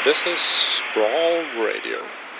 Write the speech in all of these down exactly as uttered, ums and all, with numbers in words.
This is Sprawl Radio.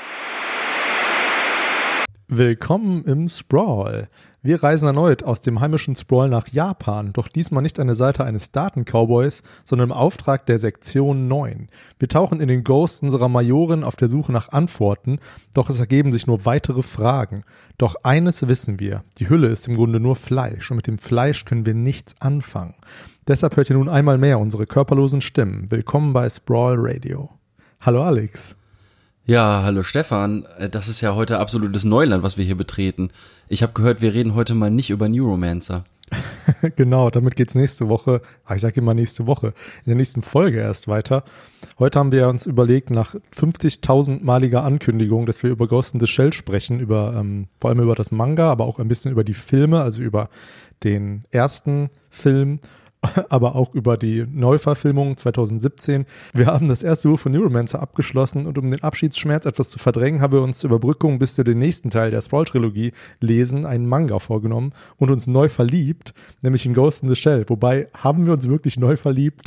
Willkommen im Sprawl. Wir reisen erneut aus dem heimischen Sprawl nach Japan, doch diesmal nicht an der Seite eines Daten-Cowboys, sondern im Auftrag der Sektion neun. Wir tauchen in den Ghost unserer Majorin auf der Suche nach Antworten, doch es ergeben sich nur weitere Fragen. Doch eines wissen wir, die Hülle ist im Grunde nur Fleisch und mit dem Fleisch können wir nichts anfangen. Deshalb hört ihr nun einmal mehr unsere körperlosen Stimmen. Willkommen bei Sprawl Radio. Hallo Alex. Ja, hallo Stefan. Das ist ja heute absolutes Neuland, was wir hier betreten. Ich habe gehört, wir reden heute mal nicht über Neuromancer. Genau, damit geht's nächste Woche, ich sage immer nächste Woche, in der nächsten Folge erst weiter. Heute haben wir uns überlegt, nach fünfzigtausendmaliger Ankündigung, dass wir über Ghost in the Shell sprechen, über ähm, vor allem über das Manga, aber auch ein bisschen über die Filme, also über den ersten Film, aber auch über die Neuverfilmung zwanzig siebzehn. Wir haben das erste Buch von Neuromancer abgeschlossen und um den Abschiedsschmerz etwas zu verdrängen, haben wir uns zur Überbrückung bis zu den nächsten Teil der Sprawl-Trilogie lesen, einen Manga vorgenommen und uns neu verliebt, nämlich in Ghost in the Shell. Wobei, haben wir uns wirklich neu verliebt?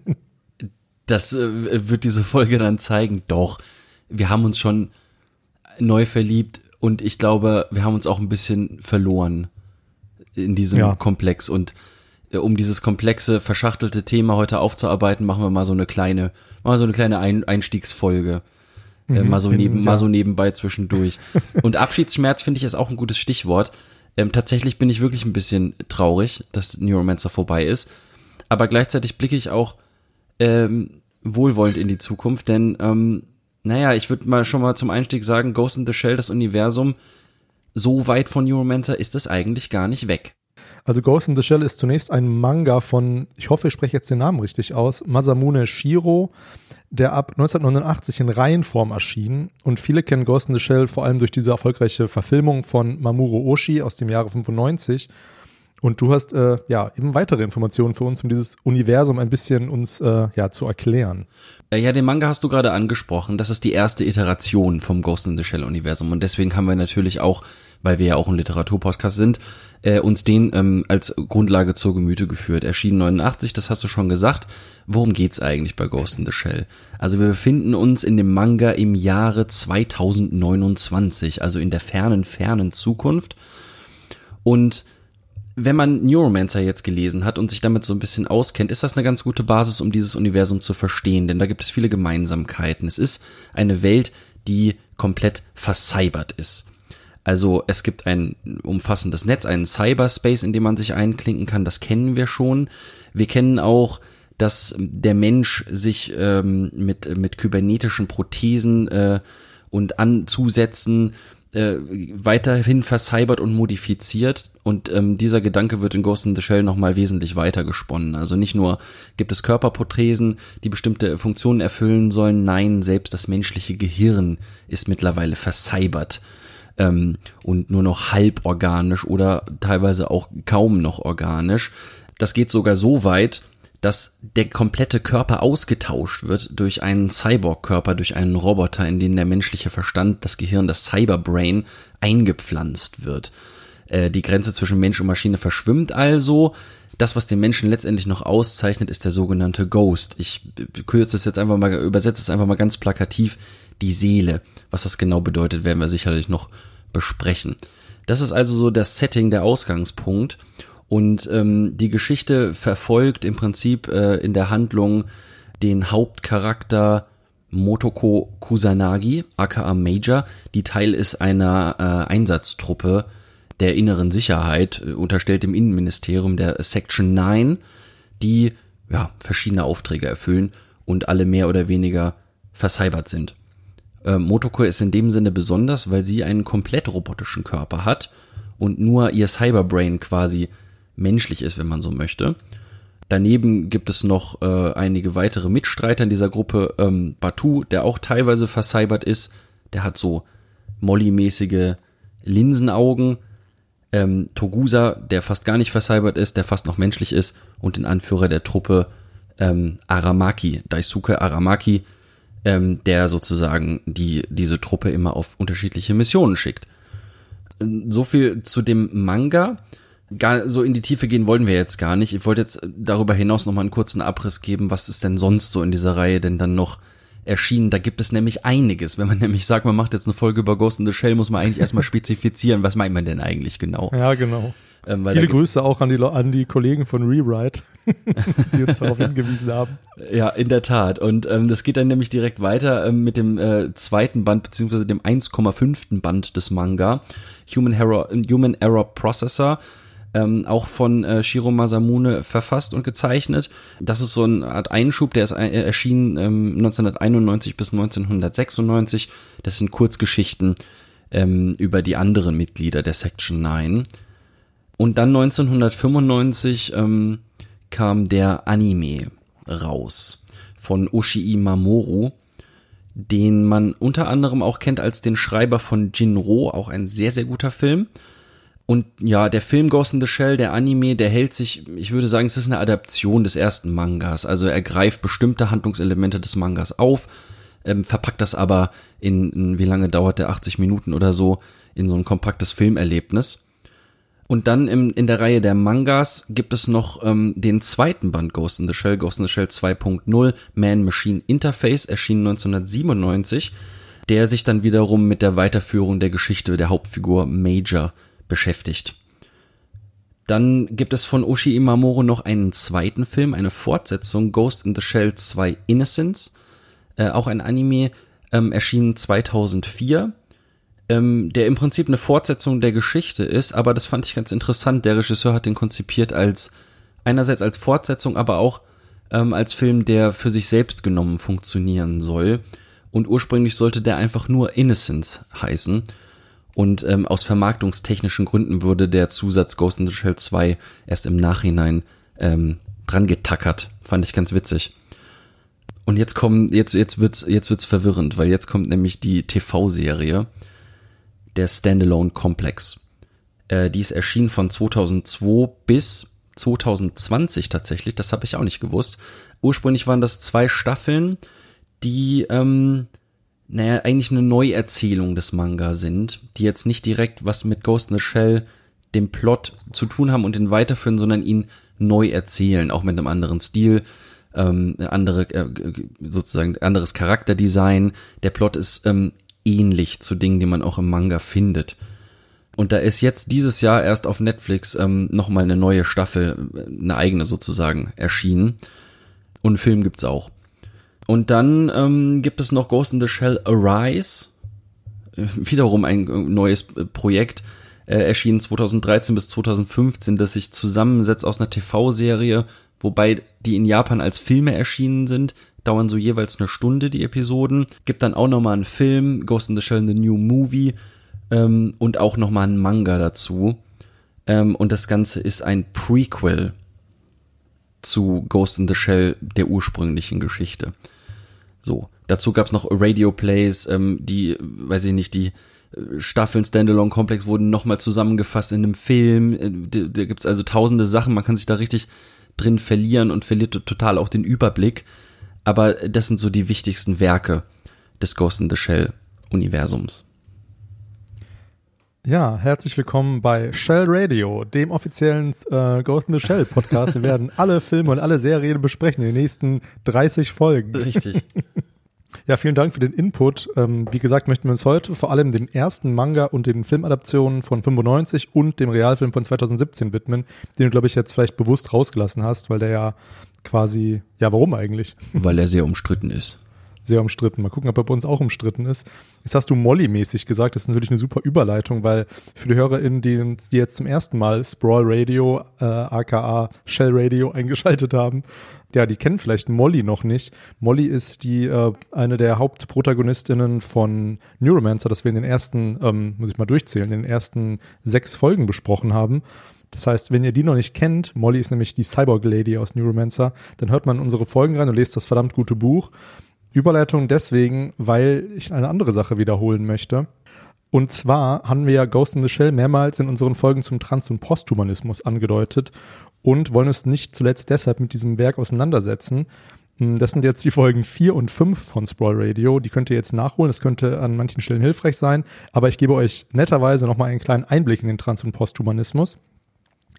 Das äh, wird diese Folge dann zeigen. Doch, wir haben uns schon neu verliebt und ich glaube, wir haben uns auch ein bisschen verloren in diesem ja. Komplex und um dieses komplexe, verschachtelte Thema heute aufzuarbeiten, machen wir mal so eine kleine, machen wir so eine kleine Ein- Einstiegsfolge. Mhm, äh, mal so neben, ja. mal so nebenbei zwischendurch. Und Abschiedsschmerz finde ich ist auch ein gutes Stichwort. Ähm, tatsächlich bin ich wirklich ein bisschen traurig, dass Neuromancer vorbei ist. Aber gleichzeitig blicke ich auch ähm, wohlwollend in die Zukunft, denn ähm, naja, ich würde mal schon mal zum Einstieg sagen, Ghost in the Shell, das Universum, so weit von Neuromancer ist es eigentlich gar nicht weg. Also Ghost in the Shell ist zunächst ein Manga von, ich hoffe, ich spreche jetzt den Namen richtig aus, Masamune Shirow, der ab neunzehnhundertneunundachtzig in Reihenform erschien. Und viele kennen Ghost in the Shell vor allem durch diese erfolgreiche Verfilmung von Mamoru Oshii aus dem Jahre fünfundneunzig. Und du hast äh, ja eben weitere Informationen für uns, um dieses Universum ein bisschen uns äh, ja zu erklären. Ja, den Manga hast du gerade angesprochen. Das ist die erste Iteration vom Ghost in the Shell Universum. Und deswegen haben wir natürlich auch, weil wir ja auch ein Literaturpodcast sind, äh, uns den ähm, als Grundlage zur Gemüte geführt. Erschien neunundachtzig, das hast du schon gesagt. Worum geht's eigentlich bei Ghost in the Shell? Also wir befinden uns in dem Manga im Jahre zweitausendneunundzwanzig, also in der fernen, fernen Zukunft. Und wenn man Neuromancer jetzt gelesen hat und sich damit so ein bisschen auskennt, ist das eine ganz gute Basis, um dieses Universum zu verstehen, denn da gibt es viele Gemeinsamkeiten. Es ist eine Welt, die komplett vercybert ist. Also es gibt ein umfassendes Netz, einen Cyberspace, in dem man sich einklinken kann, das kennen wir schon. Wir kennen auch, dass der Mensch sich ähm, mit, mit kybernetischen Prothesen äh, und Anzusätzen äh, weiterhin vercybert und modifiziert. Und ähm, dieser Gedanke wird in Ghost in the Shell nochmal wesentlich weiter gesponnen. Also nicht nur gibt es Körperprothesen, die bestimmte Funktionen erfüllen sollen, nein, selbst das menschliche Gehirn ist mittlerweile vercybert. Ähm, und nur noch halb organisch oder teilweise auch kaum noch organisch. Das geht sogar so weit, dass der komplette Körper ausgetauscht wird durch einen Cyborg-Körper, durch einen Roboter, in den der menschliche Verstand, das Gehirn, das Cyberbrain eingepflanzt wird. Äh, die Grenze zwischen Mensch und Maschine verschwimmt also. Das, was den Menschen letztendlich noch auszeichnet, ist der sogenannte Ghost. Ich kürze es jetzt einfach mal, übersetze es einfach mal ganz plakativ, die Seele. Was das genau bedeutet, werden wir sicherlich noch besprechen. Das ist also so das Setting, der Ausgangspunkt. Und ähm, die Geschichte verfolgt im Prinzip äh, in der Handlung den Hauptcharakter Motoko Kusanagi, aka Major, die Teil ist einer äh, Einsatztruppe der inneren Sicherheit, äh, unterstellt im Innenministerium der Section neun, die ja verschiedene Aufträge erfüllen und alle mehr oder weniger vercybert sind. Äh, Motoko ist in dem Sinne besonders, weil sie einen komplett robotischen Körper hat und nur ihr Cyberbrain quasi menschlich ist, wenn man so möchte. Daneben gibt es noch äh, einige weitere Mitstreiter in dieser Gruppe. Ähm, Batu, der auch teilweise vercybert ist, der hat so Molly-mäßige Linsenaugen. Ähm, Togusa, der fast gar nicht vercybert ist, der fast noch menschlich ist. Und den Anführer der Truppe ähm, Aramaki, Daisuke Aramaki, ähm, der sozusagen die diese Truppe immer auf unterschiedliche Missionen schickt. So viel zu dem Manga. Gar so in die Tiefe gehen wollen wir jetzt gar nicht. Ich wollte jetzt darüber hinaus noch mal einen kurzen Abriss geben, was ist denn sonst so in dieser Reihe denn dann noch erschienen. Da gibt es nämlich einiges. Wenn man nämlich sagt, man macht jetzt eine Folge über Ghost in the Shell, muss man eigentlich erstmal spezifizieren, was meint man denn eigentlich genau. Ja, genau. Ähm, weil Viele da Grüße auch an die, an die Kollegen von Rewrite, die uns darauf hingewiesen haben. Ja, in der Tat. Und ähm, das geht dann nämlich direkt weiter ähm, mit dem äh, zweiten Band, beziehungsweise dem eins Komma fünf Band des Manga, Human Error, Human Error Processor, ähm, auch von äh, Shiro Masamune verfasst und gezeichnet. Das ist so eine Art Einschub, der ist äh, erschienen ähm, neunzehnhunderteinundneunzig bis neunzehnhundertsechsundneunzig. Das sind Kurzgeschichten ähm, über die anderen Mitglieder der Section neun. Und dann neunzehnhundertfünfundneunzig ähm, kam der Anime raus von Oshii Mamoru, den man unter anderem auch kennt als den Schreiber von Jinro, auch ein sehr, sehr guter Film. Und ja, der Film Ghost in the Shell, der Anime, der hält sich, ich würde sagen, es ist eine Adaption des ersten Mangas. Also er greift bestimmte Handlungselemente des Mangas auf, ähm, verpackt das aber in, in, wie lange dauert der, achtzig Minuten oder so, in so ein kompaktes Filmerlebnis. Und dann im, in der Reihe der Mangas gibt es noch ähm, den zweiten Band Ghost in the Shell, Ghost in the Shell zwei Punkt null, Man-Machine Interface, erschienen neunzehnhundertsiebenundneunzig, der sich dann wiederum mit der Weiterführung der Geschichte der Hauptfigur Major beschäftigt. Dann gibt es von Oshii Mamoru noch einen zweiten Film, eine Fortsetzung, Ghost in the Shell zwei Innocence, äh, auch ein Anime, ähm, erschienen zweitausendvier, ähm, der im Prinzip eine Fortsetzung der Geschichte ist, aber das fand ich ganz interessant. Der Regisseur hat den konzipiert als, einerseits als Fortsetzung, aber auch ähm, als Film, der für sich selbst genommen funktionieren soll. Und ursprünglich sollte der einfach nur Innocence heißen. Und ähm, aus vermarktungstechnischen Gründen wurde der Zusatz Ghost in the Shell zwei erst im Nachhinein ähm, dran getackert. Fand ich ganz witzig. Und jetzt kommen, jetzt, jetzt wird's, jetzt wird's verwirrend, weil jetzt kommt nämlich die T V-Serie, der Standalone Complex. Äh, die ist erschienen von zweitausendzwei bis zweitausendzwanzig tatsächlich, das habe ich auch nicht gewusst. Ursprünglich waren das zwei Staffeln, die, ähm, naja, eigentlich eine Neuerzählung des Manga sind, die jetzt nicht direkt was mit Ghost in the Shell, dem Plot zu tun haben und ihn weiterführen, sondern ihn neu erzählen, auch mit einem anderen Stil, ähm, andere, äh, sozusagen anderes Charakterdesign. Der Plot ist ähm, ähnlich zu Dingen, die man auch im Manga findet. Und da ist jetzt dieses Jahr erst auf Netflix ähm, nochmal eine neue Staffel, eine eigene sozusagen, erschienen. Und einen Film gibt's auch. Und dann ähm, gibt es noch Ghost in the Shell Arise, äh, wiederum ein äh, neues äh, Projekt, äh, erschienen zweitausenddreizehn bis zweitausendfünfzehn, das sich zusammensetzt aus einer T V-Serie, wobei die in Japan als Filme erschienen sind, dauern so jeweils eine Stunde die Episoden. Gibt dann auch nochmal einen Film, Ghost in the Shell The New Movie, ähm, und auch nochmal einen Manga dazu. Ähm, und das Ganze ist ein Prequel zu Ghost in the Shell, der ursprünglichen Geschichte. So, dazu gab's noch Radio Plays, ähm, die, weiß ich nicht, die Staffeln Standalone Complex wurden nochmal zusammengefasst in einem Film. Da, da gibt's also tausende Sachen, man kann sich da richtig drin verlieren und verliert total auch den Überblick. Aber das sind so die wichtigsten Werke des Ghost in the Shell Universums. Ja, herzlich willkommen bei Shell Radio, dem offiziellen äh, Ghost in the Shell Podcast. Wir werden alle Filme und alle Serien besprechen in den nächsten dreißig Folgen. Richtig. Ja, vielen Dank für den Input. Ähm, wie gesagt, möchten wir uns heute vor allem den ersten Manga und den Filmadaptionen von fünfundneunzig und dem Realfilm von zweitausendsiebzehn widmen, den du, glaube ich, jetzt vielleicht bewusst rausgelassen hast, weil der ja quasi, ja, warum eigentlich? Weil er sehr umstritten ist. Sehr umstritten. Mal gucken, ob er bei uns auch umstritten ist. Jetzt hast du Molly-mäßig gesagt, das ist natürlich eine super Überleitung, weil für die HörerInnen, die, die jetzt zum ersten Mal Sprawl Radio, äh, aka Shell Radio eingeschaltet haben, ja, die kennen vielleicht Molly noch nicht. Molly ist die äh, eine der Hauptprotagonistinnen von Neuromancer, das wir in den ersten, ähm, muss ich mal durchzählen, in den ersten sechs Folgen besprochen haben. Das heißt, wenn ihr die noch nicht kennt, Molly ist nämlich die Cyborg-Lady aus Neuromancer, dann hört man in unsere Folgen rein und lest das verdammt gute Buch. Überleitung deswegen, weil ich eine andere Sache wiederholen möchte. Und zwar haben wir ja Ghost in the Shell mehrmals in unseren Folgen zum Trans- und Posthumanismus angedeutet und wollen uns nicht zuletzt deshalb mit diesem Werk auseinandersetzen. Das sind jetzt die Folgen vier und fünf von Sprawl Radio. Die könnt ihr jetzt nachholen. Das könnte an manchen Stellen hilfreich sein. Aber ich gebe euch netterweise nochmal einen kleinen Einblick in den Trans- und Posthumanismus.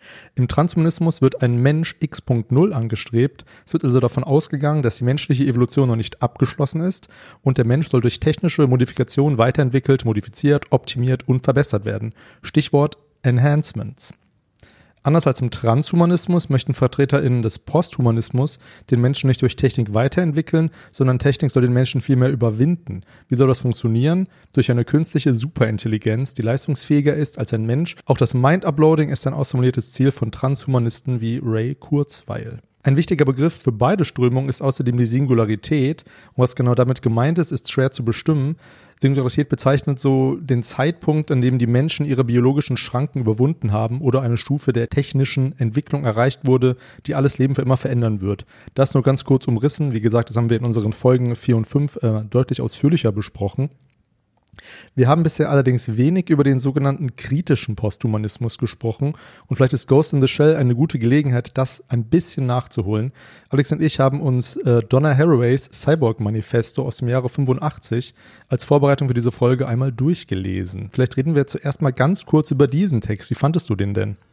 Im Transhumanismus wird ein Mensch X Punkt null angestrebt. Es wird also davon ausgegangen, dass die menschliche Evolution noch nicht abgeschlossen ist und der Mensch soll durch technische Modifikation weiterentwickelt, modifiziert, optimiert und verbessert werden. Stichwort Enhancements. Anders als im Transhumanismus möchten VertreterInnen des Posthumanismus den Menschen nicht durch Technik weiterentwickeln, sondern Technik soll den Menschen vielmehr überwinden. Wie soll das funktionieren? Durch eine künstliche Superintelligenz, die leistungsfähiger ist als ein Mensch. Auch das Mind-Uploading ist ein ausformuliertes Ziel von Transhumanisten wie Ray Kurzweil. Ein wichtiger Begriff für beide Strömungen ist außerdem die Singularität. Und was genau damit gemeint ist, ist schwer zu bestimmen. Singularität bezeichnet so den Zeitpunkt, an dem die Menschen ihre biologischen Schranken überwunden haben oder eine Stufe der technischen Entwicklung erreicht wurde, die alles Leben für immer verändern wird. Das nur ganz kurz umrissen. Wie gesagt, das haben wir in unseren Folgen vier und fünf äh, deutlich ausführlicher besprochen. Wir haben bisher allerdings wenig über den sogenannten kritischen Posthumanismus gesprochen und vielleicht ist Ghost in the Shell eine gute Gelegenheit, das ein bisschen nachzuholen. Alex und ich haben uns äh, Donna Haraways Cyborg-Manifesto aus dem Jahre fünfundachtzig als Vorbereitung für diese Folge einmal durchgelesen. Vielleicht reden wir zuerst mal ganz kurz über diesen Text. Wie fandest du den denn?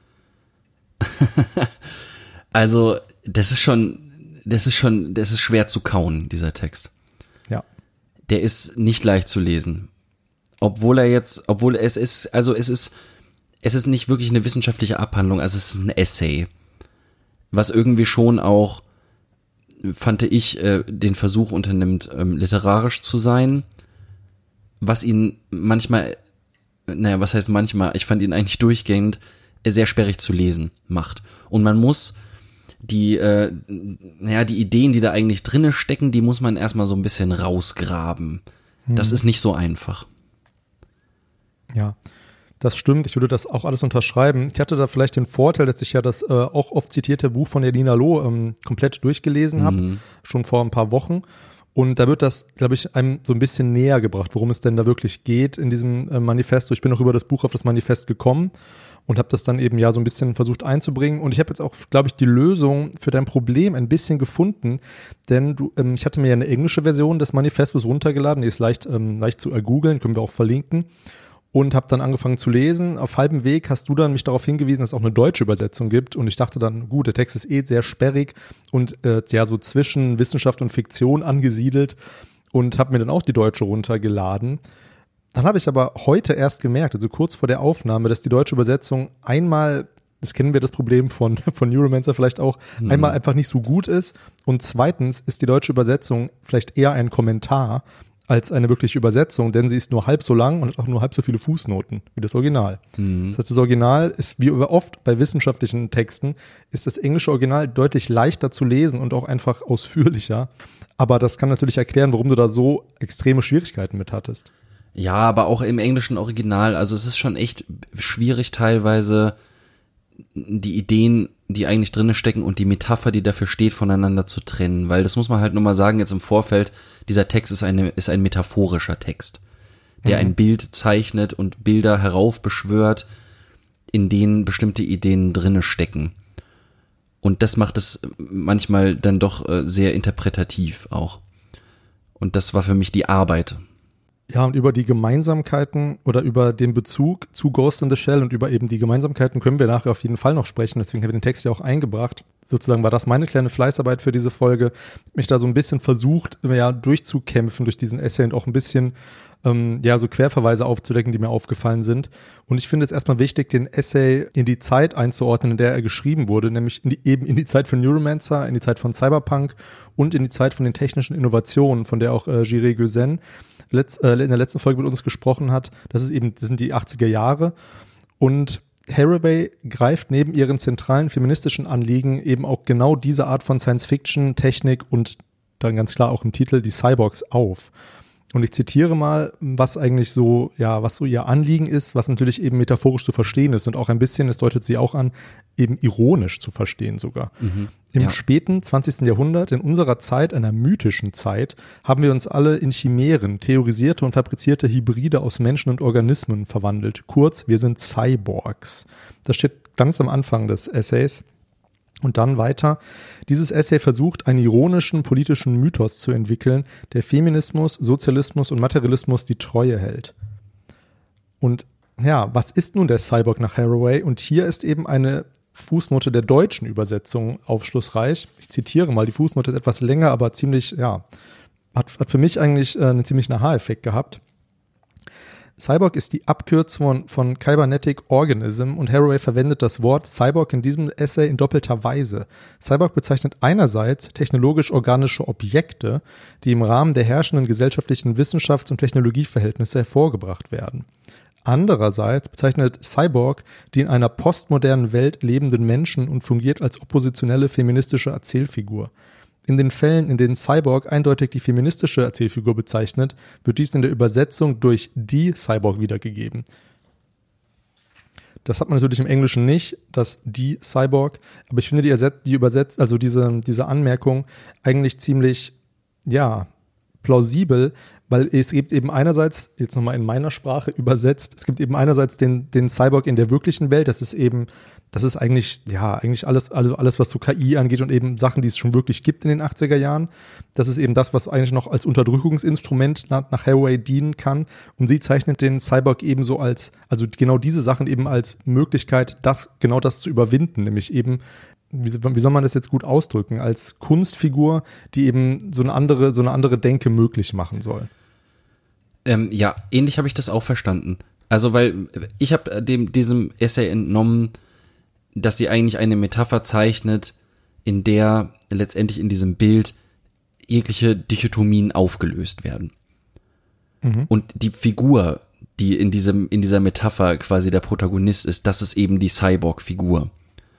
Also, das ist schon, das ist schon, das ist schwer zu kauen, dieser Text. Ja. Der ist nicht leicht zu lesen. Obwohl er jetzt, obwohl es ist, also es ist, es ist nicht wirklich eine wissenschaftliche Abhandlung, also es ist ein Essay, was irgendwie schon auch, fand ich, äh, den Versuch unternimmt, ähm, literarisch zu sein, was ihn manchmal, naja, was heißt manchmal, ich fand ihn eigentlich durchgehend sehr sperrig zu lesen macht. Und man muss die, äh, naja, die Ideen, die da eigentlich drinne stecken, die muss man erstmal so ein bisschen rausgraben. Hm. Das ist nicht so einfach. Ja, das stimmt. Ich würde das auch alles unterschreiben. Ich hatte da vielleicht den Vorteil, dass ich ja das äh, auch oft zitierte Buch von der Nina Loh ähm, komplett durchgelesen habe, mhm. schon vor ein paar Wochen. Und da wird das, glaube ich, einem so ein bisschen näher gebracht, worum es denn da wirklich geht in diesem äh, Manifesto. Ich bin auch über das Buch auf das Manifest gekommen und habe das dann eben ja so ein bisschen versucht einzubringen. Und ich habe jetzt auch, glaube ich, die Lösung für dein Problem ein bisschen gefunden, denn du, ähm, ich hatte mir ja eine englische Version des Manifestos runtergeladen, die ist leicht, ähm, leicht zu ergoogeln, können wir auch verlinken. Und habe dann angefangen zu lesen. Auf halbem Weg hast du dann mich darauf hingewiesen, dass es auch eine deutsche Übersetzung gibt. Und ich dachte dann, gut, der Text ist eh sehr sperrig und äh, ja so zwischen Wissenschaft und Fiktion angesiedelt und habe mir dann auch die deutsche runtergeladen. Dann habe ich aber heute erst gemerkt, also kurz vor der Aufnahme, dass die deutsche Übersetzung einmal, das kennen wir das Problem von, von Neuromancer vielleicht auch, mhm. einmal einfach nicht so gut ist. Und zweitens ist die deutsche Übersetzung vielleicht eher ein Kommentar als eine wirkliche Übersetzung, denn sie ist nur halb so lang und hat auch nur halb so viele Fußnoten wie das Original. Mhm. Das heißt, das Original ist, wie oft bei wissenschaftlichen Texten, ist das englische Original deutlich leichter zu lesen und auch einfach ausführlicher. Aber das kann natürlich erklären, warum du da so extreme Schwierigkeiten mit hattest. Ja, aber auch im englischen Original, also es ist schon echt schwierig teilweise, die Ideen, die eigentlich drinne stecken und die Metapher, die dafür steht, voneinander zu trennen. Weil das muss man halt nur mal sagen, jetzt im Vorfeld, dieser Text ist, eine, ist ein metaphorischer Text, der mhm. ein Bild zeichnet und Bilder heraufbeschwört, in denen bestimmte Ideen drinne stecken. Und das macht es manchmal dann doch sehr interpretativ auch. Und das war für mich die Arbeit. Ja, und über die Gemeinsamkeiten oder über den Bezug zu Ghost in the Shell und über eben die Gemeinsamkeiten können wir nachher auf jeden Fall noch sprechen. Deswegen habe ich den Text ja auch eingebracht. Sozusagen war das meine kleine Fleißarbeit für diese Folge. Mich da so ein bisschen versucht, ja, durchzukämpfen durch diesen Essay und auch ein bisschen, ähm, ja, so Querverweise aufzudecken, die mir aufgefallen sind. Und ich finde es erstmal wichtig, den Essay in die Zeit einzuordnen, in der er geschrieben wurde, nämlich in die, eben in die Zeit von Neuromancer, in die Zeit von Cyberpunk und in die Zeit von den technischen Innovationen, von der auch äh, Jiré Gueuzin Letz, äh, in der letzten Folge mit uns gesprochen hat. Das ist eben, das sind die achtziger Jahre. Und Haraway greift neben ihren zentralen feministischen Anliegen eben auch genau diese Art von Science-Fiction, Technik und dann ganz klar auch im Titel die Cyborgs auf. Und ich zitiere mal, was eigentlich so, ja, was so ihr Anliegen ist, was natürlich eben metaphorisch zu verstehen ist und auch ein bisschen, es deutet sie auch an, eben ironisch zu verstehen sogar. Mhm, Im ja. späten zwanzigsten Jahrhundert, in unserer Zeit, einer mythischen Zeit, haben wir uns alle in Chimären, theorisierte und fabrizierte Hybride aus Menschen und Organismen verwandelt. Kurz, wir sind Cyborgs. Das steht ganz am Anfang des Essays. Und dann weiter. Dieses Essay versucht, einen ironischen politischen Mythos zu entwickeln, der Feminismus, Sozialismus und Materialismus die Treue hält. Und ja, was ist nun der Cyborg nach Haraway? Und hier ist eben eine Fußnote der deutschen Übersetzung aufschlussreich. Ich zitiere mal, die Fußnote ist etwas länger, aber ziemlich, ja, hat, hat für mich eigentlich äh, einen ziemlichen Aha-Effekt gehabt. Cyborg ist die Abkürzung von Cybernetic Organism und Haraway verwendet das Wort Cyborg in diesem Essay in doppelter Weise. Cyborg bezeichnet einerseits technologisch-organische Objekte, die im Rahmen der herrschenden gesellschaftlichen Wissenschafts- und Technologieverhältnisse hervorgebracht werden. Andererseits bezeichnet Cyborg die in einer postmodernen Welt lebenden Menschen und fungiert als oppositionelle feministische Erzählfigur. In den Fällen, in denen Cyborg eindeutig die feministische Erzählfigur bezeichnet, wird dies in der Übersetzung durch die Cyborg wiedergegeben. Das hat man natürlich im Englischen nicht, das die Cyborg, aber ich finde die, Erset- die übersetzt, also diese, diese Anmerkung eigentlich ziemlich, ja, plausibel, weil es gibt eben einerseits, jetzt nochmal in meiner Sprache übersetzt, es gibt eben einerseits den, den Cyborg in der wirklichen Welt, das ist eben, das ist eigentlich, ja, eigentlich alles, also alles, was so K I angeht und eben Sachen, die es schon wirklich gibt in den achtziger Jahren. Das ist eben das, was eigentlich noch als Unterdrückungsinstrument nach, nach Haraway dienen kann. Und sie zeichnet den Cyborg ebenso als, also genau diese Sachen eben als Möglichkeit, das, genau das zu überwinden, nämlich eben, wie, wie soll man das jetzt gut ausdrücken, als Kunstfigur, die eben so eine andere, so eine andere Denke möglich machen soll. Ähm, ja, ähnlich habe ich das auch verstanden. Also, weil ich habe dem diesem Essay entnommen, dass sie eigentlich eine Metapher zeichnet, in der letztendlich in diesem Bild jegliche Dichotomien aufgelöst werden. Mhm. Und die Figur, die in diesem in dieser Metapher quasi der Protagonist ist, das ist eben die Cyborg-Figur.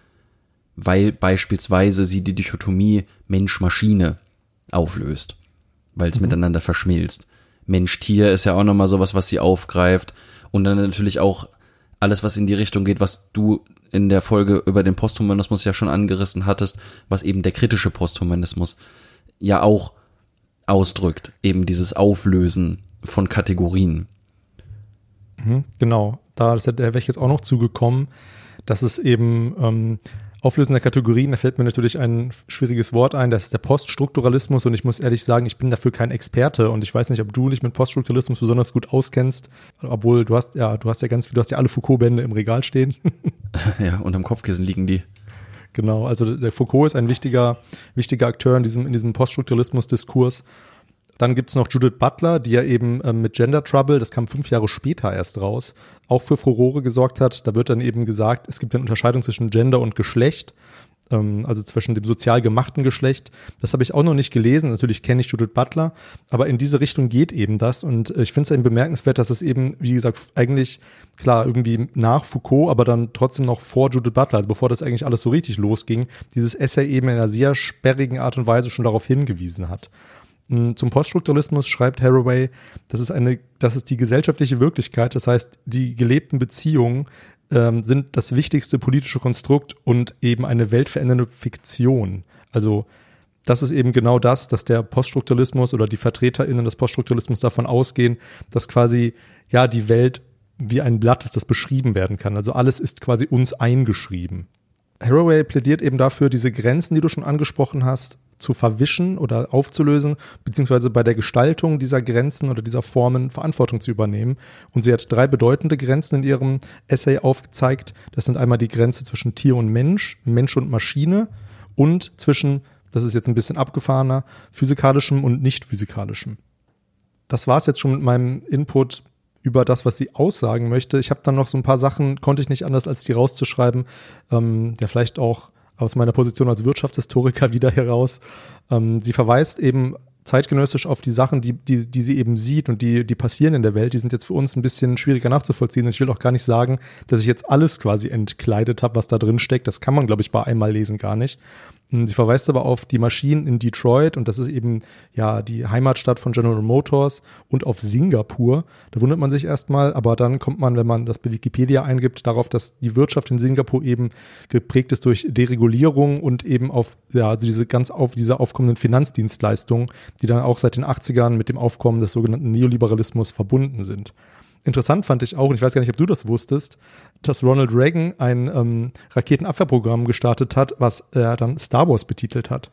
Weil beispielsweise sie die Dichotomie Mensch-Maschine auflöst, weil es mhm. miteinander verschmilzt. Mensch-Tier ist ja auch nochmal sowas, was sie aufgreift. Und dann natürlich auch alles, was in die Richtung geht, was du in der Folge über den Posthumanismus ja schon angerissen hattest, was eben der kritische Posthumanismus ja auch ausdrückt. Eben dieses Auflösen von Kategorien. Mhm, genau, da, da wäre ich jetzt auch noch zugekommen, dass es eben ähm, Auflösen der Kategorien, da fällt mir natürlich ein schwieriges Wort ein, das ist der Poststrukturalismus und ich muss ehrlich sagen, ich bin dafür kein Experte und ich weiß nicht, ob du dich mit Poststrukturalismus besonders gut auskennst, obwohl du hast ja, du hast ja ganz viel, du hast ja alle Foucault-Bände im Regal stehen. Ja, unterm Kopfkissen liegen die. Genau, also der Foucault ist ein wichtiger, wichtiger Akteur in diesem, in diesem Poststrukturalismus-Diskurs. Dann gibt's noch Judith Butler, die ja eben ähm, mit Gender Trouble, das kam fünf Jahre später erst raus, auch für Furore gesorgt hat. Da wird dann eben gesagt, es gibt eine Unterscheidung zwischen Gender und Geschlecht, ähm, also zwischen dem sozial gemachten Geschlecht. Das habe ich auch noch nicht gelesen. Natürlich kenne ich Judith Butler, aber in diese Richtung geht eben das. Und ich finde es eben bemerkenswert, dass es eben, wie gesagt, eigentlich, klar, irgendwie nach Foucault, aber dann trotzdem noch vor Judith Butler, also bevor das eigentlich alles so richtig losging, dieses Essay eben in einer sehr sperrigen Art und Weise schon darauf hingewiesen hat. Zum Poststrukturalismus schreibt Haraway, das ist eine, das ist die gesellschaftliche Wirklichkeit, das heißt, die gelebten Beziehungen ähm, sind das wichtigste politische Konstrukt und eben eine weltverändernde Fiktion. Also das ist eben genau das, dass der Poststrukturalismus oder die VertreterInnen des Poststrukturalismus davon ausgehen, dass quasi ja die Welt wie ein Blatt ist, das beschrieben werden kann. Also alles ist quasi uns eingeschrieben. Haraway plädiert eben dafür, diese Grenzen, die du schon angesprochen hast, zu verwischen oder aufzulösen, beziehungsweise bei der Gestaltung dieser Grenzen oder dieser Formen Verantwortung zu übernehmen. Und sie hat drei bedeutende Grenzen in ihrem Essay aufgezeigt. Das sind einmal die Grenze zwischen Tier und Mensch, Mensch und Maschine und zwischen, das ist jetzt ein bisschen abgefahrener, physikalischem und nicht physikalischem. Das war es jetzt schon mit meinem Input über das, was sie aussagen möchte. Ich habe dann noch so ein paar Sachen, konnte ich nicht anders, als die rauszuschreiben, ähm, der vielleicht auch aus meiner Position als Wirtschaftshistoriker wieder heraus. Ähm, sie verweist eben zeitgenössisch auf die Sachen, die, die, die sie eben sieht und die, die passieren in der Welt. Die sind jetzt für uns ein bisschen schwieriger nachzuvollziehen. Und ich will auch gar nicht sagen, dass ich jetzt alles quasi entkleidet habe, was da drin steckt. Das kann man, glaube ich, bei einmal lesen gar nicht. Sie verweist aber auf die Maschinen in Detroit und das ist eben ja die Heimatstadt von General Motors und auf Singapur. Da wundert man sich erstmal, aber dann kommt man, wenn man das bei Wikipedia eingibt, darauf, dass die Wirtschaft in Singapur eben geprägt ist durch Deregulierung und eben auf ja also diese ganz auf diese aufkommenden Finanzdienstleistungen, die dann auch seit den achtzigern mit dem Aufkommen des sogenannten Neoliberalismus verbunden sind. Interessant fand ich auch, und ich weiß gar nicht, ob du das wusstest, dass Ronald Reagan ein ähm, Raketenabwehrprogramm gestartet hat, was er dann Star Wars betitelt hat.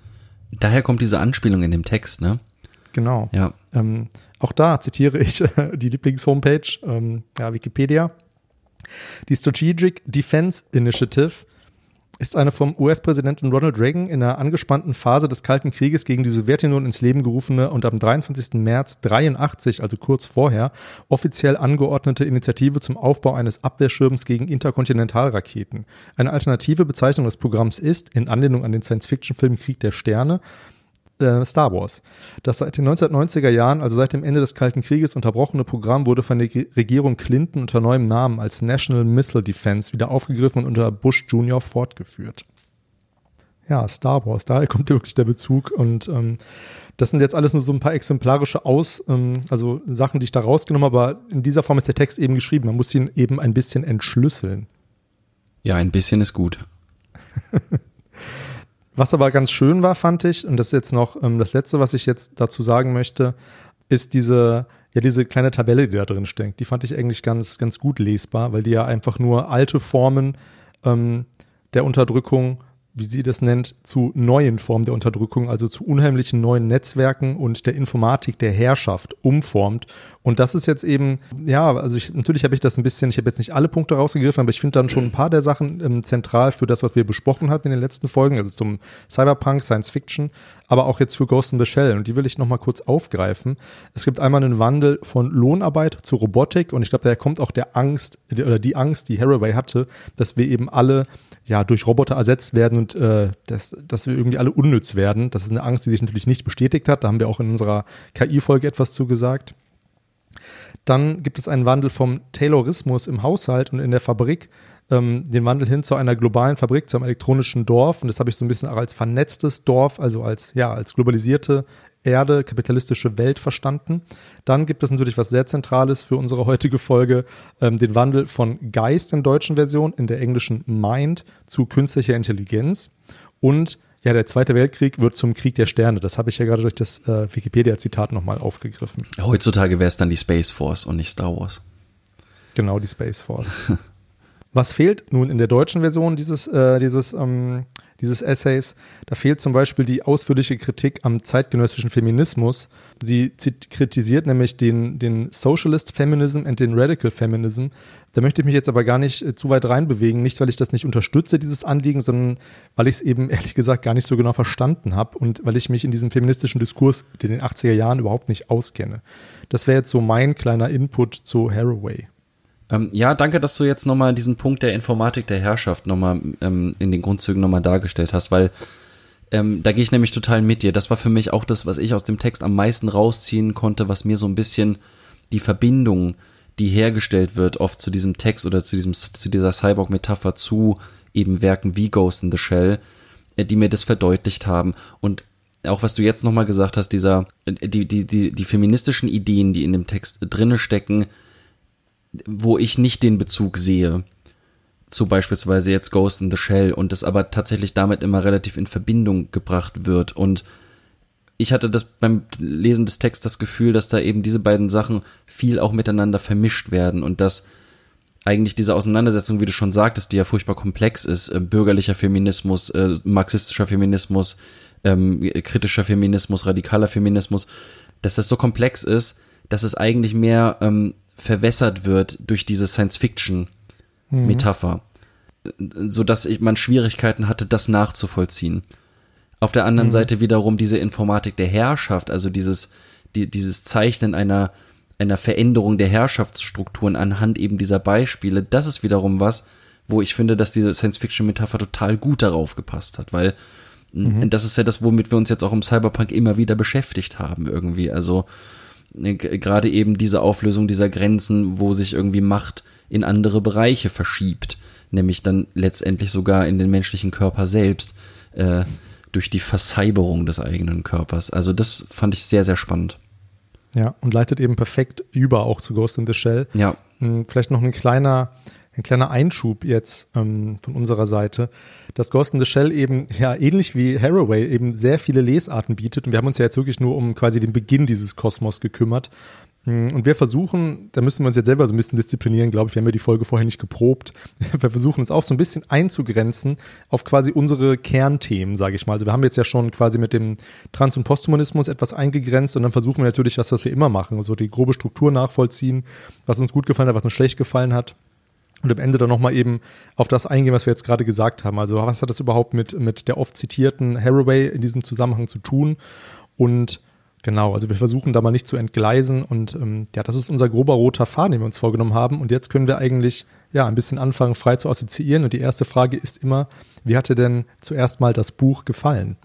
Daher kommt diese Anspielung in dem Text, ne? Genau. Ja. Ähm, auch da zitiere ich äh, die Lieblingshomepage, ähm, ja, Wikipedia. Die Strategic Defense Initiative ist eine vom U S-Präsidenten Ronald Reagan in einer angespannten Phase des Kalten Krieges gegen die Sowjetunion ins Leben gerufene und am dreiundzwanzigsten März dreiundachtzig, also kurz vorher, offiziell angeordnete Initiative zum Aufbau eines Abwehrschirms gegen Interkontinentalraketen. Eine alternative Bezeichnung des Programms ist, in Anlehnung an den Science-Fiction-Film Krieg der Sterne, Star Wars. Das seit den neunzehnhundertneunziger Jahren, also seit dem Ende des Kalten Krieges, unterbrochene Programm wurde von der Regierung Clinton unter neuem Namen als National Missile Defense wieder aufgegriffen und unter Bush Junior fortgeführt. Ja, Star Wars, daher kommt wirklich der Bezug und ähm, das sind jetzt alles nur so ein paar exemplarische Aus, ähm, also Sachen, die ich da rausgenommen habe, aber in dieser Form ist der Text eben geschrieben. Man muss ihn eben ein bisschen entschlüsseln. Ja, ein bisschen ist gut. Was aber ganz schön war, fand ich, und das ist jetzt noch ähm, das Letzte, was ich jetzt dazu sagen möchte, ist diese, ja, diese kleine Tabelle, die da drin steckt. Die fand ich eigentlich ganz, ganz gut lesbar, weil die ja einfach nur alte Formen ähm, der Unterdrückung, wie sie das nennt, zu neuen Formen der Unterdrückung, also zu unheimlichen neuen Netzwerken und der Informatik der Herrschaft umformt. Und das ist jetzt eben, ja, also ich, natürlich habe ich das ein bisschen, ich habe jetzt nicht alle Punkte rausgegriffen, aber ich finde dann schon ein paar der Sachen ähm, zentral für das, was wir besprochen hatten in den letzten Folgen, also zum Cyberpunk, Science Fiction, aber auch jetzt für Ghost in the Shell. Und die will ich nochmal kurz aufgreifen. Es gibt einmal einen Wandel von Lohnarbeit zu Robotik und ich glaube, daher kommt auch der Angst, oder die Angst, die Haraway hatte, dass wir eben alle ja, durch Roboter ersetzt werden und äh, dass, dass wir irgendwie alle unnütz werden. Das ist eine Angst, die sich natürlich nicht bestätigt hat. Da haben wir auch in unserer K I-Folge etwas zu gesagt. Dann gibt es einen Wandel vom Taylorismus im Haushalt und in der Fabrik, ähm, den Wandel hin zu einer globalen Fabrik, zu einem elektronischen Dorf. Und das habe ich so ein bisschen auch als vernetztes Dorf, also als, ja, als globalisierte Erde, kapitalistische Welt verstanden. Dann gibt es natürlich was sehr Zentrales für unsere heutige Folge, ähm, den Wandel von Geist in der deutschen Version, in der englischen Mind, zu künstlicher Intelligenz. Und ja, der Zweite Weltkrieg wird zum Krieg der Sterne. Das habe ich ja gerade durch das äh, Wikipedia-Zitat nochmal aufgegriffen. Heutzutage wäre es dann die Space Force und nicht Star Wars. Genau, die Space Force. Was fehlt nun in der deutschen Version dieses, äh, dieses, ähm, dieses Essays? Da fehlt zum Beispiel die ausführliche Kritik am zeitgenössischen Feminismus. Sie zit- kritisiert nämlich den, den Socialist Feminism und den Radical Feminism. Da möchte ich mich jetzt aber gar nicht äh, zu weit reinbewegen. Nicht, weil ich das nicht unterstütze, dieses Anliegen, sondern weil ich es eben ehrlich gesagt gar nicht so genau verstanden habe und weil ich mich in diesem feministischen Diskurs in den achtziger Jahren überhaupt nicht auskenne. Das wäre jetzt so mein kleiner Input zu Haraway. Ähm, ja, danke, dass du jetzt nochmal diesen Punkt der Informatik der Herrschaft nochmal ähm, in den Grundzügen nochmal dargestellt hast, weil ähm, da gehe ich nämlich total mit dir. Das war für mich auch das, was ich aus dem Text am meisten rausziehen konnte, was mir so ein bisschen die Verbindung, die hergestellt wird, oft zu diesem Text oder zu diesem zu dieser Cyborg-Metapher zu eben Werken wie Ghost in the Shell, äh, die mir das verdeutlicht haben. Und auch was du jetzt nochmal gesagt hast, dieser die die die die feministischen Ideen, die in dem Text drinne stecken, wo ich nicht den Bezug sehe zu beispielsweise jetzt Ghost in the Shell und das aber tatsächlich damit immer relativ in Verbindung gebracht wird. Und ich hatte das beim Lesen des Texts das Gefühl, dass da eben diese beiden Sachen viel auch miteinander vermischt werden und dass eigentlich diese Auseinandersetzung, wie du schon sagtest, die ja furchtbar komplex ist, äh, bürgerlicher Feminismus, äh, marxistischer Feminismus, ähm, kritischer Feminismus, radikaler Feminismus, dass das so komplex ist, dass es eigentlich mehr ähm, verwässert wird durch diese Science-Fiction-Metapher, mhm. sodass ich, man Schwierigkeiten hatte, das nachzuvollziehen. Auf der anderen mhm. Seite wiederum diese Informatik der Herrschaft, also dieses, die, dieses Zeichnen einer, einer Veränderung der Herrschaftsstrukturen anhand eben dieser Beispiele, das ist wiederum was, wo ich finde, dass diese Science-Fiction-Metapher total gut darauf gepasst hat, weil mhm. das ist ja das, womit wir uns jetzt auch im Cyberpunk immer wieder beschäftigt haben irgendwie, also gerade eben diese Auflösung dieser Grenzen, wo sich irgendwie Macht in andere Bereiche verschiebt, nämlich dann letztendlich sogar in den menschlichen Körper selbst, äh, durch die Vercyberung des eigenen Körpers. Also das fand ich sehr, sehr spannend. Ja, und leitet eben perfekt über auch zu Ghost in the Shell. Ja. Vielleicht noch ein kleiner, ein kleiner Einschub jetzt ähm, von unserer Seite, dass Ghost in the Shell eben, ja, ähnlich wie Haraway eben sehr viele Lesarten bietet. Und wir haben uns ja jetzt wirklich nur um quasi den Beginn dieses Kosmos gekümmert. Und wir versuchen, da müssen wir uns jetzt selber so ein bisschen disziplinieren, glaube ich, wir haben ja die Folge vorher nicht geprobt. Wir versuchen uns auch so ein bisschen einzugrenzen auf quasi unsere Kernthemen, sage ich mal. Also wir haben jetzt ja schon quasi mit dem Trans- und Posthumanismus etwas eingegrenzt und dann versuchen wir natürlich das, was wir immer machen, also die grobe Struktur nachvollziehen, was uns gut gefallen hat, was uns schlecht gefallen hat. und am Ende dann nochmal eben auf das eingehen, was wir jetzt gerade gesagt haben. Also was hat das überhaupt mit, mit der oft zitierten Haraway in diesem Zusammenhang zu tun? Und genau, also wir versuchen da mal nicht zu entgleisen und ähm, ja, das ist unser grober roter Faden, den wir uns vorgenommen haben. Und jetzt können wir eigentlich ja ein bisschen anfangen, frei zu assoziieren. Und die erste Frage ist immer, wie hat dir denn zuerst mal das Buch gefallen?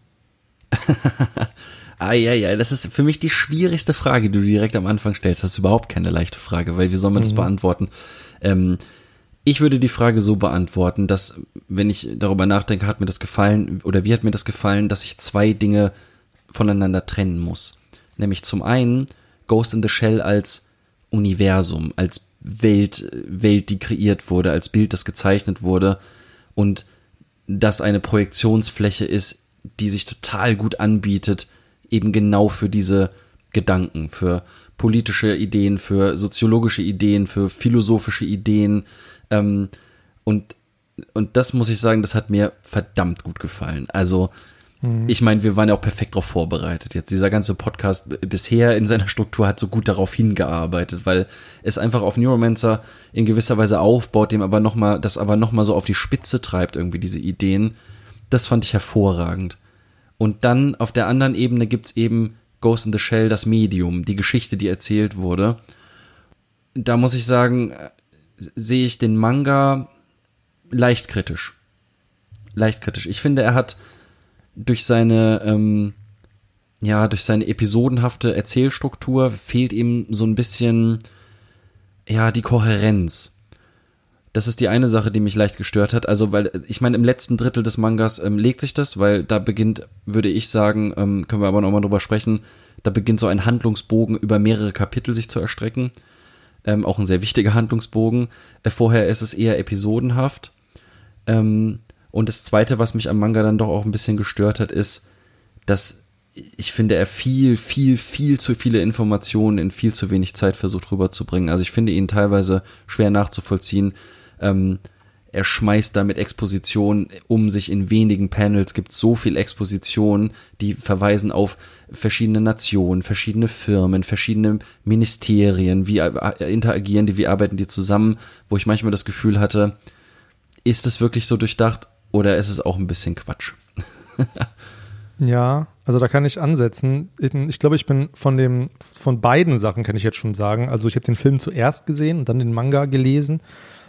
Ah, ja, ja, das ist für mich die schwierigste Frage, die du direkt am Anfang stellst. Das ist überhaupt keine leichte Frage, weil wie soll man das mhm. beantworten? Ähm, ich würde die Frage so beantworten, dass, wenn ich darüber nachdenke, hat mir das gefallen oder wie hat mir das gefallen, dass ich zwei Dinge voneinander trennen muss. Nämlich zum einen Ghost in the Shell als Universum, als Welt, Welt, die kreiert wurde, als Bild, das gezeichnet wurde und das eine Projektionsfläche ist, die sich total gut anbietet, eben genau für diese Gedanken, für politische Ideen, für soziologische Ideen, für philosophische Ideen. Ähm, und, und das muss ich sagen, das hat mir verdammt gut gefallen. Also mhm. ich meine, wir waren ja auch perfekt darauf vorbereitet. Jetzt dieser ganze Podcast bisher in seiner Struktur hat so gut darauf hingearbeitet, weil es einfach auf Neuromancer in gewisser Weise aufbaut, dem aber noch mal, das aber nochmal so auf die Spitze treibt, irgendwie diese Ideen. Das fand ich hervorragend. Und dann auf der anderen Ebene gibt's eben Ghost in the Shell, das Medium, die Geschichte, die erzählt wurde. Da muss ich sagen, sehe ich den Manga leicht kritisch. Leicht kritisch. Ich finde, er hat durch seine, ähm, ja, durch seine episodenhafte Erzählstruktur fehlt ihm so ein bisschen, ja, die Kohärenz. Das ist die eine Sache, die mich leicht gestört hat. Also, weil, ich meine, im letzten Drittel des Mangas ähm, legt sich das, weil da beginnt, würde ich sagen, ähm, können wir aber nochmal drüber sprechen, da beginnt so ein Handlungsbogen über mehrere Kapitel sich zu erstrecken. Ähm, auch ein sehr wichtiger Handlungsbogen. Äh, vorher ist es eher episodenhaft. Ähm, und das Zweite, was mich am Manga dann doch auch ein bisschen gestört hat, ist, dass ich finde, er viel, viel, viel zu viele Informationen in viel zu wenig Zeit versucht rüberzubringen. Also ich finde ihn teilweise schwer nachzuvollziehen. Ähm, er schmeißt da mit Exposition um sich in wenigen Panels, gibt so viel Exposition, die verweisen auf verschiedene Nationen, verschiedene Firmen, verschiedene Ministerien, wie interagieren die, wie arbeiten die zusammen, wo ich manchmal das Gefühl hatte, ist es wirklich so durchdacht oder ist es auch ein bisschen Quatsch? Ja, also da kann ich ansetzen. Ich glaube, ich bin von dem, von beiden Sachen kann ich jetzt schon sagen. Also ich habe den Film zuerst gesehen und dann den Manga gelesen,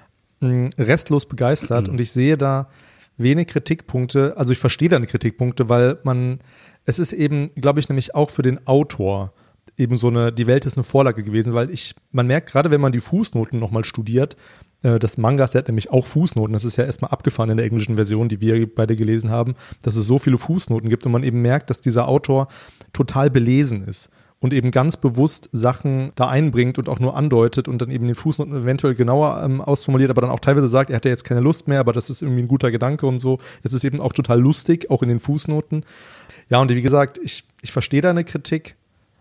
restlos begeistert und ich sehe da wenig Kritikpunkte. Also ich verstehe deine Kritikpunkte, weil man, es ist eben, glaube ich, nämlich auch für den Autor eben so eine, die Welt ist eine Vorlage gewesen, weil ich, man merkt gerade, wenn man die Fußnoten nochmal studiert, das Mangas, der hat nämlich auch Fußnoten. Das ist ja erstmal abgefahren in der englischen Version, die wir beide gelesen haben, dass es so viele Fußnoten gibt und man eben merkt, dass dieser Autor total belesen ist und eben ganz bewusst Sachen da einbringt und auch nur andeutet und dann eben den Fußnoten eventuell genauer ähm, ausformuliert, aber dann auch teilweise sagt, er hatte jetzt keine Lust mehr, aber das ist irgendwie ein guter Gedanke und so. Es ist eben auch total lustig, auch in den Fußnoten. Ja, und wie gesagt, ich, ich verstehe deine Kritik,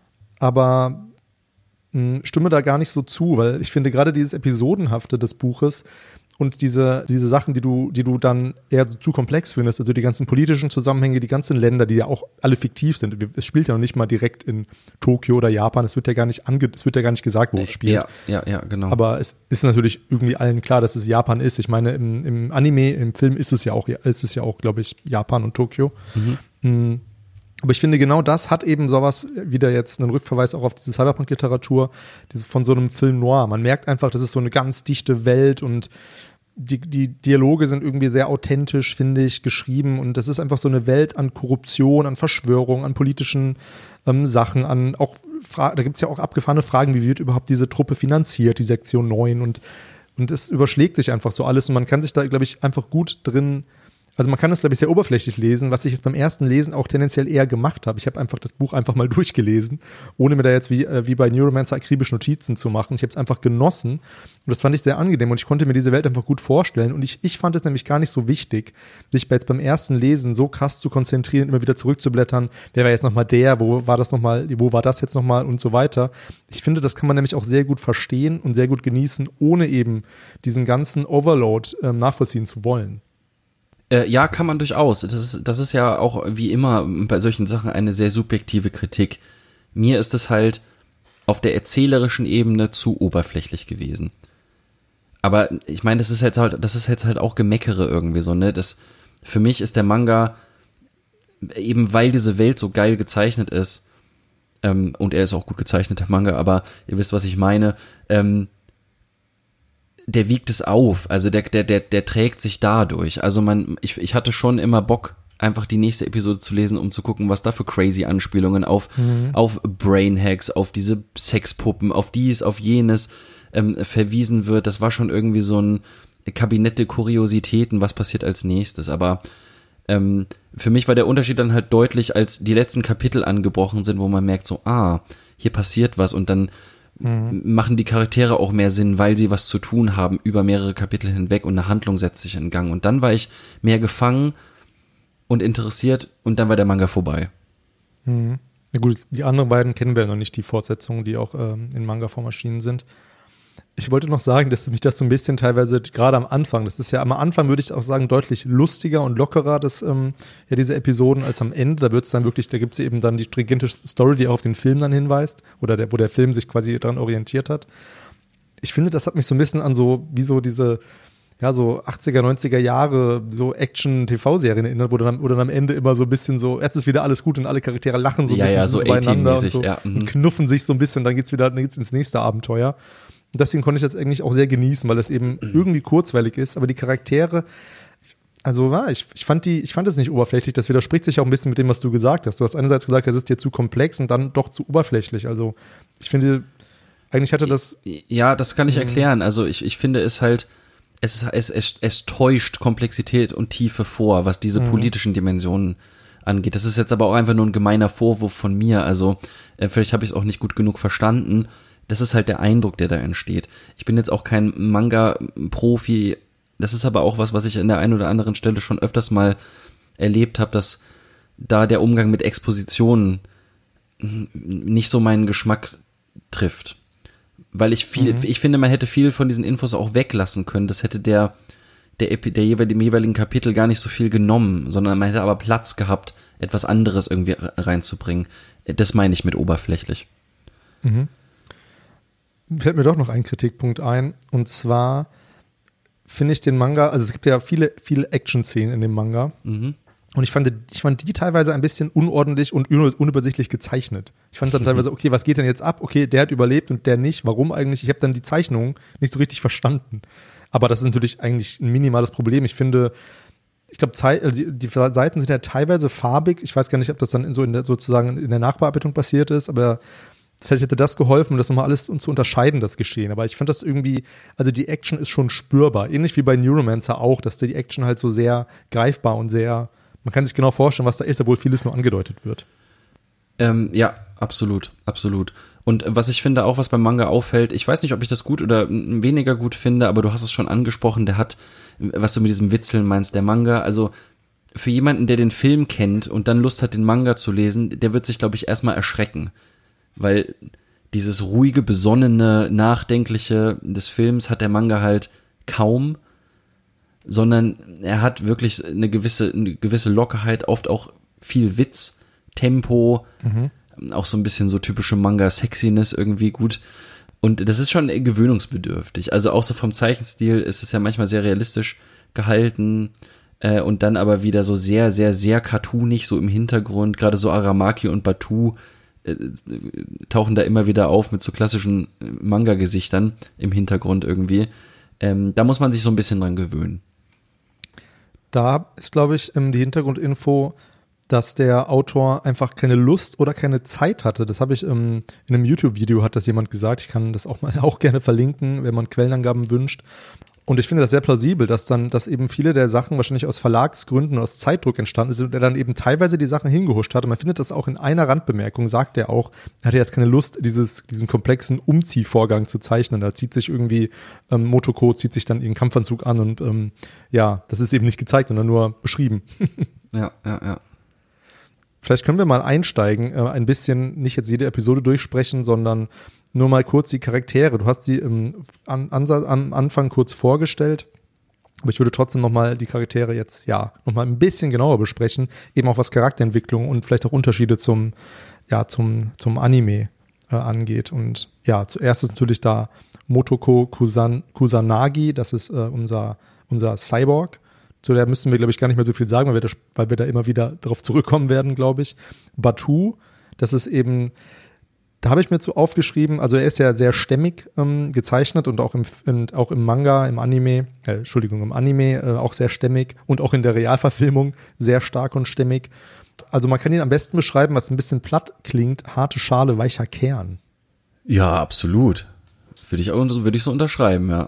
aber stimme da gar nicht so zu, weil ich finde gerade dieses Episodenhafte des Buches und diese, diese Sachen, die du, die du dann eher so zu komplex findest, also die ganzen politischen Zusammenhänge, die ganzen Länder, die ja auch alle fiktiv sind. Es spielt ja noch nicht mal direkt in Tokio oder Japan, es wird ja gar nicht ange, es wird ja gar nicht gesagt, wo es spielt. Ja, ja, ja, genau. Aber es ist natürlich irgendwie allen klar, dass es Japan ist. Ich meine, im, im Anime, im Film ist es ja auch, ist es ja auch, glaube ich, Japan und Tokio. Mhm. Aber ich finde, genau das hat eben sowas, wieder jetzt einen Rückverweis auch auf diese Cyberpunk-Literatur, diese von so einem Film noir. Man merkt einfach, das ist so eine ganz dichte Welt und die, die Dialoge sind irgendwie sehr authentisch, finde ich, geschrieben. Und das ist einfach so eine Welt an Korruption, an Verschwörung, an politischen ähm, Sachen, an auch, Fra- da gibt es ja auch abgefahrene Fragen, wie wird überhaupt diese Truppe finanziert, die Sektion neun und, und es überschlägt sich einfach so alles und man kann sich da, glaube ich, einfach gut drin. Also man kann das, glaube ich, sehr oberflächlich lesen, was ich jetzt beim ersten Lesen auch tendenziell eher gemacht habe. Ich habe einfach das Buch einfach mal durchgelesen, ohne mir da jetzt wie, äh, wie bei Neuromancer akribisch Notizen zu machen. Ich habe es einfach genossen und das fand ich sehr angenehm und ich konnte mir diese Welt einfach gut vorstellen. Und ich, ich fand es nämlich gar nicht so wichtig, sich jetzt beim ersten Lesen so krass zu konzentrieren, immer wieder zurückzublättern. Wer war jetzt nochmal der? Wo war das nochmal? Wo war das jetzt nochmal? Und so weiter. Ich finde, das kann man nämlich auch sehr gut verstehen und sehr gut genießen, ohne eben diesen ganzen Overload ähm, nachvollziehen zu wollen. Äh, ja, kann man durchaus. Das ist, das ist ja auch wie immer bei solchen Sachen eine sehr subjektive Kritik. Mir ist es halt auf der erzählerischen Ebene zu oberflächlich gewesen. Aber ich meine, das ist jetzt halt, das ist jetzt halt auch Gemeckere irgendwie so, ne? Das, für mich ist der Manga, eben weil diese Welt so geil gezeichnet ist, ähm, und er ist auch gut gezeichnet, der Manga, aber ihr wisst, was ich meine, ähm, der wiegt es auf, also der, der, der, der trägt sich dadurch. Also man, ich, ich hatte schon immer Bock, einfach die nächste Episode zu lesen, um zu gucken, was da für crazy Anspielungen auf, mhm. auf Brainhacks, auf diese Sexpuppen, auf dies, auf jenes ähm, verwiesen wird. Das war schon irgendwie so ein Kabinett der Kuriositäten, was passiert als nächstes. Aber ähm, für mich war der Unterschied dann halt deutlich, als die letzten Kapitel angebrochen sind, wo man merkt so, ah, hier passiert was und dann mhm. machen die Charaktere auch mehr Sinn, weil sie was zu tun haben über mehrere Kapitel hinweg und eine Handlung setzt sich in Gang. Und dann war ich mehr gefangen und interessiert und dann war der Manga vorbei. Mhm. Na gut, die anderen beiden kennen wir ja noch nicht, die Fortsetzungen, die auch ähm, in Manga-Form erschienen sind. Ich wollte noch sagen, dass mich das so ein bisschen teilweise, gerade am Anfang, das ist ja am Anfang, würde ich auch sagen, deutlich lustiger und lockerer, das, ähm, ja, diese Episoden, als am Ende. Da wird es dann wirklich, da gibt es eben dann die stringente Story, die auf den Film dann hinweist, oder der, wo der Film sich quasi daran orientiert hat. Ich finde, das hat mich so ein bisschen an so, wie so diese, ja, so achtziger, neunziger Jahre, so Action-T V-Serien erinnert, wo dann, wo dann am Ende immer so ein bisschen so, jetzt ist wieder alles gut und alle Charaktere lachen so ein ja, bisschen ja, so beieinander und so ja, und knuffen sich so ein bisschen, dann geht's wieder, dann geht's ins nächste Abenteuer. Und deswegen konnte ich das eigentlich auch sehr genießen, weil es eben irgendwie kurzweilig ist, aber die Charaktere, also ja, ich, ich fand die, ich fand es nicht oberflächlich, das widerspricht sich auch ein bisschen mit dem, was du gesagt hast. Du hast einerseits gesagt, es ist dir zu komplex und dann doch zu oberflächlich. Also ich finde, eigentlich hatte das. Ja, das kann ich erklären. Also ich, ich finde es halt, es, es, es, es täuscht Komplexität und Tiefe vor, was diese mhm. politischen Dimensionen angeht. Das ist jetzt aber auch einfach nur ein gemeiner Vorwurf von mir. Also äh, vielleicht habe ich es auch nicht gut genug verstanden. Das ist halt der Eindruck, der da entsteht. Ich bin jetzt auch kein Manga-Profi. Das ist aber auch was, was ich an der einen oder anderen Stelle schon öfters mal erlebt habe, dass da der Umgang mit Expositionen nicht so meinen Geschmack trifft. Weil ich viel, mhm. ich finde, man hätte viel von diesen Infos auch weglassen können. Das hätte der, der, der jeweil, dem jeweiligen Kapitel gar nicht so viel genommen, sondern man hätte aber Platz gehabt, etwas anderes irgendwie reinzubringen. Das meine ich mit oberflächlich. Mhm. Fällt mir doch noch ein Kritikpunkt ein, und zwar finde ich den Manga, also es gibt ja viele, viele Action-Szenen in dem Manga, mhm. und ich fand, ich fand die teilweise ein bisschen unordentlich und unübersichtlich gezeichnet. Ich fand dann teilweise, okay, was geht denn jetzt ab? Okay, der hat überlebt und der nicht. Warum eigentlich? Ich habe dann die Zeichnung nicht so richtig verstanden. Aber das ist natürlich eigentlich ein minimales Problem. Ich finde, ich glaube, die, die Seiten sind ja teilweise farbig. Ich weiß gar nicht, ob das dann in so in der, sozusagen in der Nachbearbeitung passiert ist, aber vielleicht hätte das geholfen, um das nochmal alles zu unterscheiden, das Geschehen. Aber ich fand das irgendwie, also die Action ist schon spürbar. Ähnlich wie bei Neuromancer auch, dass die Action halt so sehr greifbar und sehr, man kann sich genau vorstellen, was da ist, obwohl vieles nur angedeutet wird. Ähm, ja, absolut, absolut. Und was ich finde auch, was beim Manga auffällt, ich weiß nicht, ob ich das gut oder weniger gut finde, aber du hast es schon angesprochen, der hat, was du mit diesem Witzeln meinst, der Manga, also für jemanden, der den Film kennt und dann Lust hat, den Manga zu lesen, der wird sich, glaube ich, erstmal erschrecken. Weil dieses ruhige, besonnene, nachdenkliche des Films hat der Manga halt kaum, sondern er hat wirklich eine gewisse, eine gewisse Lockerheit, oft auch viel Witz, Tempo, mhm. auch so ein bisschen so typische Manga-Sexiness irgendwie gut. Und das ist schon gewöhnungsbedürftig. Also auch so vom Zeichenstil ist es ja manchmal sehr realistisch gehalten äh, und dann aber wieder so sehr, sehr, sehr cartoonig, so im Hintergrund. Gerade so Aramaki und Batu tauchen da immer wieder auf mit so klassischen Manga-Gesichtern im Hintergrund irgendwie. Ähm, da muss man sich so ein bisschen dran gewöhnen. Da ist, glaube ich, die Hintergrundinfo, dass der Autor einfach keine Lust oder keine Zeit hatte. Das habe ich ähm, in einem YouTube-Video, hat das jemand gesagt. Ich kann das auch mal auch gerne verlinken, wenn man Quellenangaben wünscht. Und ich finde das sehr plausibel, dass dann, dass eben viele der Sachen wahrscheinlich aus Verlagsgründen, aus Zeitdruck entstanden sind und er dann eben teilweise die Sachen hingehuscht hat. Und man findet das auch in einer Randbemerkung, sagt er auch, er hatte jetzt keine Lust, dieses, diesen komplexen Umziehvorgang zu zeichnen. Da zieht sich irgendwie, ähm, Motoko zieht sich dann ihren Kampfanzug an und ähm, ja, das ist eben nicht gezeigt, sondern nur beschrieben. Ja, ja, ja. Vielleicht können wir mal einsteigen, äh, ein bisschen, nicht jetzt jede Episode durchsprechen, sondern nur mal kurz die Charaktere. Du hast sie im an, Ansatz, am Anfang kurz vorgestellt, aber ich würde trotzdem nochmal die Charaktere jetzt, ja, nochmal ein bisschen genauer besprechen, eben auch was Charakterentwicklung und vielleicht auch Unterschiede zum, ja, zum, zum Anime äh, angeht. Und ja, zuerst ist natürlich da Motoko Kusan, Kusanagi, das ist äh, unser, unser Cyborg. Zu der müssen wir, glaube ich, gar nicht mehr so viel sagen, weil wir da, weil wir da immer wieder drauf zurückkommen werden, glaube ich. Batu, das ist eben, da habe ich mir zu aufgeschrieben, also er ist ja sehr stämmig ähm, gezeichnet und auch im, und auch im Manga, im Anime, äh, Entschuldigung, im Anime äh, auch sehr stämmig und auch in der Realverfilmung sehr stark und stämmig. Also man kann ihn am besten beschreiben, was ein bisschen platt klingt, harte Schale, weicher Kern. Ja, absolut. Würde ich, würde ich so unterschreiben, ja.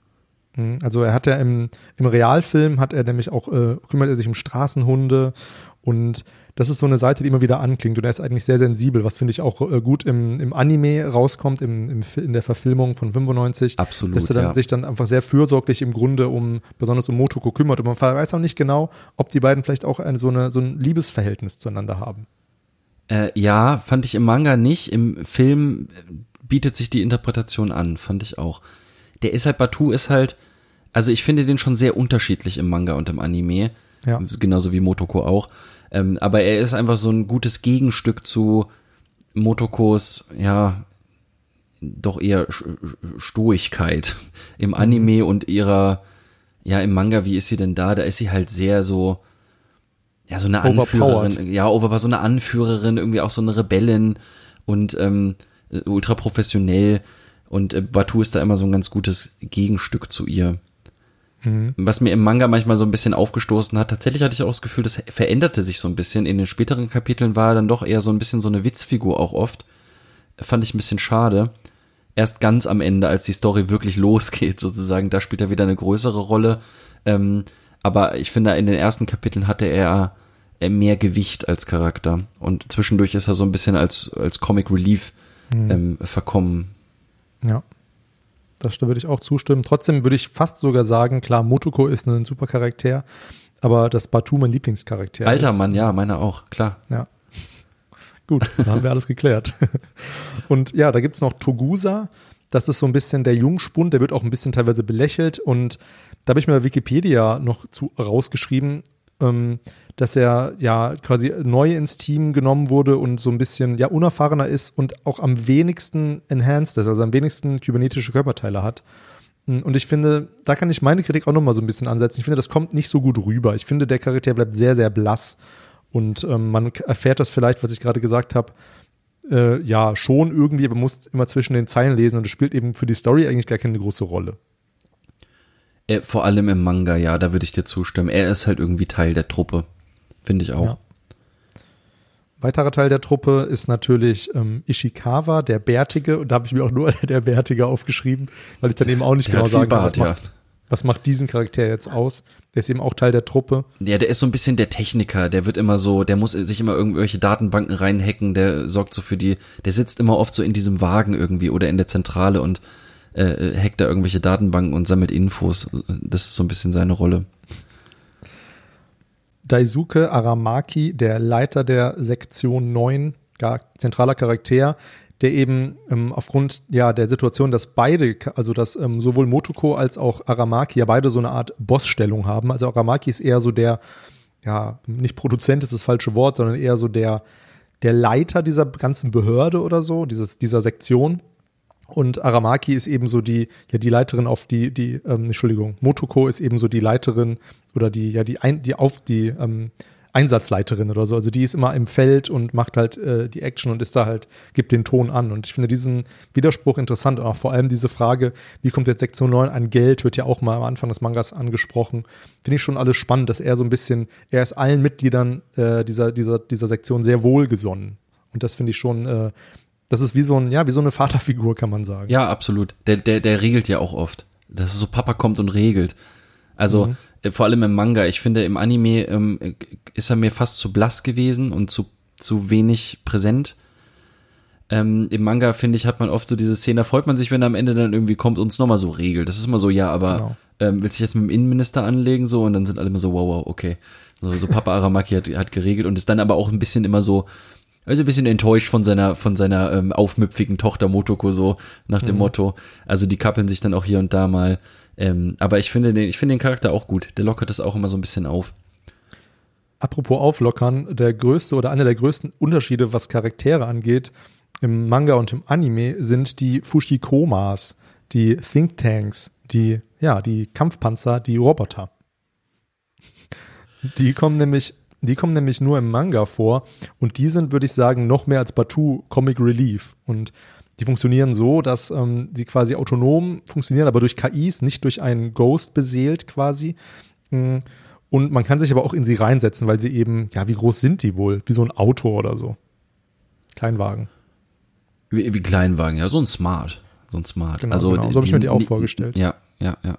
Also er hat ja im, im Realfilm hat er nämlich auch, äh, kümmert er sich um Straßenhunde und das ist so eine Seite, die immer wieder anklingt und er ist eigentlich sehr sensibel, was finde ich auch äh, gut im, im Anime rauskommt, im, im, in der Verfilmung von fünfundneunzig. Absolut, dass er dann, ja. sich dann einfach sehr fürsorglich im Grunde um, besonders um Motoko kümmert und man weiß auch nicht genau, ob die beiden vielleicht auch ein, so, eine, so ein Liebesverhältnis zueinander haben. Äh, ja, fand ich im Manga nicht, im Film bietet sich die Interpretation an, fand ich auch. Der ist halt, Batu ist halt, also ich finde den schon sehr unterschiedlich im Manga und im Anime, ja. Genauso wie Motoko auch, ähm, aber er ist einfach so ein gutes Gegenstück zu Motokos, ja, doch eher Stoigkeit im Anime mhm. und ihrer, ja, im Manga, wie ist sie denn da? Da ist sie halt sehr so, ja, so eine Anführerin, ja, over, so eine Anführerin, irgendwie auch so eine Rebellin und ähm, ultra professionell. Und äh, Batu ist da immer so ein ganz gutes Gegenstück zu ihr. Mhm. Was mir im Manga manchmal so ein bisschen aufgestoßen hat, tatsächlich hatte ich auch das Gefühl, das veränderte sich so ein bisschen. In den späteren Kapiteln war er dann doch eher so ein bisschen so eine Witzfigur auch oft. Fand ich ein bisschen schade. Erst ganz am Ende, als die Story wirklich losgeht sozusagen, da spielt er wieder eine größere Rolle. Ähm, aber ich finde, in den ersten Kapiteln hatte er mehr Gewicht als Charakter. Und zwischendurch ist er so ein bisschen als, als Comic Relief mhm. ähm, verkommen. Ja, das würde ich auch zustimmen. Trotzdem würde ich fast sogar sagen, klar, Motoko ist ein super Charakter, aber dass Batu mein Lieblingscharakter Alter ist. Alter Mann, ja, meiner auch, klar. Ja. Gut, dann haben wir alles geklärt. Und ja, da gibt es noch Togusa. Das ist so ein bisschen der Jungspund, der wird auch ein bisschen teilweise belächelt. Und da habe ich mir bei Wikipedia noch zu rausgeschrieben, ähm, dass er ja quasi neu ins Team genommen wurde und so ein bisschen ja unerfahrener ist und auch am wenigsten enhanced ist, also am wenigsten kybernetische Körperteile hat. Und ich finde, da kann ich meine Kritik auch nochmal so ein bisschen ansetzen. Ich finde, das kommt nicht so gut rüber. Ich finde, der Charakter bleibt sehr, sehr blass. Und ähm, man erfährt das vielleicht, was ich gerade gesagt habe, äh, ja, schon irgendwie, aber man muss immer zwischen den Zeilen lesen und es spielt eben für die Story eigentlich gar keine große Rolle. Äh, vor allem im Manga, ja, da würde ich dir zustimmen. Er ist halt irgendwie Teil der Truppe. Finde ich auch. Ja. Weiterer Teil der Truppe ist natürlich ähm, Ishikawa, der Bärtige. Und da habe ich mir auch nur der Bärtige aufgeschrieben, weil ich dann eben auch nicht der genau sagen kann, Bart, was, macht, ja. was macht diesen Charakter jetzt aus. Der ist eben auch Teil der Truppe. Ja, der ist so ein bisschen der Techniker. Der wird immer so, der muss sich immer irgendwelche Datenbanken reinhacken. Der sorgt so für die, der sitzt immer oft so in diesem Wagen irgendwie oder in der Zentrale und äh, hackt da irgendwelche Datenbanken und sammelt Infos. Das ist so ein bisschen seine Rolle. Daisuke Aramaki, der Leiter der Sektion neun, gar zentraler Charakter, der eben ähm, aufgrund ja der Situation, dass beide, also dass ähm, sowohl Motoko als auch Aramaki ja beide so eine Art Bossstellung haben. Also Aramaki ist eher so der, ja, nicht Produzent ist das falsche Wort, sondern eher so der, der Leiter dieser ganzen Behörde oder so, dieses, dieser Sektion. Und Aramaki ist eben so die, ja, die Leiterin auf die, die, ähm, Entschuldigung, Motoko ist eben so die Leiterin oder die, ja, die, ein, die auf die ähm, Einsatzleiterin oder so. Also die ist immer im Feld und macht halt äh, die Action und ist da halt, gibt den Ton an. Und ich finde diesen Widerspruch interessant. Und auch vor allem diese Frage, wie kommt jetzt Sektion neun an Geld, wird ja auch mal am Anfang des Mangas angesprochen. Finde ich schon alles spannend, dass er so ein bisschen, er ist allen Mitgliedern äh, dieser, dieser, dieser Sektion sehr wohlgesonnen. Und das finde ich schon, äh, das ist wie so ein, ja, wie so eine Vaterfigur, kann man sagen. Ja, absolut. Der, der, der regelt ja auch oft. Dass so Papa kommt und regelt. Also, mhm. äh, vor allem im Manga. Ich finde, im Anime ähm, ist er mir fast zu blass gewesen und zu, zu wenig präsent. Ähm, Im Manga, finde ich, hat man oft so diese Szene, da freut man sich, wenn er am Ende dann irgendwie kommt und es nochmal so regelt. Das ist immer so, ja, aber genau. ähm, willst du dich jetzt mit dem Innenminister anlegen? So, und dann sind alle immer so, wow, wow, okay. So, so Papa Aramaki hat, hat geregelt und ist dann aber auch ein bisschen immer so, also ein bisschen enttäuscht von seiner von seiner ähm, aufmüpfigen Tochter Motoko, so nach dem mhm. Motto. Also die kappeln sich dann auch hier und da mal. Ähm, aber ich finde den, ich finde den Charakter auch gut. Der lockert das auch immer so ein bisschen auf. Apropos auflockern, der größte oder einer der größten Unterschiede, was Charaktere angeht, im Manga und im Anime sind die Fushikomas, die Thinktanks, die, ja, die Kampfpanzer, die Roboter. Die kommen nämlich, die kommen nämlich nur im Manga vor und die sind, würde ich sagen, noch mehr als Batu Comic Relief und die funktionieren so, dass ähm, sie quasi autonom funktionieren, aber durch K Is, nicht durch einen Ghost beseelt quasi. Und man kann sich aber auch in sie reinsetzen, weil sie eben, ja, wie groß sind die wohl? Wie so ein Auto oder so. Kleinwagen. Wie, wie Kleinwagen, ja, so ein Smart. So ein Smart. Genau, also, genau. So habe ich mir die auch vorgestellt. Ja, ja, ja.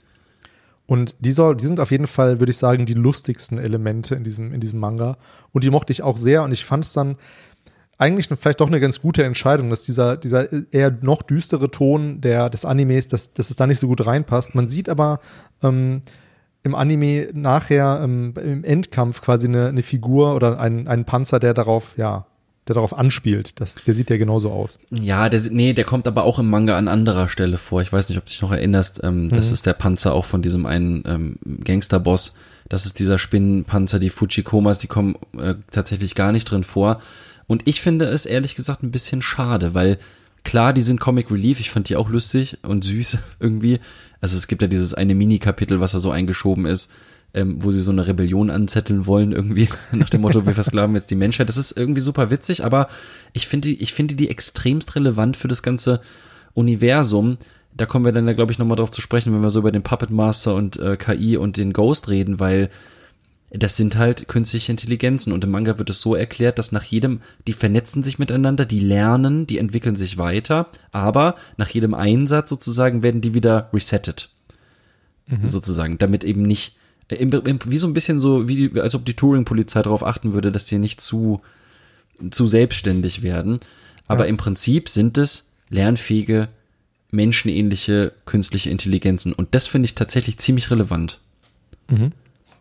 Und die, soll, die sind auf jeden Fall, würde ich sagen, die lustigsten Elemente in diesem, in diesem Manga. Und die mochte ich auch sehr. Und ich fand es dann eigentlich vielleicht doch eine ganz gute Entscheidung, dass dieser, dieser eher noch düstere Ton der, des Animes, dass, dass es da nicht so gut reinpasst. Man sieht aber ähm, im Anime nachher ähm, im Endkampf quasi eine, eine Figur oder einen, einen Panzer, der darauf, ja, der darauf anspielt. Das, der sieht ja genauso aus. Ja, der, nee, der kommt aber auch im Manga an anderer Stelle vor. Ich weiß nicht, ob du dich noch erinnerst. Ähm, mhm. Das ist der Panzer auch von diesem einen ähm, Gangsterboss. Das ist dieser Spinnenpanzer, die Fushikomas, die kommen äh, tatsächlich gar nicht drin vor. Und ich finde es ehrlich gesagt ein bisschen schade, weil klar, die sind Comic Relief, ich fand die auch lustig und süß irgendwie. Also es gibt ja dieses eine Mini-Kapitel, was da so eingeschoben ist, ähm, wo sie so eine Rebellion anzetteln wollen irgendwie, nach dem Motto, wir versklaven jetzt die Menschheit. Das ist irgendwie super witzig, aber ich finde, ich finde die extremst relevant für das ganze Universum. Da kommen wir dann, da, glaube ich, nochmal drauf zu sprechen, wenn wir so über den Puppet Master und äh, K I und den Ghost reden, weil das sind halt künstliche Intelligenzen und im Manga wird es so erklärt, dass nach jedem, die vernetzen sich miteinander, die lernen, die entwickeln sich weiter, aber nach jedem Einsatz sozusagen werden die wieder resettet. Mhm. Sozusagen, damit eben nicht, im, im, wie so ein bisschen so, wie als ob die Turing-Polizei darauf achten würde, dass die nicht zu, zu selbstständig werden. Aber ja. Im Prinzip sind es lernfähige, menschenähnliche künstliche Intelligenzen und das finde ich tatsächlich ziemlich relevant. Mhm.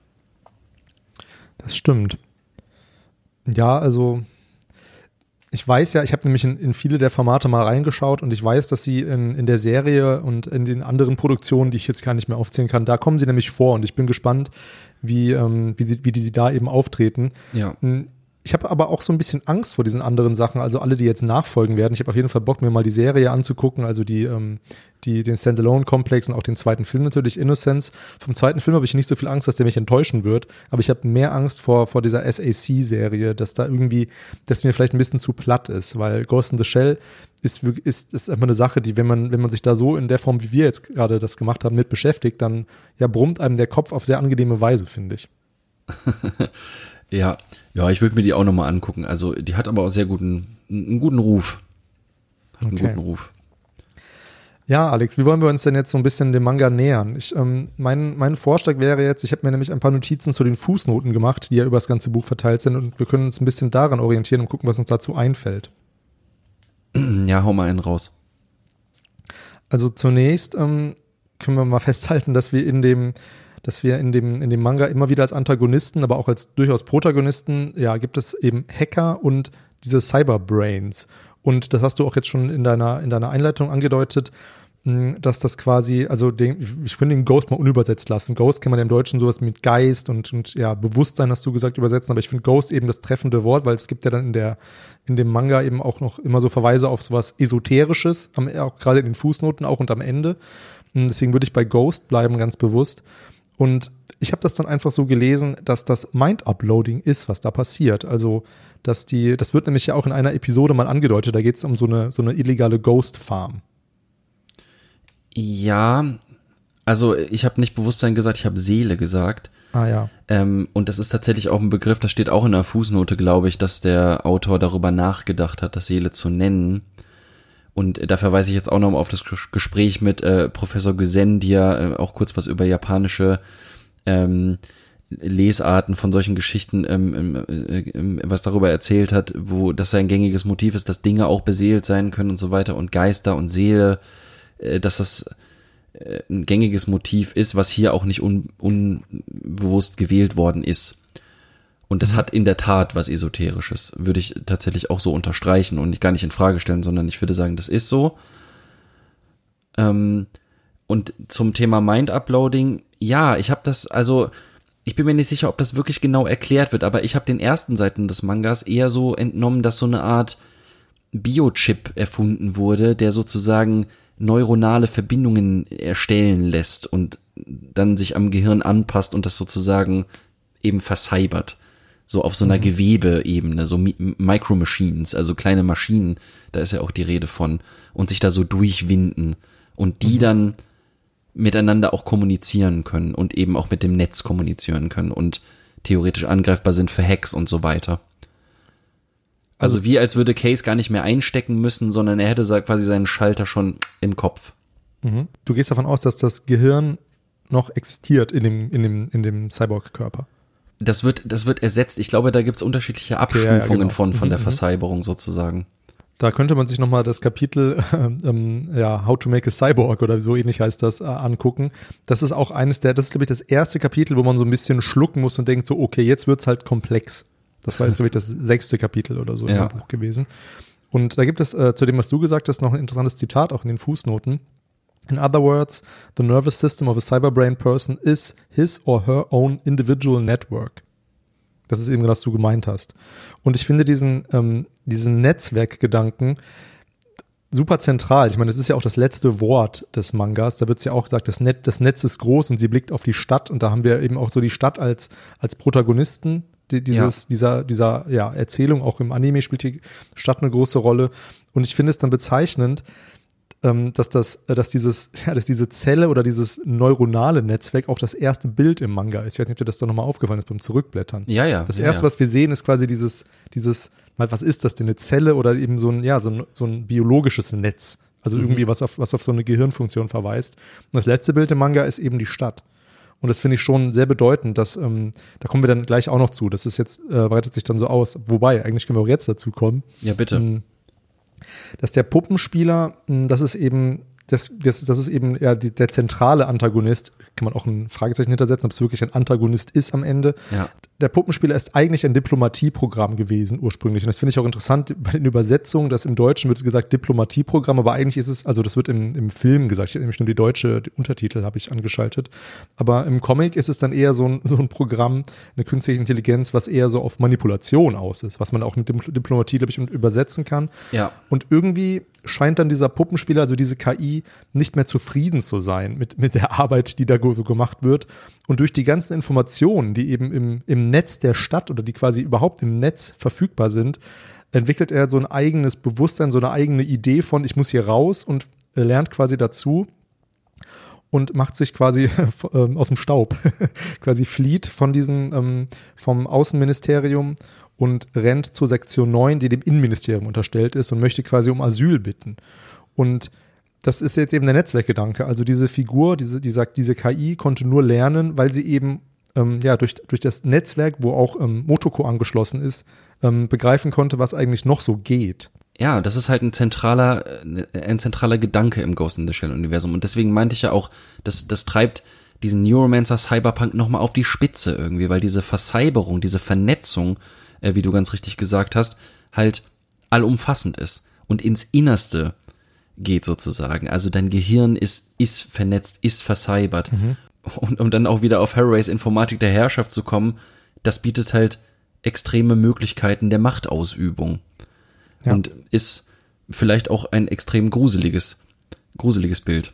Das stimmt. Ja, also ich weiß ja, ich habe nämlich in, in viele der Formate mal reingeschaut und ich weiß, dass sie in, in der Serie und in den anderen Produktionen, die ich jetzt gar nicht mehr aufzählen kann, da kommen sie nämlich vor und ich bin gespannt, wie, ähm, wie, sie, wie die sie da eben auftreten. Ja. Ich habe aber auch so ein bisschen Angst vor diesen anderen Sachen, also alle, die jetzt nachfolgen werden. Ich habe auf jeden Fall Bock, mir mal die Serie anzugucken, also die, ähm, die den Standalone-Komplex und auch den zweiten Film natürlich, Innocence. Vom zweiten Film habe ich nicht so viel Angst, dass der mich enttäuschen wird, aber ich habe mehr Angst vor vor dieser S A C-Serie, dass da irgendwie, dass mir vielleicht ein bisschen zu platt ist, weil Ghost in the Shell ist, ist, ist einfach eine Sache, die, wenn man, wenn man sich da so in der Form, wie wir jetzt gerade das gemacht haben, mit beschäftigt, dann ja brummt einem der Kopf auf sehr angenehme Weise, finde ich. Ja, ja, ich würde mir die auch nochmal angucken. Also die hat aber auch sehr guten, einen guten Ruf. Hat einen Okay. guten Ruf. Ja, Alex, wie wollen wir uns denn jetzt so ein bisschen dem Manga nähern? Ich, ähm, mein, mein Vorschlag wäre jetzt, ich habe mir nämlich ein paar Notizen zu den Fußnoten gemacht, die ja über das ganze Buch verteilt sind und wir können uns ein bisschen daran orientieren und gucken, was uns dazu einfällt. Ja, hau mal einen raus. Also zunächst ähm, können wir mal festhalten, dass wir in dem dass wir in dem, in dem Manga immer wieder als Antagonisten, aber auch als durchaus Protagonisten, ja, gibt es eben Hacker und diese Cyberbrains. Und das hast du auch jetzt schon in deiner, in deiner Einleitung angedeutet, dass das quasi, also den, ich finde den Ghost mal unübersetzt lassen. Ghost kann man ja im Deutschen sowas mit Geist und, und ja, Bewusstsein, hast du gesagt, übersetzen, aber ich finde Ghost eben das treffende Wort, weil es gibt ja dann in der, in dem Manga eben auch noch immer so Verweise auf sowas Esoterisches, am, auch gerade in den Fußnoten auch und am Ende. Deswegen würde ich bei Ghost bleiben, ganz bewusst. Und ich habe das dann einfach so gelesen, dass das Mind-Uploading ist, was da passiert. Also, dass die, das wird nämlich ja auch in einer Episode mal angedeutet, da geht es um so eine, so eine illegale Ghost-Farm. Ja, also ich habe nicht Bewusstsein gesagt, ich habe Seele gesagt. Ah ja. Ähm, und das ist tatsächlich auch ein Begriff, das steht auch in der Fußnote, glaube ich, dass der Autor darüber nachgedacht hat, das Seele zu nennen. Und da verweise ich jetzt auch noch mal auf das Gespräch mit äh, Professor Güsen, die ja äh, auch kurz was über japanische ähm, Lesarten von solchen Geschichten ähm, äh, äh, was darüber erzählt hat, wo das sein gängiges Motiv ist, dass Dinge auch beseelt sein können und so weiter und Geister und Seele, äh, dass das äh, ein gängiges Motiv ist, was hier auch nicht un, unbewusst gewählt worden ist. Und das mhm. hat in der Tat was Esoterisches, würde ich tatsächlich auch so unterstreichen und nicht gar nicht in Frage stellen, sondern ich würde sagen, das ist so. Ähm, und zum Thema Mind-Uploading, ja, ich habe das, also ich bin mir nicht sicher, ob das wirklich genau erklärt wird, aber ich habe den ersten Seiten des Mangas eher so entnommen, dass so eine Art Biochip erfunden wurde, der sozusagen neuronale Verbindungen erstellen lässt und dann sich am Gehirn anpasst und das sozusagen eben vercybert. So auf so einer mhm. Gewebeebene, so Mi- Micro-Machines, also kleine Maschinen, da ist ja auch die Rede von, und sich da so durchwinden und die mhm. dann miteinander auch kommunizieren können und eben auch mit dem Netz kommunizieren können und theoretisch angreifbar sind für Hacks und so weiter. Also, also wie als würde Case gar nicht mehr einstecken müssen, sondern er hätte quasi seinen Schalter schon im Kopf. Mhm. Du gehst davon aus, dass das Gehirn noch existiert in dem, in dem, in dem Cyborg-Körper. Das wird, das wird ersetzt. Ich glaube, da gibt es unterschiedliche Abstufungen okay, ja, ja, genau. von, von mhm, der Vercyberung sozusagen. Da könnte man sich nochmal das Kapitel ähm, ja, How to Make a Cyborg oder so ähnlich heißt das, äh, angucken. Das ist auch eines der, das ist glaube ich das erste Kapitel, wo man so ein bisschen schlucken muss und denkt so, okay, jetzt wird's halt komplex. Das war jetzt glaube ich das sechste Kapitel oder so ja. im Buch gewesen. Und da gibt es äh, zu dem, was du gesagt hast, noch ein interessantes Zitat auch in den Fußnoten. In other words, the nervous system of a cyberbrain person is his or her own individual network. Das ist eben, was du gemeint hast. Und ich finde diesen, ähm, diesen Netzwerkgedanken super zentral. Ich meine, das ist ja auch das letzte Wort des Mangas. Da wird es ja auch gesagt, das Netz, das Netz ist groß und sie blickt auf die Stadt. Und da haben wir eben auch so die Stadt als, als Protagonisten die, dieses, ja. dieser, dieser ja, Erzählung. Auch im Anime spielt die Stadt eine große Rolle. Und ich finde es dann bezeichnend, dass das, dass dieses, ja, dass diese Zelle oder dieses neuronale Netzwerk auch das erste Bild im Manga ist. Ich weiß nicht, ob dir das da nochmal aufgefallen ist beim Zurückblättern. Ja, ja. Das ja, erste, ja. was wir sehen, ist quasi dieses, dieses, was ist das denn? Eine Zelle oder eben so ein, ja, so ein, so ein biologisches Netz. Also mhm. irgendwie was auf, was auf so eine Gehirnfunktion verweist. Und das letzte Bild im Manga ist eben die Stadt. Und das finde ich schon sehr bedeutend, dass, ähm, da kommen wir dann gleich auch noch zu. Das ist jetzt, äh, breitet sich dann so aus. Wobei, eigentlich können wir auch jetzt dazu kommen. Ja, bitte. Ähm, dass der Puppenspieler, das ist eben, das, das, das ist eben ja die, der zentrale Antagonist, kann man auch ein Fragezeichen hintersetzen, ob es wirklich ein Antagonist ist am Ende. Ja. Der Puppenspieler ist eigentlich ein Diplomatieprogramm gewesen ursprünglich. Und das finde ich auch interessant bei den Übersetzungen, dass im Deutschen wird gesagt Diplomatieprogramm, aber eigentlich ist es, also das wird im, im Film gesagt, ich habe nämlich nur die deutsche die Untertitel habe ich angeschaltet. Aber im Comic ist es dann eher so ein, so ein Programm, eine künstliche Intelligenz, was eher so auf Manipulation aus ist, was man auch mit Diplomatie, glaube ich, übersetzen kann. Ja. Und irgendwie scheint dann dieser Puppenspieler, also diese K I, nicht mehr zufrieden zu sein mit, mit der Arbeit, die da so gemacht wird. Und durch die ganzen Informationen, die eben im, im Netz der Stadt oder die quasi überhaupt im Netz verfügbar sind, entwickelt er so ein eigenes Bewusstsein, so eine eigene Idee von, ich muss hier raus und er lernt quasi dazu und macht sich quasi äh, aus dem Staub, quasi flieht von diesem, ähm, vom Außenministerium und rennt zur Sektion neun, die dem Innenministerium unterstellt ist und möchte quasi um Asyl bitten. Und das ist jetzt eben der Netzwerkgedanke. Also diese Figur, diese, die sagt, diese K I konnte nur lernen, weil sie eben ähm, ja durch, durch das Netzwerk, wo auch ähm, Motoko angeschlossen ist, ähm, begreifen konnte, was eigentlich noch so geht. Ja, das ist halt ein zentraler, ein zentraler Gedanke im Ghost in the Shell-Universum. Und deswegen meinte ich ja auch, das, das treibt diesen Neuromancer Cyberpunk nochmal auf die Spitze irgendwie, weil diese Vercyberung, diese Vernetzung, äh, wie du ganz richtig gesagt hast, halt allumfassend ist und ins Innerste geht sozusagen. Also dein Gehirn ist, ist vernetzt, ist vercybert. Mhm. Und um dann auch wieder auf Harrays Informatik der Herrschaft zu kommen, das bietet halt extreme Möglichkeiten der Machtausübung. Ja. Und ist vielleicht auch ein extrem gruseliges, gruseliges Bild.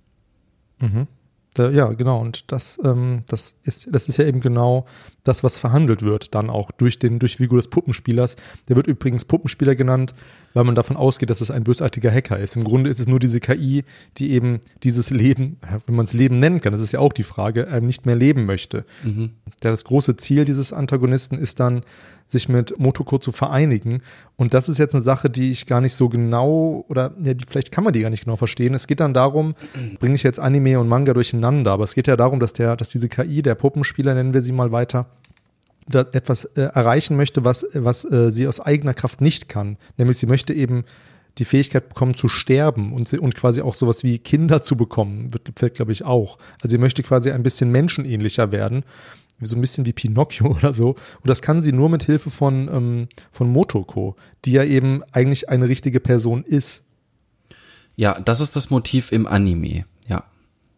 Mhm. Ja, genau. Und das, ähm, das ist, das ist ja eben genau das, was verhandelt wird, dann auch durch den, durch Figur des Puppenspielers. Der wird übrigens Puppenspieler genannt, weil man davon ausgeht, dass es ein bösartiger Hacker ist. Im Grunde ist es nur diese K I, die eben dieses Leben, wenn man es Leben nennen kann, das ist ja auch die Frage, ähm, nicht mehr leben möchte. Mhm. Der, das große Ziel dieses Antagonisten ist dann, sich mit Motoko zu vereinigen. Und das ist jetzt eine Sache, die ich gar nicht so genau, oder ja, die, vielleicht kann man die gar nicht genau verstehen. Es geht dann darum, bringe ich jetzt Anime und Manga durcheinander, aber es geht ja darum, dass der, dass diese K I, der Puppenspieler, nennen wir sie mal weiter, da etwas äh, erreichen möchte, was, was äh, sie aus eigener Kraft nicht kann. Nämlich sie möchte eben die Fähigkeit bekommen zu sterben und, sie, und quasi auch sowas wie Kinder zu bekommen, wird, fällt glaube ich auch. Also sie möchte quasi ein bisschen menschenähnlicher werden, so ein bisschen wie Pinocchio oder so. Und das kann sie nur mit Hilfe von, ähm, von Motoko, die ja eben eigentlich eine richtige Person ist. Ja, das ist das Motiv im Anime, ja.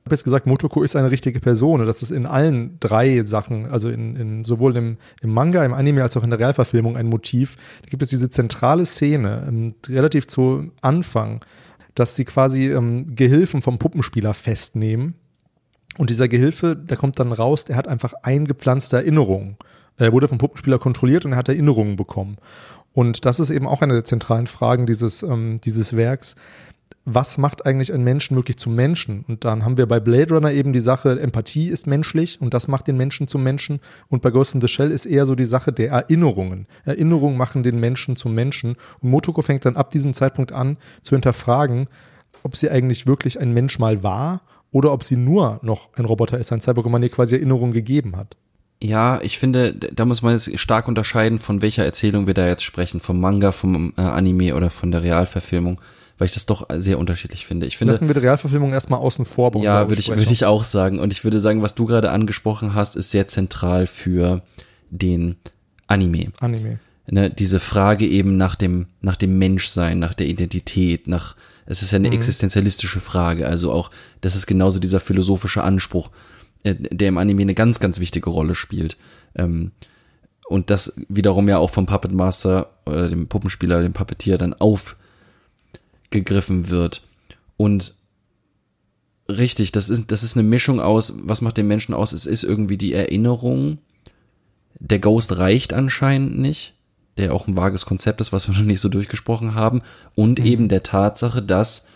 Ich habe jetzt gesagt, Motoko ist eine richtige Person und das ist in allen drei Sachen, also in, in sowohl im, im Manga, im Anime als auch in der Realverfilmung ein Motiv. Da gibt es diese zentrale Szene, ähm, relativ zu Anfang, dass sie quasi ähm, Gehilfen vom Puppenspieler festnehmen und dieser Gehilfe, der kommt dann raus, der hat einfach eingepflanzte Erinnerungen. Er wurde vom Puppenspieler kontrolliert und er hat Erinnerungen bekommen. Und das ist eben auch eine der zentralen Fragen dieses, ähm, dieses Werks. Was macht eigentlich einen Menschen wirklich zum Menschen? Und dann haben wir bei Blade Runner eben die Sache, Empathie ist menschlich und das macht den Menschen zum Menschen. Und bei Ghost in the Shell ist eher so die Sache der Erinnerungen. Erinnerungen machen den Menschen zum Menschen. Und Motoko fängt dann ab diesem Zeitpunkt an zu hinterfragen, ob sie eigentlich wirklich ein Mensch mal war oder ob sie nur noch ein Roboter ist, ein Cyborg, und man ihr quasi Erinnerungen gegeben hat. Ja, ich finde, da muss man jetzt stark unterscheiden, von welcher Erzählung wir da jetzt sprechen, vom Manga, vom äh, Anime oder von der Realverfilmung, weil ich das doch sehr unterschiedlich finde. Ich finde, lassen wir die Realverfilmung erstmal außen vor bei ja, würde ich, würde ich auch sagen. Und ich würde sagen, was du gerade angesprochen hast, ist sehr zentral für den Anime. Anime. Ne, diese Frage eben nach dem, nach dem Menschsein, nach der Identität, nach, es ist ja eine mhm. existenzialistische Frage, also auch, das ist genauso dieser philosophische Anspruch, äh, der im Anime eine ganz, ganz wichtige Rolle spielt. Ähm, und das wiederum ja auch vom Puppet Master oder dem Puppenspieler, dem Puppetier dann auf gegriffen wird. Und richtig, das ist, das ist eine Mischung aus, was macht den Menschen aus? Es ist irgendwie die Erinnerung. Der Ghost reicht anscheinend nicht, der auch ein vages Konzept ist, was wir noch nicht so durchgesprochen haben. Und mhm. eben der Tatsache, dass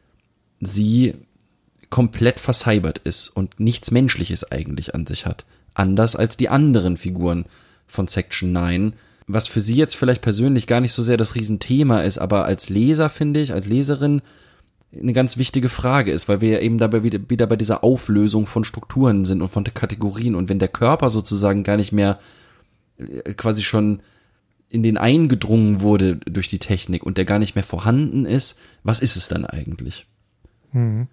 sie komplett vercybert ist und nichts Menschliches eigentlich an sich hat. Anders als die anderen Figuren von Section neun, was für sie jetzt vielleicht persönlich gar nicht so sehr das Riesenthema ist, aber als Leser, finde ich, als Leserin eine ganz wichtige Frage ist, weil wir ja eben dabei wieder, wieder bei dieser Auflösung von Strukturen sind und von Kategorien, und wenn der Körper sozusagen gar nicht mehr quasi schon in den eingedrungen wurde durch die Technik und der gar nicht mehr vorhanden ist, was ist es dann eigentlich? Hm.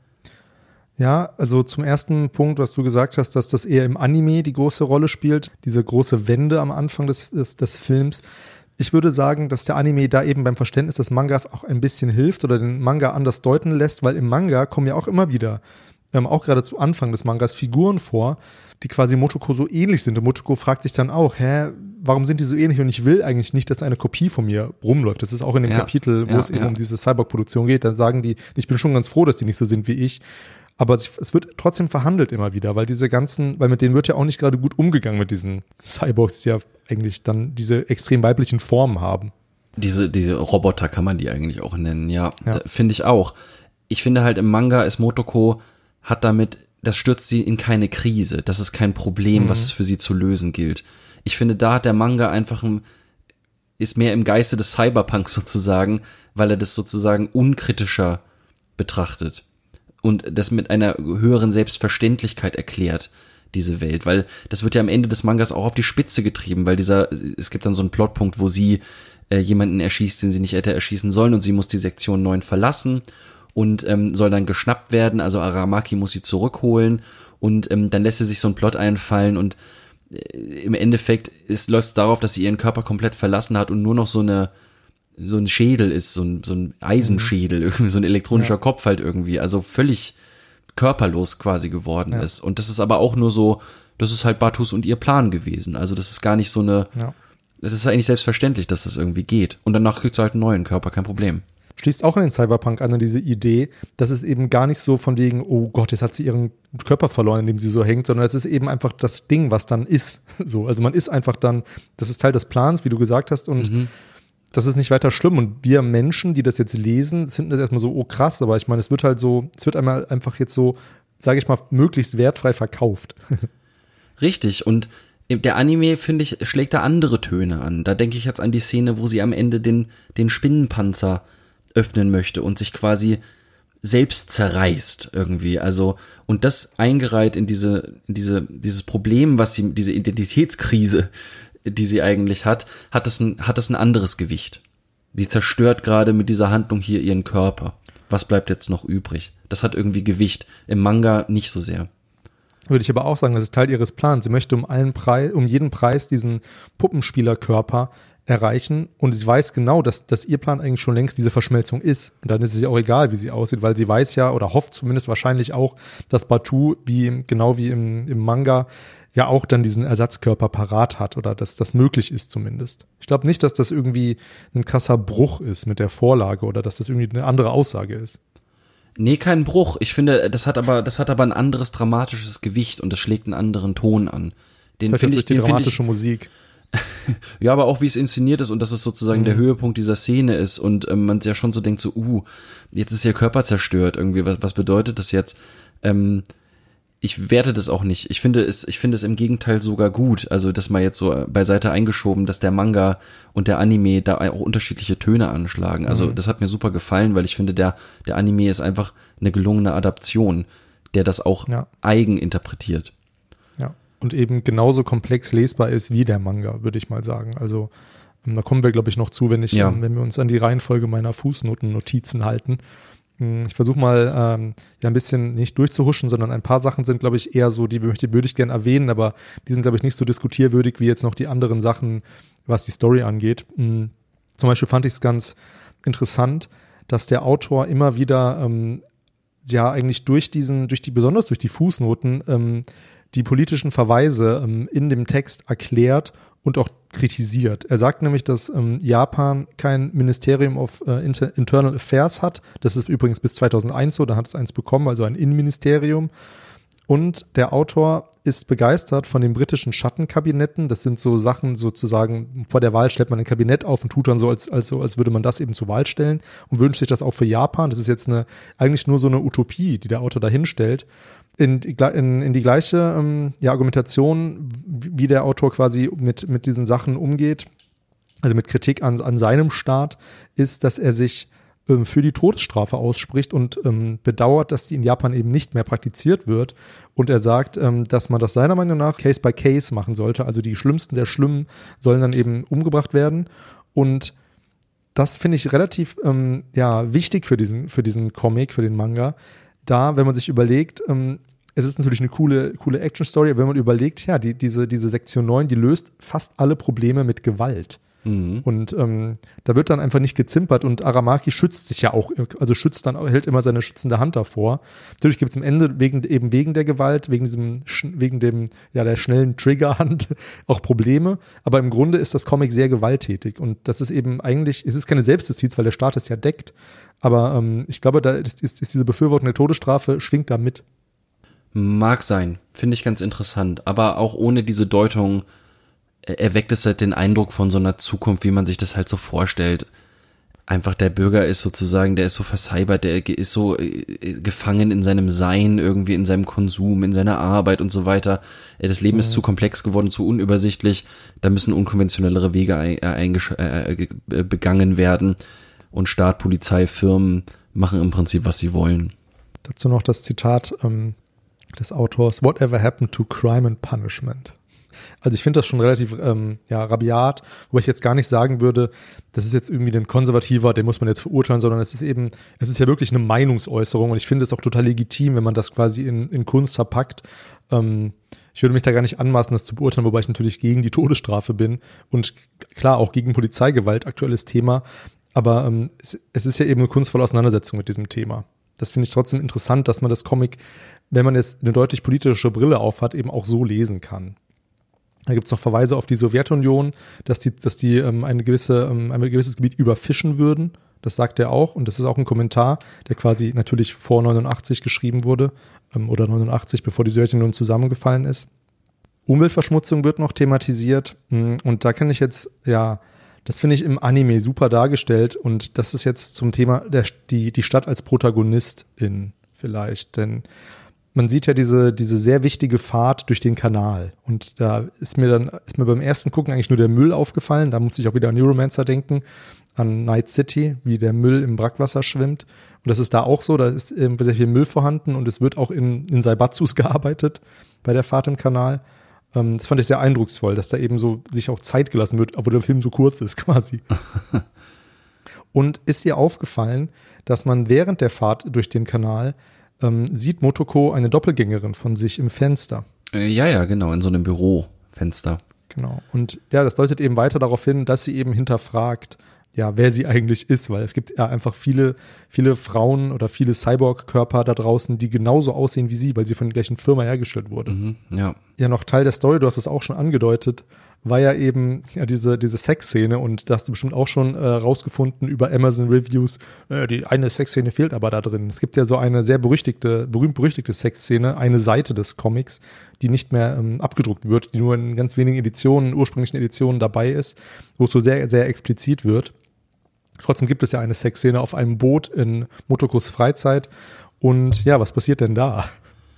Ja, also zum ersten Punkt, was du gesagt hast, dass das eher im Anime die große Rolle spielt, diese große Wende am Anfang des, des, des Films. Ich würde sagen, dass der Anime da eben beim Verständnis des Mangas auch ein bisschen hilft oder den Manga anders deuten lässt, weil im Manga kommen ja auch immer wieder, ähm, auch gerade zu Anfang des Mangas, Figuren vor, die quasi Motoko so ähnlich sind. Und Motoko fragt sich dann auch, hä, warum sind die so ähnlich? Und ich will eigentlich nicht, dass eine Kopie von mir rumläuft. Das ist auch in dem ja, Kapitel, wo ja, es eben ja. um diese Cyborg-Produktion geht. Dann sagen die, ich bin schon ganz froh, dass die nicht so sind wie ich. Aber es wird trotzdem verhandelt immer wieder, weil diese ganzen, weil mit denen wird ja auch nicht gerade gut umgegangen mit diesen Cyborgs, die ja eigentlich dann diese extrem weiblichen Formen haben. Diese, diese Roboter kann man die eigentlich auch nennen, ja, ja. Finde ich auch. Ich finde halt im Manga ist Motoko, hat damit, das stürzt sie in keine Krise. Das ist kein Problem, mhm. was es für sie zu lösen gilt. Ich finde, da hat der Manga einfach ein, ist mehr im Geiste des Cyberpunk sozusagen, weil er das sozusagen unkritischer betrachtet. Und das mit einer höheren Selbstverständlichkeit erklärt, diese Welt. Weil das wird ja am Ende des Mangas auch auf die Spitze getrieben, weil dieser, es gibt dann so einen Plotpunkt, wo sie äh, jemanden erschießt, den sie nicht hätte erschießen sollen, und sie muss die Sektion neun verlassen und ähm, soll dann geschnappt werden, also Aramaki muss sie zurückholen, und ähm, dann lässt sie sich so einen Plot einfallen, und äh, im Endeffekt läuft es darauf, dass sie ihren Körper komplett verlassen hat und nur noch so eine so ein Schädel ist, so ein, so ein Eisenschädel, irgendwie so ein elektronischer ja. Kopf halt irgendwie, also völlig körperlos quasi geworden ja. ist. Und das ist aber auch nur so, das ist halt Batus und ihr Plan gewesen. Also das ist gar nicht so eine, ja. das ist eigentlich selbstverständlich, dass das irgendwie geht. Und danach kriegt sie halt einen neuen Körper, kein Problem. Schließt auch in den Cyberpunk an, diese Idee, dass es eben gar nicht so von wegen, oh Gott, jetzt hat sie ihren Körper verloren, in dem sie so hängt, sondern es ist eben einfach das Ding, was dann ist. So, also man ist einfach dann, das ist Teil des Plans, wie du gesagt hast, und mhm. das ist nicht weiter schlimm, und wir Menschen, die das jetzt lesen, finden das erstmal so, oh krass, aber ich meine, es wird halt so, es wird einmal einfach jetzt so, sage ich mal, möglichst wertfrei verkauft. Richtig, und der Anime, finde ich, schlägt da andere Töne an. Da denke ich jetzt an die Szene, wo sie am Ende den, den Spinnenpanzer öffnen möchte und sich quasi selbst zerreißt irgendwie, also, und das eingereiht in diese, in diese, dieses Problem, was sie, diese Identitätskrise, die sie eigentlich hat, hat es ein, hat es ein anderes Gewicht. Sie zerstört gerade mit dieser Handlung hier ihren Körper. Was bleibt jetzt noch übrig? Das hat irgendwie Gewicht. Im Manga nicht so sehr. Würde ich aber auch sagen, das ist Teil ihres Plans. Sie möchte um allen Preis, um jeden Preis diesen Puppenspielerkörper erreichen und sie weiß genau, dass, dass ihr Plan eigentlich schon längst diese Verschmelzung ist. Und dann ist es ja auch egal, wie sie aussieht, weil sie weiß ja oder hofft zumindest wahrscheinlich auch, dass Batu, wie genau wie im, im Manga, ja auch dann diesen Ersatzkörper parat hat oder dass das möglich ist zumindest. Ich glaube nicht, dass das irgendwie ein krasser Bruch ist mit der Vorlage oder dass das irgendwie eine andere Aussage ist. Nee, kein Bruch. Ich finde, das hat aber, das hat aber ein anderes dramatisches Gewicht und das schlägt einen anderen Ton an. Den finde ich, die den dramatische find ich, Musik. Ja, aber auch wie es inszeniert ist und dass es sozusagen mhm. der Höhepunkt dieser Szene ist und ähm, man ja schon so denkt so, uh, jetzt ist ihr Körper zerstört irgendwie, was, was bedeutet das jetzt? Ähm, ich werte das auch nicht. Ich finde es, ich finde es im Gegenteil sogar gut, also das mal jetzt so beiseite eingeschoben, dass der Manga und der Anime da auch unterschiedliche Töne anschlagen. Also mhm. das hat mir super gefallen, weil ich finde, der, der Anime ist einfach eine gelungene Adaption, der das auch ja. eigen interpretiert. Und eben genauso komplex lesbar ist wie der Manga, würde ich mal sagen. Also ähm, da kommen wir, glaube ich, noch zu, wenn ich, ja. ähm, wenn wir uns an die Reihenfolge meiner Fußnoten-Notizen halten. Ähm, ich versuche mal ähm, ja ein bisschen nicht durchzuhuschen, sondern ein paar Sachen sind, glaube ich, eher so, die, die würde ich gerne erwähnen, aber die sind, glaube ich, nicht so diskutierwürdig wie jetzt noch die anderen Sachen, was die Story angeht. Ähm, zum Beispiel fand ich es ganz interessant, dass der Autor immer wieder ähm, ja eigentlich durch diesen, durch die, besonders durch die Fußnoten, ähm, die politischen Verweise ähm, in dem Text erklärt und auch kritisiert. Er sagt nämlich, dass ähm, Japan kein Ministerium of äh, Inter- Internal Affairs hat. Das ist übrigens bis zweitausendeins so, da hat es eins bekommen, also ein Innenministerium. Und der Autor ist begeistert von den britischen Schattenkabinetten. Das sind so Sachen sozusagen, vor der Wahl stellt man ein Kabinett auf und tut dann so, als, als, als würde man das eben zur Wahl stellen und wünscht sich das auch für Japan. Das ist jetzt eine eigentlich nur so eine Utopie, die der Autor da hinstellt. In, in, in die gleiche ähm, ja, Argumentation, wie der Autor quasi mit, mit diesen Sachen umgeht, also mit Kritik an, an seinem Staat, ist, dass er sich ähm, für die Todesstrafe ausspricht und ähm, bedauert, dass die in Japan eben nicht mehr praktiziert wird. Und er sagt, ähm, dass man das seiner Meinung nach Case by Case machen sollte. Also die Schlimmsten der Schlimmen sollen dann eben umgebracht werden. Und das finde ich relativ ähm, ja, wichtig für diesen, für diesen Comic, für den Manga. Da, wenn man sich überlegt, ähm, es ist natürlich eine coole, coole Action-Story, aber wenn man überlegt, ja, die, diese, diese Sektion neun, die löst fast alle Probleme mit Gewalt. Mhm. Und ähm, da wird dann einfach nicht gezimpert und Aramaki schützt sich ja auch, also schützt dann, hält immer seine schützende Hand davor. Natürlich gibt es am Ende wegen, eben wegen der Gewalt, wegen diesem, wegen dem, ja, der schnellen Triggerhand auch Probleme, aber im Grunde ist das Comic sehr gewalttätig und das ist eben eigentlich, es ist keine Selbstjustiz, weil der Staat es ja deckt, aber ähm, ich glaube, da ist, ist, ist diese Befürwortung der Todesstrafe, schwingt da mit. Mag sein, finde ich ganz interessant, aber auch ohne diese Deutung erweckt es halt den Eindruck von so einer Zukunft, wie man sich das halt so vorstellt. Einfach der Bürger ist sozusagen, der ist so vercybert, der ist so gefangen in seinem Sein, irgendwie in seinem Konsum, in seiner Arbeit und so weiter. Das Leben mhm. ist zu komplex geworden, zu unübersichtlich, da müssen unkonventionellere Wege eingesch- äh, begangen werden und Staat, Polizei, Firmen machen im Prinzip, was sie wollen. Dazu noch das Zitat ähm des Autors, Whatever happened to crime and punishment? Also ich finde das schon relativ ähm, ja, rabiat, wobei ich jetzt gar nicht sagen würde, das ist jetzt irgendwie ein Konservativer, den muss man jetzt verurteilen, sondern es ist eben, es ist ja wirklich eine Meinungsäußerung und ich finde es auch total legitim, wenn man das quasi in, in Kunst verpackt. Ähm, ich würde mich da gar nicht anmaßen, das zu beurteilen, wobei ich natürlich gegen die Todesstrafe bin und klar auch gegen Polizeigewalt, aktuelles Thema, aber ähm, es, es ist ja eben eine kunstvolle Auseinandersetzung mit diesem Thema. Das finde ich trotzdem interessant, dass man das Comic, wenn man jetzt eine deutlich politische Brille aufhat, eben auch so lesen kann. Da gibt es noch Verweise auf die Sowjetunion, dass die, dass die ähm, eine gewisse, ähm, ein gewisses Gebiet überfischen würden. Das sagt er auch. Und das ist auch ein Kommentar, der quasi natürlich vor neunundachtzig geschrieben wurde ähm, oder neunundachtzig, bevor die Sowjetunion zusammengefallen ist. Umweltverschmutzung wird noch thematisiert. Und da kann ich jetzt, ja, das finde ich im Anime super dargestellt. Und das ist jetzt zum Thema der, die, die Stadt als Protagonistin vielleicht. Denn man sieht ja diese, diese sehr wichtige Fahrt durch den Kanal. Und da ist mir dann, ist mir beim ersten Gucken eigentlich nur der Müll aufgefallen. Da muss ich auch wieder an Neuromancer denken, an Night City, wie der Müll im Brackwasser schwimmt. Und das ist da auch so, da ist sehr viel Müll vorhanden und es wird auch in, in Saibatsus gearbeitet bei der Fahrt im Kanal. Ähm, das fand ich sehr eindrucksvoll, dass da eben so sich auch Zeit gelassen wird, obwohl der Film so kurz ist quasi. Und ist dir aufgefallen, dass man während der Fahrt durch den Kanal ähm, sieht Motoko eine Doppelgängerin von sich im Fenster? Äh, ja, ja, genau, in so einem Bürofenster. Genau. Und ja, das deutet eben weiter darauf hin, dass sie eben hinterfragt, ja, wer sie eigentlich ist, weil es gibt ja einfach viele, viele Frauen oder viele Cyborg-Körper da draußen, die genauso aussehen wie sie, weil sie von der gleichen Firma hergestellt wurde. Mhm, ja. Ja, noch Teil der Story, du hast es auch schon angedeutet, war ja eben ja, diese, diese Sexszene, und da hast du bestimmt auch schon äh, rausgefunden über Amazon-Reviews, äh, die eine Sexszene fehlt aber da drin. Es gibt ja so eine sehr berüchtigte, berühmt-berüchtigte Sexszene, eine Seite des Comics, die nicht mehr ähm, abgedruckt wird, die nur in ganz wenigen Editionen, ursprünglichen Editionen dabei ist, wo es so sehr, sehr explizit wird. Trotzdem gibt es ja eine Sexszene auf einem Boot in Motokos Freizeit. Und ja, was passiert denn da?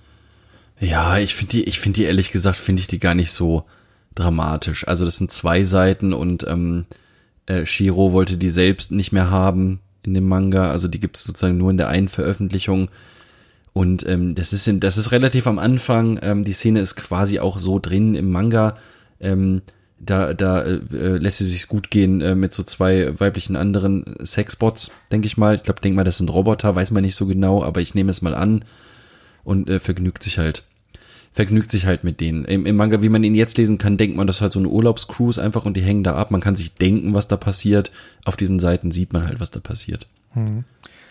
Ja, ich finde die, ich finde die ehrlich gesagt, finde ich die gar nicht so dramatisch. Also das sind zwei Seiten und ähm, äh, Shiro wollte die selbst nicht mehr haben in dem Manga. Also die gibt es sozusagen nur in der einen Veröffentlichung. Und ähm, das ist in, das ist relativ am Anfang. Ähm, die Szene ist quasi auch so drin im Manga. Ähm, da da äh, lässt sie sich gut gehen äh, mit so zwei weiblichen anderen Sexbots, denke ich mal. Ich glaube, denk mal, das sind Roboter, weiß man nicht so genau, aber ich nehme es mal an und äh, vergnügt sich halt. vergnügt sich halt mit denen. Im, Im Manga, wie man ihn jetzt lesen kann, denkt man, das ist halt so eine Urlaubscruise einfach und die hängen da ab. Man kann sich denken, was da passiert. Auf diesen Seiten sieht man halt, was da passiert. Hm.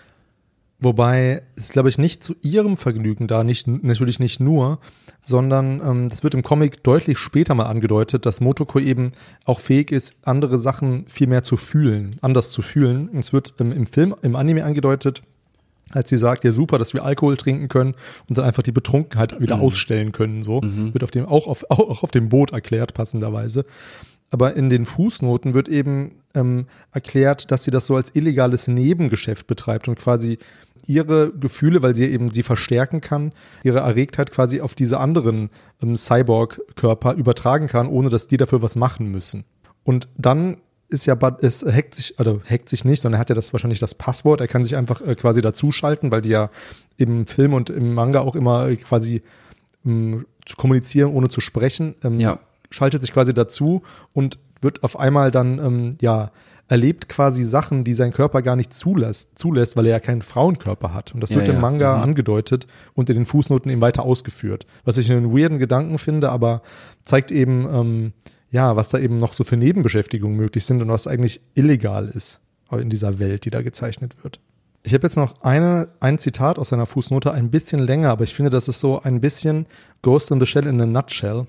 Wobei es, glaube ich, nicht zu ihrem Vergnügen da, nicht, natürlich nicht nur, sondern ähm, das wird im Comic deutlich später mal angedeutet, dass Motoko eben auch fähig ist, andere Sachen viel mehr zu fühlen, anders zu fühlen. Es wird ähm, im Film, im Anime angedeutet, als sie sagt, ja super, dass wir Alkohol trinken können und dann einfach die Betrunkenheit wieder mhm. ausstellen können. So mhm. wird auf dem auch auf auch auf dem Boot erklärt, passenderweise. Aber in den Fußnoten wird eben ähm, erklärt, dass sie das so als illegales Nebengeschäft betreibt und quasi ihre Gefühle, weil sie eben sie verstärken kann, ihre Erregtheit quasi auf diese anderen ähm, Cyborg-Körper übertragen kann, ohne dass die dafür was machen müssen. Und dann ist ja, es hackt sich, also hackt sich nicht, sondern er hat ja das wahrscheinlich das Passwort, er kann sich einfach äh, quasi dazuschalten, weil die ja im Film und im Manga auch immer äh, quasi ähm, zu kommunizieren, ohne zu sprechen, ähm, ja. schaltet sich quasi dazu und wird auf einmal dann, ähm, ja, erlebt quasi Sachen, die sein Körper gar nicht zulässt, zulässt, weil er ja keinen Frauenkörper hat. Und das ja, wird im ja. Manga mhm. angedeutet und in den Fußnoten eben weiter ausgeführt. Was ich einen weirden Gedanken finde, aber zeigt eben, ähm, ja, was da eben noch so für Nebenbeschäftigungen möglich sind und was eigentlich illegal ist in dieser Welt, die da gezeichnet wird. Ich habe jetzt noch eine, ein Zitat aus seiner Fußnote, ein bisschen länger, aber ich finde, das ist so ein bisschen Ghost in the Shell in a nutshell.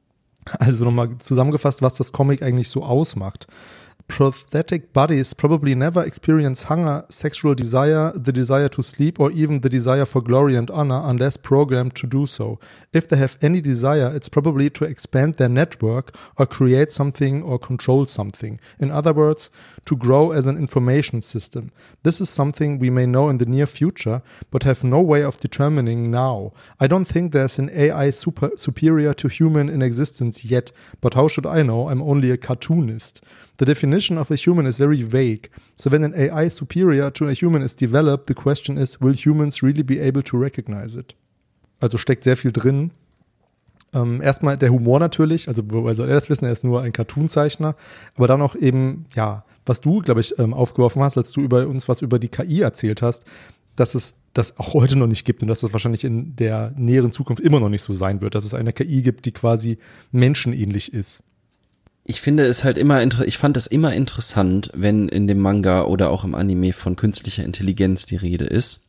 Also nochmal zusammengefasst, was das Comic eigentlich so ausmacht. Prosthetic bodies probably never experience hunger, sexual desire, the desire to sleep, or even the desire for glory and honor unless programmed to do so. If they have any desire, it's probably to expand their network or create something or control something. In other words, to grow as an information system. This is something we may know in the near future, but have no way of determining now. I don't think there's an A I super, superior to human in existence yet, but how should I know? I'm only a cartoonist. The definition of a human is very vague. So when an A I superior to a human is developed, the question is, will humans really be able to recognize it? Also steckt sehr viel drin. Ähm, erstmal der Humor natürlich, also woher soll er das wissen, er ist nur ein Cartoonzeichner, aber dann auch eben, ja, was du, glaube ich, ähm, aufgeworfen hast, als du über uns was über die K I erzählt hast, dass es das auch heute noch nicht gibt und dass das wahrscheinlich in der näheren Zukunft immer noch nicht so sein wird, dass es eine K I gibt, die quasi menschenähnlich ist. Ich finde es halt immer, inter- ich fand es immer interessant, wenn in dem Manga oder auch im Anime von künstlicher Intelligenz die Rede ist.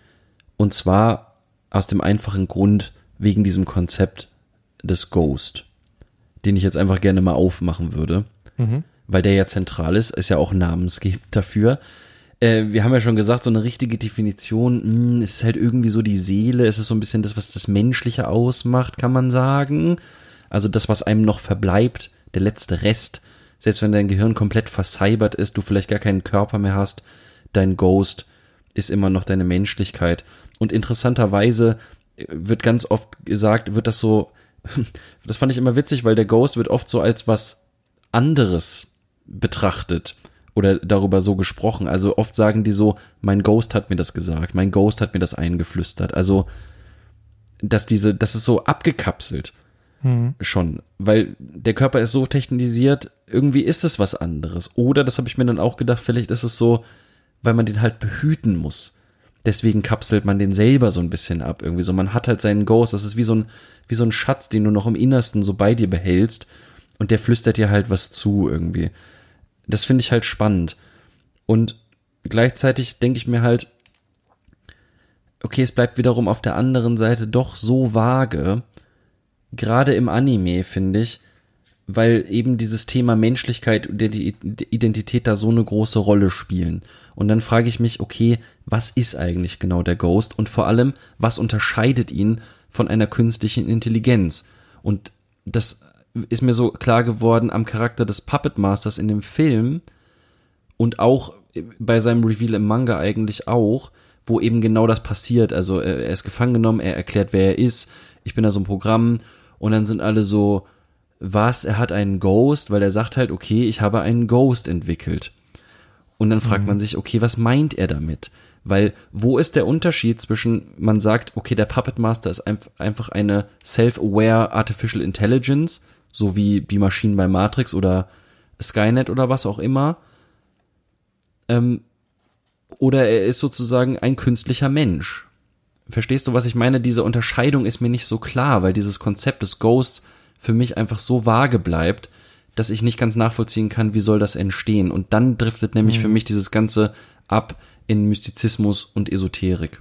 Und zwar aus dem einfachen Grund wegen diesem Konzept des Ghost, den ich jetzt einfach gerne mal aufmachen würde, mhm. weil der ja zentral ist, ist ja auch namensgebend dafür. Äh, wir haben ja schon gesagt, so eine richtige Definition, mh, ist halt irgendwie so die Seele, es ist so ein bisschen das, was das Menschliche ausmacht, kann man sagen. Also das, was einem noch verbleibt, der letzte Rest, selbst wenn dein Gehirn komplett vercybert ist, du vielleicht gar keinen Körper mehr hast, dein Ghost ist immer noch deine Menschlichkeit. Und interessanterweise wird ganz oft gesagt, wird das so, das fand ich immer witzig, weil der Ghost wird oft so als was anderes betrachtet oder darüber so gesprochen. Also oft sagen die so, mein Ghost hat mir das gesagt, mein Ghost hat mir das eingeflüstert. Also, dass diese, das ist so abgekapselt. Mhm. Schon, weil der Körper ist so technisiert, irgendwie ist es was anderes. Oder, das habe ich mir dann auch gedacht, vielleicht ist es so, weil man den halt behüten muss. Deswegen kapselt man den selber so ein bisschen ab. Irgendwie so, man hat halt seinen Ghost, das ist wie so ein, wie so ein Schatz, den du noch im Innersten so bei dir behältst. und der flüstert dir halt was zu irgendwie. Das finde ich halt spannend. Und gleichzeitig denke ich mir halt, okay, es bleibt wiederum auf der anderen Seite doch so vage, gerade im Anime, finde ich, weil eben dieses Thema Menschlichkeit und Identität da so eine große Rolle spielen. Und dann frage ich mich, okay, was ist eigentlich genau der Ghost und vor allem, was unterscheidet ihn von einer künstlichen Intelligenz? Und das ist mir so klar geworden am Charakter des Puppet Masters in dem Film und auch bei seinem Reveal im Manga eigentlich auch, wo eben genau das passiert. Also er ist gefangen genommen, er erklärt, wer er ist, ich bin da so ein Programm und dann sind alle so, was, er hat einen Ghost, weil er sagt halt, okay, ich habe einen Ghost entwickelt. Und dann fragt mhm. man sich, okay, was meint er damit? Weil, wo ist der Unterschied zwischen, man sagt, okay, der Puppet Master ist einfach eine self-aware Artificial Intelligence, so wie die Maschinen bei Matrix oder Skynet oder was auch immer, ähm, oder er ist sozusagen ein künstlicher Mensch. Verstehst du, was ich meine? Diese Unterscheidung ist mir nicht so klar, weil dieses Konzept des Ghosts für mich einfach so vage bleibt, dass ich nicht ganz nachvollziehen kann, wie soll das entstehen. Und dann driftet nämlich mhm. für mich dieses Ganze ab in Mystizismus und Esoterik.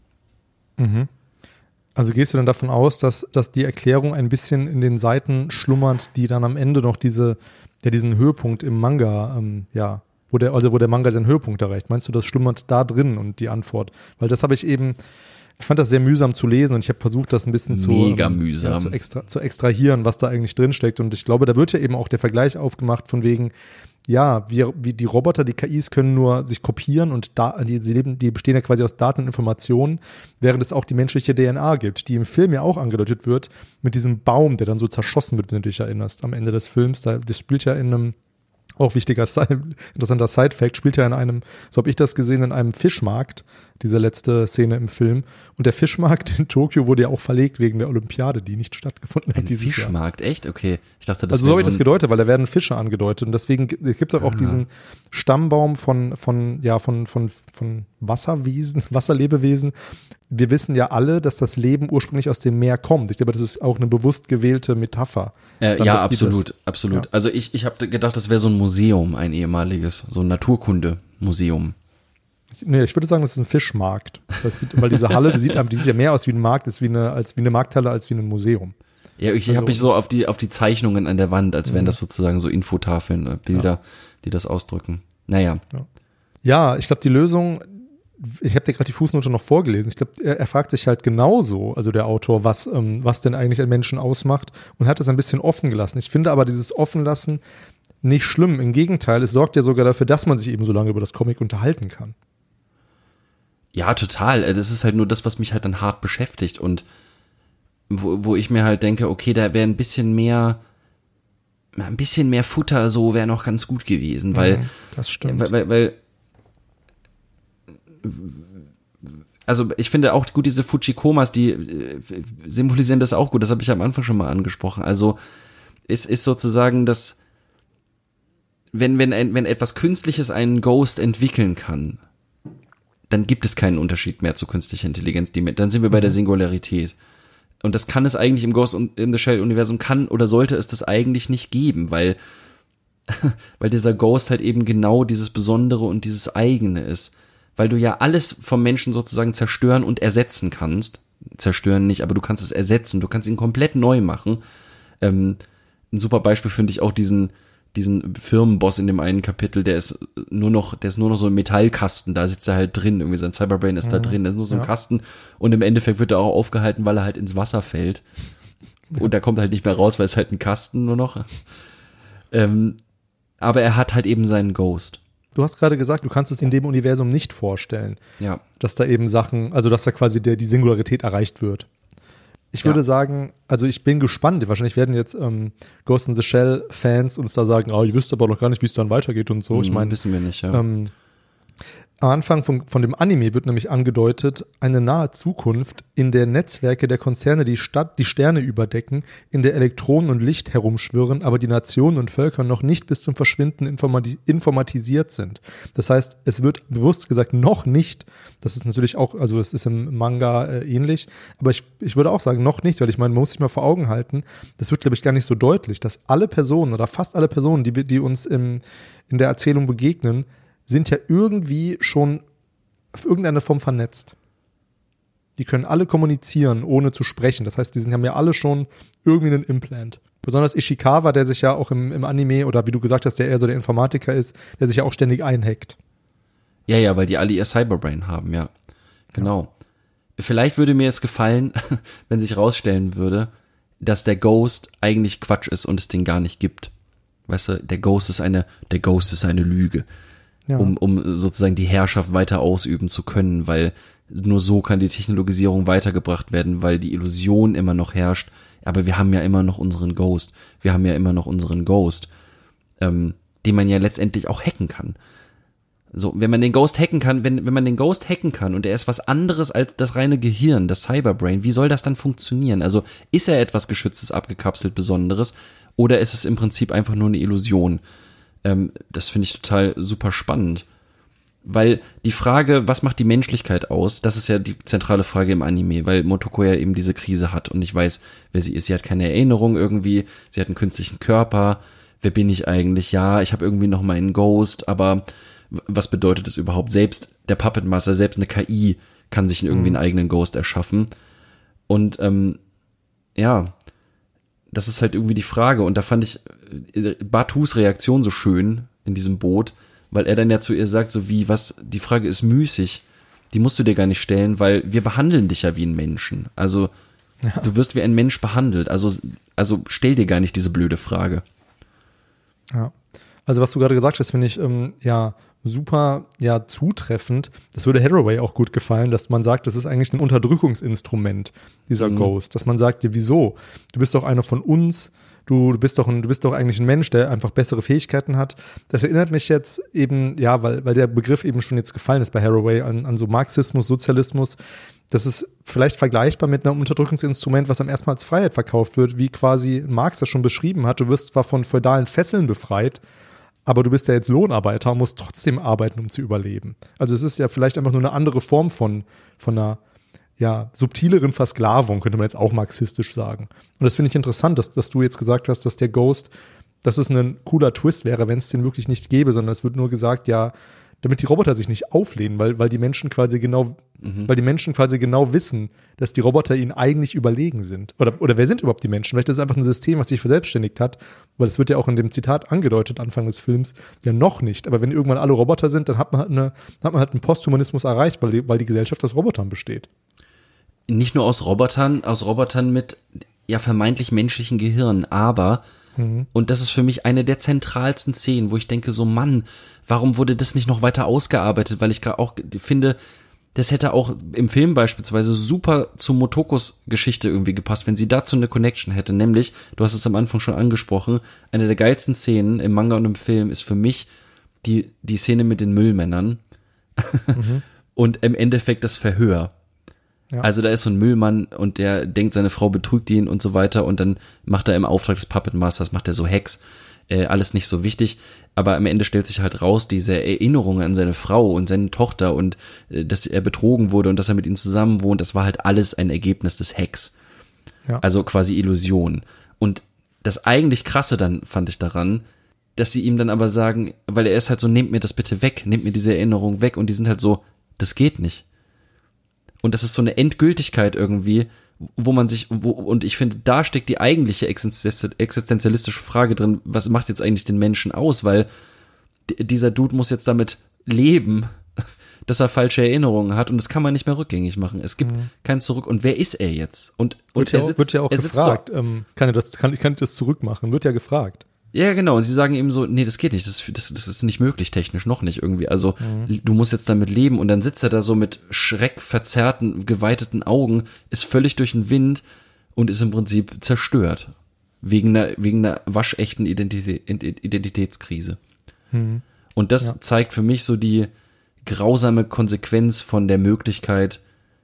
Mhm. Also gehst du dann davon aus, dass, dass die Erklärung ein bisschen in den Seiten schlummert, die dann am Ende noch diese, ja, diesen Höhepunkt im Manga, ähm, ja, wo der, also wo der Manga seinen Höhepunkt erreicht. Meinst du, das schlummert da drin und die Antwort? Weil das habe ich eben, ich fand das sehr mühsam zu lesen und ich habe versucht, das ein bisschen zu, Mega mühsam. Ja, zu, extra, zu extrahieren, was da eigentlich drin steckt. Und ich glaube, da wird ja eben auch der Vergleich aufgemacht von wegen, ja, wir, wie die Roboter, die K Is können nur sich kopieren und da, die, sie leben, die bestehen ja quasi aus Daten und Informationen, während es auch die menschliche D N A gibt, die im Film ja auch angedeutet wird, mit diesem Baum, der dann so zerschossen wird, wenn du dich erinnerst, am Ende des Films. Da, das spielt ja in einem auch wichtiger, interessanter Side-Fact, spielt ja in einem, so habe ich das gesehen, in einem Fischmarkt, diese letzte Szene im Film. Und der Fischmarkt in Tokio wurde ja auch verlegt wegen der Olympiade, die nicht stattgefunden hat Ein dieses Fischmarkt, Jahr. Echt? Okay. Ich dachte, das also so habe ich so das gedeutet, weil da werden Fische angedeutet. Und deswegen gibt es auch, auch ah. diesen Stammbaum von, von, ja, von, von, von Wasserwesen, Wasserlebewesen. Wir wissen ja alle, dass das Leben ursprünglich aus dem Meer kommt. Ich glaube, das ist auch eine bewusst gewählte Metapher. Äh, Dann, ja, das, absolut, das, absolut. Ja. Also ich, ich habe gedacht, das wäre so ein Museum, ein ehemaliges, so ein Naturkundemuseum. Nee, ich würde sagen, das ist ein Fischmarkt. Das sieht, weil diese Halle, die sieht, die sieht ja mehr aus wie ein Markt, ist wie eine, als wie eine Markthalle, als wie ein Museum. Ja, ich also, habe mich so auf die, auf die Zeichnungen an der Wand, als wären das sozusagen so Infotafeln, Bilder, ja. die das ausdrücken. Naja. Ja, ja, ich glaube, die Lösung, ich habe dir gerade die Fußnote noch vorgelesen. Ich glaube, er, er fragt sich halt genauso, also der Autor, was, ähm, was denn eigentlich einen Menschen ausmacht und hat es ein bisschen offen gelassen. Ich finde aber dieses Offenlassen nicht schlimm. Im Gegenteil, es sorgt ja sogar dafür, dass man sich eben so lange über das Comic unterhalten kann. Ja, total. Das ist halt nur das, was mich halt dann hart beschäftigt und wo, wo ich mir halt denke, okay, da wäre ein bisschen mehr, ein bisschen mehr Futter, so wäre noch ganz gut gewesen, weil, mhm, das stimmt. weil, weil, weil also ich finde auch gut, diese Fujikomas, die äh, symbolisieren das auch gut, das habe ich am Anfang schon mal angesprochen. Also es ist sozusagen das, wenn, wenn, ein, wenn etwas Künstliches einen Ghost entwickeln kann, dann gibt es keinen Unterschied mehr zu künstlicher Intelligenz, die mit, dann sind wir bei der Singularität. Und das kann es eigentlich im Ghost in the Shell Universum kann oder sollte es das eigentlich nicht geben, weil, weil dieser Ghost halt eben genau dieses Besondere und dieses Eigene ist. Weil du ja alles vom Menschen sozusagen zerstören und ersetzen kannst. Zerstören nicht, aber du kannst es ersetzen. Du kannst ihn komplett neu machen. Ähm, ein super Beispiel finde ich auch diesen, diesen Firmenboss in dem einen Kapitel, der ist nur noch, der ist nur noch so ein Metallkasten, da sitzt er halt drin, irgendwie sein Cyberbrain ist mhm. da drin, der ist nur so ein ja. Kasten und im Endeffekt wird er auch aufgehalten, weil er halt ins Wasser fällt. Ja. Und da kommt er halt nicht mehr raus, weil es halt ein Kasten nur noch. Ähm, aber er hat halt eben seinen Ghost. Du hast gerade gesagt, du kannst es in dem Universum nicht vorstellen, ja. dass da eben Sachen, also dass da quasi der, die Singularität erreicht wird. Ich würde ja. sagen, also ich bin gespannt, wahrscheinlich werden jetzt ähm, Ghost in the Shell Fans uns da sagen, oh, ihr wisst aber noch gar nicht, wie es dann weitergeht und so. Mhm, ich meine, wissen wir nicht, ja. Ähm, am Anfang von, von dem Anime wird nämlich angedeutet, eine nahe Zukunft, in der Netzwerke der Konzerne die Stadt, die Sterne überdecken, in der Elektronen und Licht herumschwirren, aber die Nationen und Völker noch nicht bis zum Verschwinden informati- informatisiert sind. Das heißt, es wird bewusst gesagt noch nicht, das ist natürlich auch, also es ist im Manga äh, ähnlich, aber ich, ich würde auch sagen noch nicht, weil ich meine, man muss sich mal vor Augen halten, das wird, glaube ich, gar nicht so deutlich, dass alle Personen oder fast alle Personen, die, die uns im, in der Erzählung begegnen, sind ja irgendwie schon auf irgendeine Form vernetzt. Die können alle kommunizieren, ohne zu sprechen. Das heißt, die sind, haben ja alle schon irgendwie einen Implant. Besonders Ishikawa, der sich ja auch im, im Anime, oder wie du gesagt hast, der eher so der Informatiker ist, der sich ja auch ständig einhackt. Ja, ja, weil die alle ihr Cyberbrain haben, ja. Genau. Ja. Vielleicht würde mir es gefallen, wenn sich rausstellen würde, dass der Ghost eigentlich Quatsch ist und es den gar nicht gibt. Weißt du, der Ghost ist eine, der Ghost ist eine Lüge. Ja. Um, um sozusagen die Herrschaft weiter ausüben zu können, weil nur so kann die Technologisierung weitergebracht werden, weil die Illusion immer noch herrscht. Aber wir haben ja immer noch unseren Ghost. Wir haben ja immer noch unseren Ghost, ähm, den man ja letztendlich auch hacken kann. So, wenn man den Ghost hacken kann, wenn, wenn man den Ghost hacken kann und er ist was anderes als das reine Gehirn, das Cyberbrain, wie soll das dann funktionieren? Also ist er etwas Geschütztes, abgekapselt, Besonderes oder ist es im Prinzip einfach nur eine Illusion? Das finde ich total super spannend, weil die Frage, was macht die Menschlichkeit aus, das ist ja die zentrale Frage im Anime, weil Motoko ja eben diese Krise hat und nicht weiß, wer sie ist. Sie hat keine Erinnerung irgendwie, sie hat einen künstlichen Körper, wer bin ich eigentlich? Ja, ich habe irgendwie noch meinen Ghost, aber was bedeutet das überhaupt? Selbst der Puppet Master, selbst eine K I kann sich irgendwie einen eigenen Ghost erschaffen und ähm, ja, das ist halt irgendwie die Frage. Und da fand ich Batus Reaktion so schön in diesem Boot, weil er dann ja zu ihr sagt, so wie, was, die Frage ist müßig, die musst du dir gar nicht stellen, weil wir behandeln dich ja wie ein Menschen. Also ja. Du wirst wie ein Mensch behandelt. Also, also stell dir gar nicht diese blöde Frage. Ja, also was du gerade gesagt hast, finde ich ähm, ja super ja zutreffend. Das würde Hathaway auch gut gefallen, dass man sagt, das ist eigentlich ein Unterdrückungsinstrument, dieser mhm. Ghost. Dass man sagt, ja, wieso? Du bist doch einer von uns, du, du bist doch ein, du bist doch eigentlich ein Mensch, der einfach bessere Fähigkeiten hat. Das erinnert mich jetzt eben, ja, weil, weil der Begriff eben schon jetzt gefallen ist bei Hathaway, an, an so Marxismus, Sozialismus. Das ist vielleicht vergleichbar mit einem Unterdrückungsinstrument, was am ersten Mal als Freiheit verkauft wird, wie quasi Marx das schon beschrieben hat. Du wirst zwar von feudalen Fesseln befreit, aber du bist ja jetzt Lohnarbeiter und musst trotzdem arbeiten, um zu überleben. Also es ist ja vielleicht einfach nur eine andere Form von, von einer ja, subtileren Versklavung, könnte man jetzt auch marxistisch sagen. Und das finde ich interessant, dass, dass du jetzt gesagt hast, dass der Ghost, dass es ein cooler Twist wäre, wenn es den wirklich nicht gäbe, sondern es wird nur gesagt, ja, damit die Roboter sich nicht auflehnen, weil, weil die Menschen quasi genau, mhm. weil die Menschen quasi genau wissen, dass die Roboter ihnen eigentlich überlegen sind. Oder, oder wer sind überhaupt die Menschen? Vielleicht ist es einfach ein System, was sich verselbstständigt hat, weil es wird ja auch in dem Zitat angedeutet, Anfang des Films, ja noch nicht. Aber wenn irgendwann alle Roboter sind, dann hat man halt, eine, hat man halt einen Posthumanismus erreicht, weil die, weil die Gesellschaft aus Robotern besteht. Nicht nur aus Robotern, aus Robotern mit ja vermeintlich menschlichen Gehirnen, aber mhm. und das ist für mich eine der zentralsten Szenen, wo ich denke so, Mann, warum wurde das nicht noch weiter ausgearbeitet? Weil ich gerade auch finde, das hätte auch im Film beispielsweise super zu Motokos Geschichte irgendwie gepasst, wenn sie dazu eine Connection hätte. Nämlich, du hast es am Anfang schon angesprochen, eine der geilsten Szenen im Manga und im Film ist für mich die, die Szene mit den Müllmännern mhm. und im Endeffekt das Verhör. Ja. Also da ist so ein Müllmann und der denkt, seine Frau betrügt ihn und so weiter und dann macht er im Auftrag des Puppet Masters, macht er so Hacks. Äh, alles nicht so wichtig, aber am Ende stellt sich halt raus, diese Erinnerungen an seine Frau und seine Tochter und äh, dass er betrogen wurde und dass er mit ihnen zusammen wohnt, das war halt alles ein Ergebnis des Hacks. Ja. Also quasi Illusion. Und das eigentlich Krasse dann fand ich daran, dass sie ihm dann aber sagen, weil er ist halt so, nehmt mir das bitte weg, nehmt mir diese Erinnerung weg und die sind halt so, das geht nicht. Und das ist so eine Endgültigkeit irgendwie, wo man sich, wo, und ich finde, da steckt die eigentliche existenzialistische Frage drin, was macht jetzt eigentlich den Menschen aus, weil d- dieser Dude muss jetzt damit leben, dass er falsche Erinnerungen hat und das kann man nicht mehr rückgängig machen. Es gibt mhm. kein Zurück. Und wer ist er jetzt? Und, und wird, ja er sitzt, auch, wird ja auch er gefragt, so, ähm, kann, ich das, kann, kann ich das zurückmachen? Wird ja gefragt. Ja, genau. Und sie sagen ihm so, nee, das geht nicht, das, das, das ist nicht möglich, technisch noch nicht irgendwie. Also mhm. du musst jetzt damit leben. Und dann sitzt er da so mit schreckverzerrten, geweiteten Augen, ist völlig durch den Wind und ist im Prinzip zerstört. Wegen einer, wegen einer waschechten Identität, Identitätskrise. Mhm. Und das ja. zeigt für mich so die grausame Konsequenz von der Möglichkeit,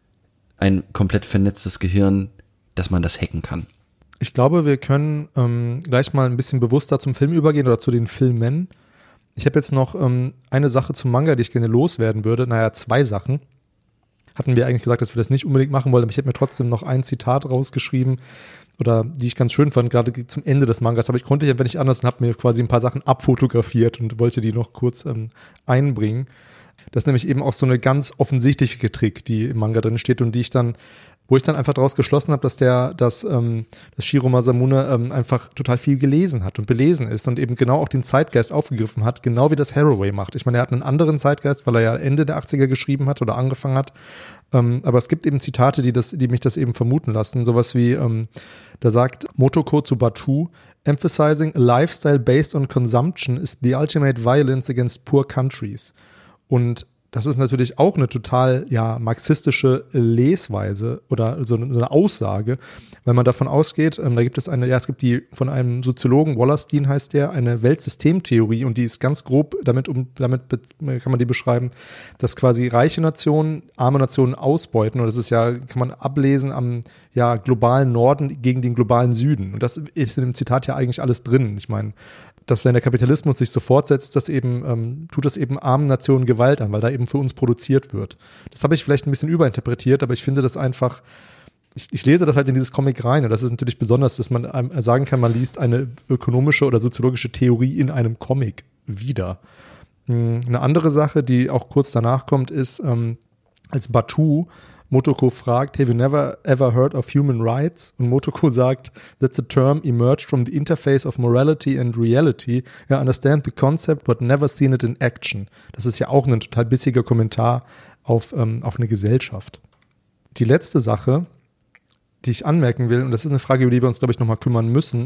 ein komplett vernetztes Gehirn, dass man das hacken kann. Ich glaube, wir können ähm, gleich mal ein bisschen bewusster zum Film übergehen oder zu den Filmen. Ich habe jetzt noch ähm, eine Sache zum Manga, die ich gerne loswerden würde. Naja, zwei Sachen. Hatten wir eigentlich gesagt, dass wir das nicht unbedingt machen wollen, aber ich habe mir trotzdem noch ein Zitat rausgeschrieben, oder die ich ganz schön fand, gerade zum Ende des Mangas. Aber ich konnte ja, wenn ich anders, und habe mir quasi ein paar Sachen abfotografiert und wollte die noch kurz ähm, einbringen. Das ist nämlich eben auch so eine ganz offensichtliche Kritik, die im Manga drin steht und die ich dann, wo ich dann einfach daraus geschlossen habe, dass der, dass, ähm, dass Shiro Masamune ähm, einfach total viel gelesen hat und belesen ist und eben genau auch den Zeitgeist aufgegriffen hat, genau wie das Haraway macht. Ich meine, er hat einen anderen Zeitgeist, weil er ja Ende der achtziger geschrieben hat oder angefangen hat. Ähm, aber es gibt eben Zitate, die das, die mich das eben vermuten lassen. Sowas wie, ähm, da sagt Motoko zu Batu, emphasizing a lifestyle based on consumption is the ultimate violence against poor countries. Und das ist natürlich auch eine total ja marxistische Lesweise oder so eine, so eine Aussage, weil man davon ausgeht, ähm, da gibt es eine, ja, es gibt die von einem Soziologen, Wallerstein heißt der, eine Weltsystemtheorie und die ist ganz grob, damit, um, damit be- kann man die beschreiben, dass quasi reiche Nationen arme Nationen ausbeuten und das ist ja, kann man ablesen am ja globalen Norden gegen den globalen Süden und das ist in dem Zitat ja eigentlich alles drin. Ich meine, dass wenn der Kapitalismus sich so fortsetzt, das eben, ähm, tut das eben armen Nationen Gewalt an, weil da eben für uns produziert wird. Das habe ich vielleicht ein bisschen überinterpretiert, aber ich finde das einfach, ich, ich lese das halt in dieses Comic rein und das ist natürlich besonders, dass man einem sagen kann, man liest eine ökonomische oder soziologische Theorie in einem Comic wieder. Eine andere Sache, die auch kurz danach kommt, ist, ähm, als Batu Motoko fragt, have you never ever heard of human rights? Und Motoko sagt, that's a term emerged from the interface of morality and reality. I understand the concept, but never seen it in action. Das ist ja auch ein total bissiger Kommentar auf, ähm, auf eine Gesellschaft. Die letzte Sache, die ich anmerken will, und das ist eine Frage, über die wir uns, glaube ich, nochmal kümmern müssen,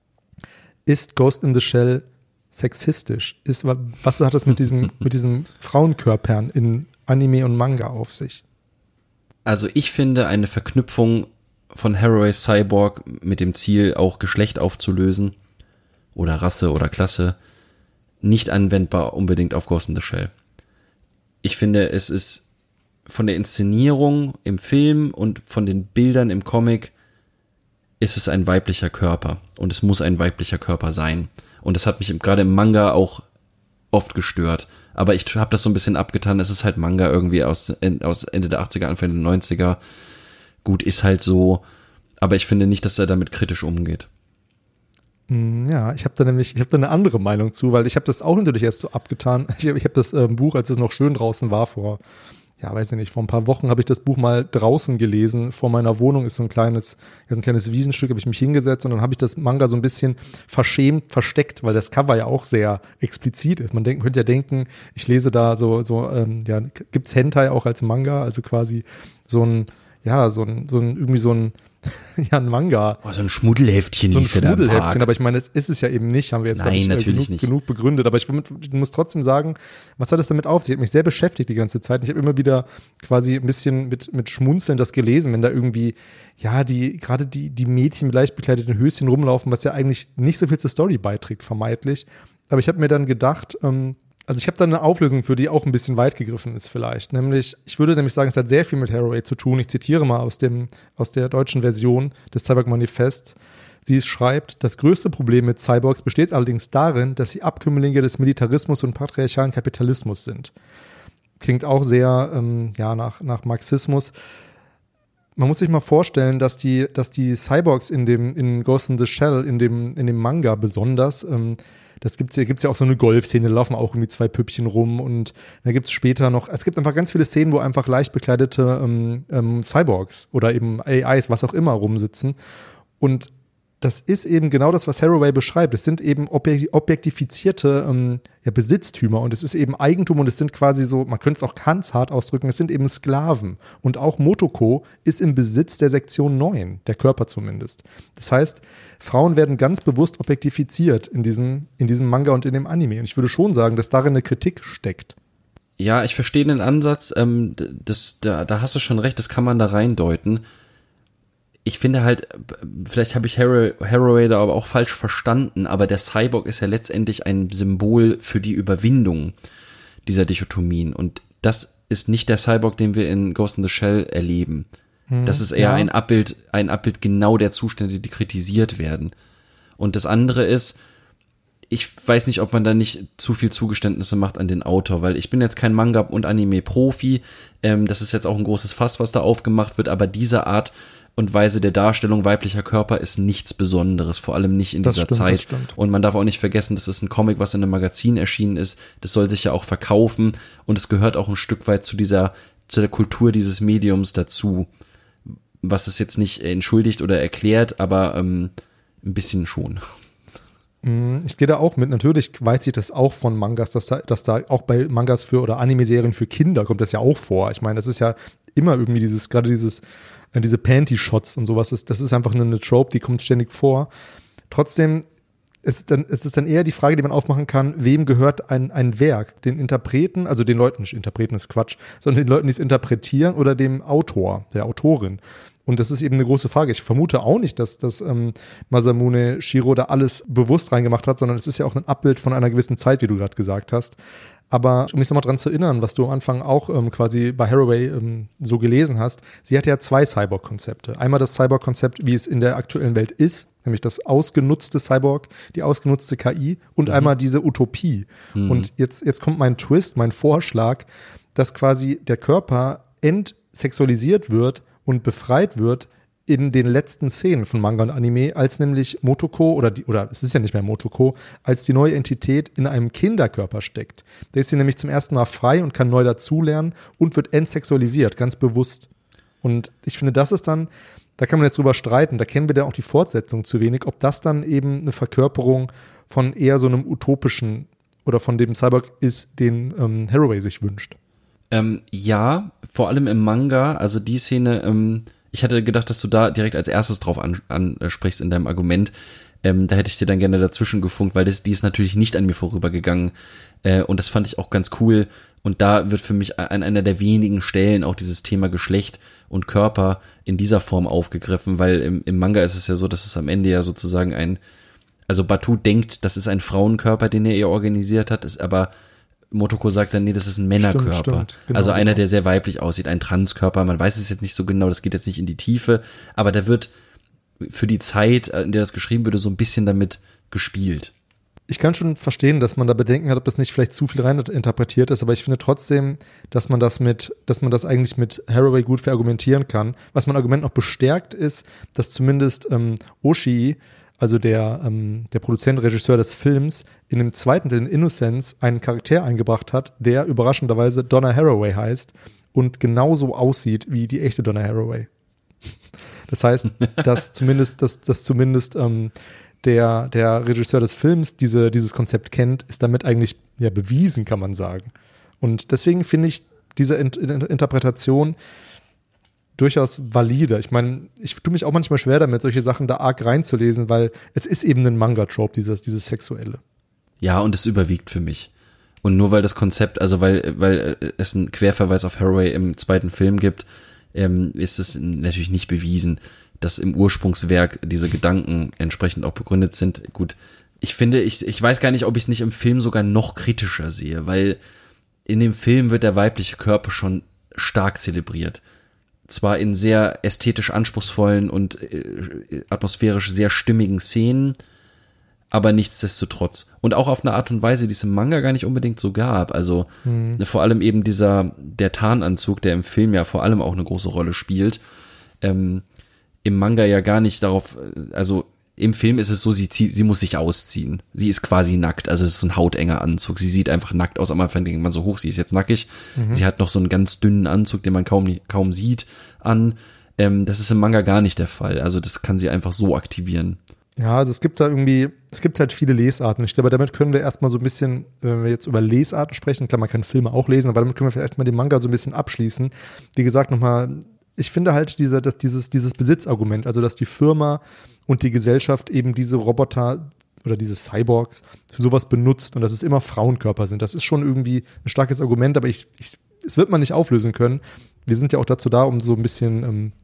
ist Ghost in the Shell sexistisch? Ist, was hat das mit diesem, mit diesem Frauenkörpern in Anime und Manga auf sich? Also ich finde eine Verknüpfung von Haraway Cyborg mit dem Ziel, auch Geschlecht aufzulösen oder Rasse oder Klasse, nicht anwendbar unbedingt auf Ghost in the Shell. Ich finde, es ist von der Inszenierung im Film und von den Bildern im Comic ist es ein weiblicher Körper und es muss ein weiblicher Körper sein. Und das hat mich gerade im Manga auch oft gestört. Aber ich habe das so ein bisschen abgetan. Es ist halt Manga irgendwie aus, aus Ende der achtziger, Anfang der neunziger. Gut, ist halt so. Aber ich finde nicht, dass er damit kritisch umgeht. Ja, ich habe da nämlich, ich habe da eine andere Meinung zu, weil ich habe das auch natürlich erst so abgetan. Ich habe ich hab das äh, Buch, als es noch schön draußen war, vor, ja, weiß ich nicht, vor ein paar Wochen habe ich das Buch mal draußen gelesen. Vor meiner Wohnung ist so ein kleines, ja, so ein kleines Wiesenstück, habe ich mich hingesetzt und dann habe ich das Manga so ein bisschen verschämt versteckt, weil das Cover ja auch sehr explizit ist. Man denkt, könnte ja denken, ich lese da so, so, ähm, ja, gibt's Hentai auch als Manga, also quasi so ein, ja, so ein, so ein, irgendwie so ein, ja, ein Manga. Oh, so ein Schmuddelheftchen. So ein Schmuddelheftchen, aber ich meine, es ist es ja eben nicht, haben wir jetzt Nein, ich, natürlich genug, nicht. genug begründet. Aber ich muss trotzdem sagen, was hat das damit auf sich? Ich habe mich sehr beschäftigt die ganze Zeit. Ich habe immer wieder quasi ein bisschen mit, mit Schmunzeln das gelesen, wenn da irgendwie, ja, die, gerade die, die Mädchen mit leicht bekleideten Höschen rumlaufen, was ja eigentlich nicht so viel zur Story beiträgt, vermeintlich. Aber ich habe mir dann gedacht, ähm, also ich habe da eine Auflösung für, die auch ein bisschen weit gegriffen ist vielleicht. Nämlich, ich würde nämlich sagen, es hat sehr viel mit Haraway zu tun. Ich zitiere mal aus dem aus der deutschen Version des Cyborg Manifests. Sie schreibt, das größte Problem mit Cyborgs besteht allerdings darin, dass sie Abkömmlinge des Militarismus und patriarchalen Kapitalismus sind. Klingt auch sehr ähm, ja nach, nach Marxismus. Man muss sich mal vorstellen, dass die, dass die Cyborgs in dem in Ghost in the Shell, in dem, in dem Manga besonders, ähm, das gibt's ja, gibt's ja auch so eine Golfszene, da laufen auch irgendwie zwei Püppchen rum und da gibt's später noch, es gibt einfach ganz viele Szenen, wo einfach leicht bekleidete ähm, ähm, Cyborgs oder eben A Is, was auch immer, rumsitzen. Und das ist eben genau das, was Haraway beschreibt. Es sind eben objektifizierte ähm, ja, Besitztümer und es ist eben Eigentum und es sind quasi so, man könnte es auch ganz hart ausdrücken, es sind eben Sklaven. Und auch Motoko ist im Besitz der Sektion neun, der Körper zumindest. Das heißt, Frauen werden ganz bewusst objektifiziert in diesem, in diesem Manga und in dem Anime. Und ich würde schon sagen, dass darin eine Kritik steckt. Ja, ich verstehe den Ansatz. Ähm, das, da, da hast du schon recht, das kann man da reindeuten. Ich finde halt, vielleicht habe ich Haraway da aber auch falsch verstanden, aber der Cyborg ist ja letztendlich ein Symbol für die Überwindung dieser Dichotomien. Und das ist nicht der Cyborg, den wir in Ghost in the Shell erleben. Hm, das ist eher ja. ein Abbild, ein Abbild genau der Zustände, die kritisiert werden. Und das andere ist, ich weiß nicht, ob man da nicht zu viel Zugeständnisse macht an den Autor, weil ich bin jetzt kein Manga- und Anime-Profi, ähm, das ist jetzt auch ein großes Fass, was da aufgemacht wird, aber diese Art und Weise der Darstellung weiblicher Körper ist nichts Besonderes, vor allem nicht in das dieser stimmt, Zeit. das stimmt. Und man darf auch nicht vergessen, das ist ein Comic, was in einem Magazin erschienen ist, das soll sich ja auch verkaufen und es gehört auch ein Stück weit zu dieser, zu der Kultur dieses Mediums dazu, was es jetzt nicht entschuldigt oder erklärt, aber ähm, ein bisschen schon. Ich gehe da auch mit. Natürlich weiß ich das auch von Mangas, dass da, dass da auch bei Mangas für oder Anime-Serien für Kinder kommt das ja auch vor. Ich meine, das ist ja immer irgendwie dieses, gerade dieses, äh, diese Panty-Shots und sowas, ist, das ist einfach eine, eine Trope, die kommt ständig vor. Trotzdem ist dann, ist es dann eher die Frage, die man aufmachen kann, wem gehört ein, ein Werk? Den Interpreten, also den Leuten, nicht Interpreten ist Quatsch, sondern den Leuten, die es interpretieren oder dem Autor, der Autorin. Und das ist eben eine große Frage. Ich vermute auch nicht, dass, dass ähm, Masamune Shirow da alles bewusst reingemacht hat, sondern es ist ja auch ein Abbild von einer gewissen Zeit, wie du gerade gesagt hast. Aber um mich nochmal dran zu erinnern, was du am Anfang auch ähm, quasi bei Haraway ähm, so gelesen hast, sie hat ja zwei Cyborg-Konzepte. Einmal das Cyborg-Konzept, wie es in der aktuellen Welt ist, nämlich das ausgenutzte Cyborg, die ausgenutzte K I und mhm. einmal diese Utopie. Mhm. Und jetzt, jetzt kommt mein Twist, mein Vorschlag, dass quasi der Körper entsexualisiert wird und befreit wird in den letzten Szenen von Manga und Anime, als nämlich Motoko, oder die, oder es ist ja nicht mehr Motoko, als die neue Entität in einem Kinderkörper steckt. Der ist hier nämlich zum ersten Mal frei und kann neu dazulernen und wird entsexualisiert, ganz bewusst. Und ich finde, das ist dann, da kann man jetzt drüber streiten, da kennen wir dann auch die Fortsetzung zu wenig, ob das dann eben eine Verkörperung von eher so einem utopischen oder von dem Cyborg ist, den ähm, Haraway sich wünscht. Ähm, ja, vor allem im Manga, also die Szene, ähm, ich hatte gedacht, dass du da direkt als erstes drauf an, ansprichst in deinem Argument. Ähm, da hätte ich dir dann gerne dazwischen gefunkt, weil das, die ist natürlich nicht an mir vorübergegangen. Äh, und das fand ich auch ganz cool. Und da wird für mich an einer der wenigen Stellen auch dieses Thema Geschlecht und Körper in dieser Form aufgegriffen, weil im, im Manga ist es ja so, dass es am Ende ja sozusagen ein, also Batu denkt, das ist ein Frauenkörper, den er ihr organisiert hat, ist aber Motoko sagt dann, nee, das ist ein Männerkörper. Stimmt, stimmt. Genau, also einer, genau. der sehr weiblich aussieht, ein Transkörper. Man weiß es jetzt nicht so genau, das geht jetzt nicht in die Tiefe, aber da wird für die Zeit, in der das geschrieben wurde, so ein bisschen damit gespielt. Ich kann schon verstehen, dass man da Bedenken hat, ob das nicht vielleicht zu viel rein interpretiert ist, aber ich finde trotzdem, dass man das mit, dass man das eigentlich mit Haraway gut verargumentieren kann. Was mein Argument noch bestärkt ist, dass zumindest ähm, Oshii, also der, ähm, der Produzent, Regisseur des Films, in dem zweiten, in Innocence, einen Charakter eingebracht hat, der überraschenderweise Donna Haraway heißt und genauso aussieht wie die echte Donna Haraway. Das heißt, dass zumindest, dass, dass zumindest ähm, der, der Regisseur des Films diese, dieses Konzept kennt, ist damit eigentlich ja bewiesen, kann man sagen. Und deswegen finde ich diese Int- Interpretation durchaus valide. Ich meine, ich tue mich auch manchmal schwer damit, solche Sachen da arg reinzulesen, weil es ist eben ein Manga-Trope, dieses, dieses Sexuelle. Ja, und es überwiegt für mich. Und nur weil das Konzept, also weil, weil es einen Querverweis auf Haraway im zweiten Film gibt, ähm, ist es natürlich nicht bewiesen, dass im Ursprungswerk diese Gedanken entsprechend auch begründet sind. Gut, ich finde, ich, ich weiß gar nicht, ob ich es nicht im Film sogar noch kritischer sehe, weil in dem Film wird der weibliche Körper schon stark zelebriert. Zwar in sehr ästhetisch anspruchsvollen und äh, atmosphärisch sehr stimmigen Szenen, aber nichtsdestotrotz. Und auch auf eine Art und Weise, die es im Manga gar nicht unbedingt so gab. Also mhm. vor allem eben dieser, der Tarnanzug, der im Film ja vor allem auch eine große Rolle spielt, ähm, im Manga ja gar nicht darauf, also im Film ist es so, sie, zieht, sie muss sich ausziehen. Sie ist quasi nackt, also es ist ein hautenger Anzug. Sie sieht einfach nackt aus. Am Anfang denkt man so hoch, sie ist jetzt nackig. Mhm. Sie hat noch so einen ganz dünnen Anzug, den man kaum, kaum sieht, an. Ähm, das ist im Manga gar nicht der Fall. Also das kann sie einfach so aktivieren. Ja, also es gibt da irgendwie, es gibt halt viele Lesarten. Ich glaube, damit können wir erstmal so ein bisschen, wenn wir jetzt über Lesarten sprechen, klar, man kann Filme auch lesen, aber damit können wir erstmal den Manga so ein bisschen abschließen. Wie gesagt, nochmal, ich finde halt diese, dass dieses, dieses Besitzargument, also dass die Firma und die Gesellschaft eben diese Roboter oder diese Cyborgs für sowas benutzt und dass es immer Frauenkörper sind. Das ist schon irgendwie ein starkes Argument, aber ich, ich, es wird man nicht auflösen können. Wir sind ja auch dazu da, um so ein bisschen ähm,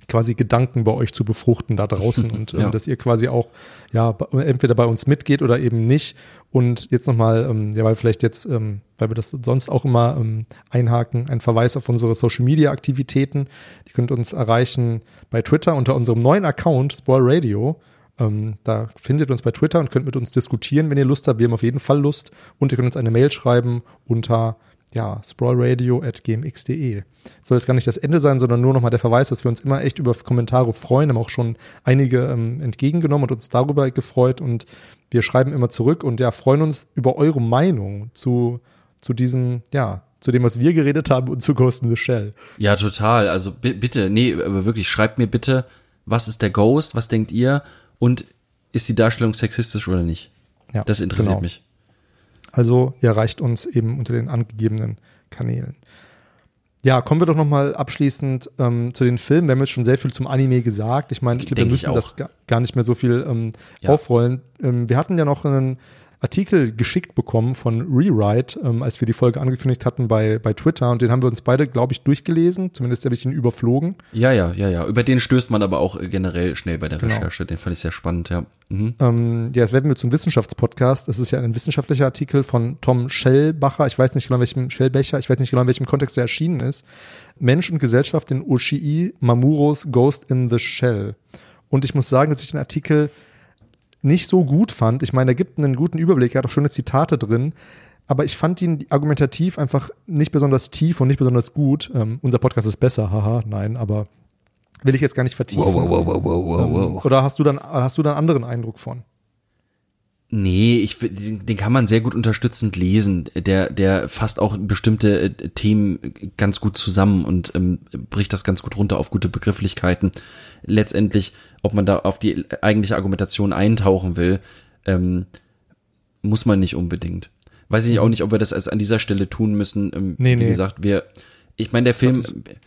quasi Gedanken bei euch zu befruchten da draußen und ähm, ja. dass ihr quasi auch ja entweder bei uns mitgeht oder eben nicht. Und jetzt nochmal, ähm, ja, weil vielleicht jetzt, ähm, weil wir das sonst auch immer ähm, einhaken, ein Verweis auf unsere Social-Media-Aktivitäten. Die könnt uns erreichen bei Twitter unter unserem neuen Account Spoil Radio. Ähm, da findet ihr uns bei Twitter und könnt mit uns diskutieren, wenn ihr Lust habt. Wir haben auf jeden Fall Lust. Und ihr könnt uns eine Mail schreiben unter ja, sprawlradio at gmx punkt de. Soll jetzt gar nicht das Ende sein, sondern nur nochmal der Verweis, dass wir uns immer echt über Kommentare freuen, haben auch schon einige ähm, entgegengenommen und uns darüber gefreut und wir schreiben immer zurück und ja, freuen uns über eure Meinung zu, zu diesem, ja, zu dem, was wir geredet haben und zu Ghost in the Shell. Ja, total. Also b- bitte, nee, aber wirklich, schreibt mir bitte, was ist der Ghost, was denkt ihr und ist die Darstellung sexistisch oder nicht? Ja, das interessiert genau. mich. Also ihr erreicht uns eben unter den angegebenen Kanälen. Ja, kommen wir doch nochmal abschließend ähm, zu den Filmen. Wir haben jetzt schon sehr viel zum Anime gesagt. Ich meine, ich glaube, wir müssen das gar, gar nicht mehr so viel ähm, ja. aufrollen. Ähm, wir hatten ja noch einen Artikel geschickt bekommen von Rewrite, ähm, als wir die Folge angekündigt hatten bei, bei Twitter und den haben wir uns beide, glaube ich, durchgelesen. Zumindest habe ich ihn überflogen. Ja, ja, ja, ja. Über den stößt man aber auch generell schnell bei der genau. Recherche. Den fand ich sehr spannend, ja. Mhm. Ähm, ja, jetzt werden wir zum Wissenschaftspodcast. Das ist ja ein wissenschaftlicher Artikel von Tom Schellbacher. Ich weiß nicht genau, in welchem Schellbecher, ich weiß nicht genau, in welchem Kontext er erschienen ist. Mensch und Gesellschaft in Oshii Mamuros Ghost in the Shell. Und ich muss sagen, dass ich den Artikel nicht so gut fand. Ich meine, er gibt einen guten Überblick, er hat auch schöne Zitate drin, aber ich fand ihn argumentativ einfach nicht besonders tief und nicht besonders gut. Ähm, unser Podcast ist besser, haha, nein, aber will ich jetzt gar nicht vertiefen. Wow, wow, wow, wow, wow, wow. Oder hast du dann, hast du dann einen anderen Eindruck von? Nee, ich, den, den kann man sehr gut unterstützend lesen. Der, der fasst auch bestimmte äh, Themen ganz gut zusammen und ähm, bricht das ganz gut runter auf gute Begrifflichkeiten. Letztendlich, ob man da auf die eigentliche Argumentation eintauchen will, ähm, muss man nicht unbedingt. Weiß ich auch nicht, ob wir das als an dieser Stelle tun müssen. Ähm, nee, wie nee. gesagt, wir, ich meine, der Film,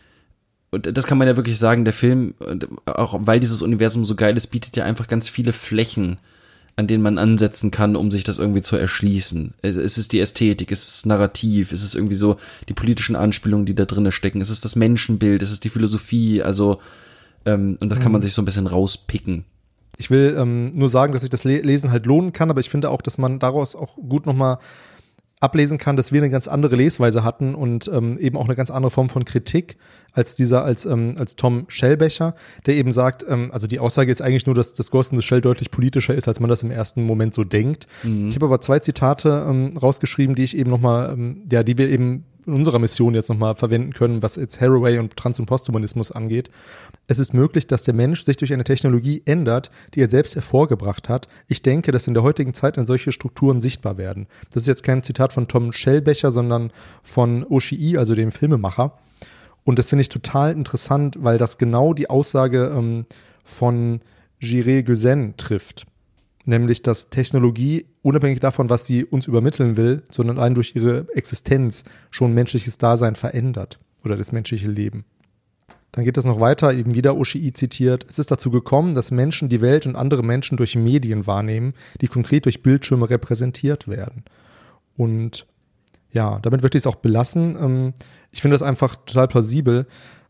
und das kann man ja wirklich sagen, der Film, auch weil dieses Universum so geil ist, bietet ja einfach ganz viele Flächen, an denen man ansetzen kann, um sich das irgendwie zu erschließen. Es ist die Ästhetik, es ist das Narrativ, es ist irgendwie so die politischen Anspielungen, die da drin stecken, es ist das Menschenbild, es ist die Philosophie, also ähm, und das kann man sich so ein bisschen rauspicken. Ich will ähm, nur sagen, dass sich das Le- Lesen halt lohnen kann, aber ich finde auch, dass man daraus auch gut nochmal ablesen kann, dass wir eine ganz andere Lesweise hatten und ähm, eben auch eine ganz andere Form von Kritik als dieser, als ähm, als Tom Schellbecher, der eben sagt, ähm, also die Aussage ist eigentlich nur, dass das Ghost in the Shell deutlich politischer ist, als man das im ersten Moment so denkt. Mhm. Ich habe aber zwei Zitate ähm, rausgeschrieben, die ich eben nochmal, ähm, ja, die wir eben in unserer Mission jetzt nochmal verwenden können, was jetzt Haraway und Trans- und Posthumanismus angeht. Es ist möglich, dass der Mensch sich durch eine Technologie ändert, die er selbst hervorgebracht hat. Ich denke, dass in der heutigen Zeit solche Strukturen sichtbar werden. Das ist jetzt kein Zitat von Tom Schellbecher, sondern von Oshii, also dem Filmemacher. Und das finde ich total interessant, weil das genau die Aussage ähm, von Jiré Guzen trifft. Nämlich, dass Technologie, unabhängig davon, was sie uns übermitteln will, sondern allein durch ihre Existenz schon menschliches Dasein verändert oder das menschliche Leben. Dann geht es noch weiter, eben wieder Oshii zitiert. Es ist dazu gekommen, dass Menschen die Welt und andere Menschen durch Medien wahrnehmen, die konkret durch Bildschirme repräsentiert werden. Und ja, damit möchte ich es auch belassen. Ich finde das einfach total plausibel,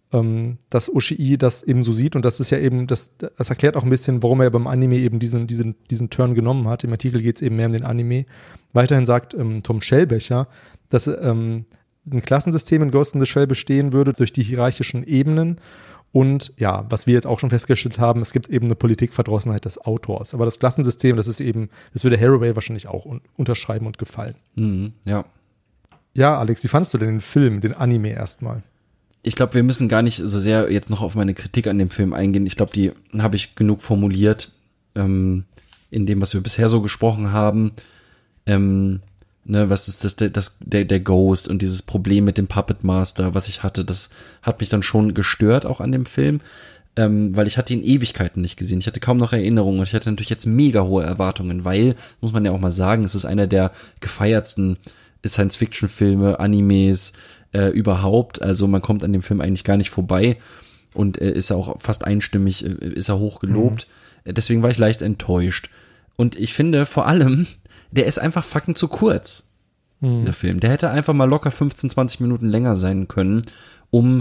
dass Oshii das eben so sieht und das ist ja eben, das, das erklärt auch ein bisschen, warum er beim Anime eben diesen, diesen, diesen Turn genommen hat. Im Artikel geht es eben mehr um den Anime. Weiterhin sagt ähm, Tom Schellbecher, dass ähm, ein Klassensystem in Ghost in the Shell bestehen würde durch die hierarchischen Ebenen und ja, was wir jetzt auch schon festgestellt haben, es gibt eben eine Politikverdrossenheit des Autors. Aber das Klassensystem, das ist eben, das würde Haraway wahrscheinlich auch un- unterschreiben und gefallen. Mhm, ja. Ja, Alex, wie fandst du denn den Film, den Anime erstmal? Ich glaube, wir müssen gar nicht so sehr jetzt noch auf meine Kritik an dem Film eingehen. Ich glaube, die habe ich genug formuliert ähm, in dem, was wir bisher so gesprochen haben. Ähm, ne, was ist das, der, das, der, der Ghost und dieses Problem mit dem Puppet Master, was ich hatte, das hat mich dann schon gestört auch an dem Film, ähm, weil ich hatte ihn Ewigkeiten nicht gesehen. Ich hatte kaum noch Erinnerungen und ich hatte natürlich jetzt mega hohe Erwartungen, weil, muss man ja auch mal sagen, es ist einer der gefeiertsten Science-Fiction-Filme, Animes, Äh, überhaupt, also man kommt an dem Film eigentlich gar nicht vorbei und äh, ist auch fast einstimmig, äh, ist er hoch gelobt. Mhm. Deswegen war ich leicht enttäuscht. Und ich finde vor allem, der ist einfach fucking zu kurz, mhm. der Film. Der hätte einfach mal locker fünfzehn, zwanzig Minuten länger sein können, um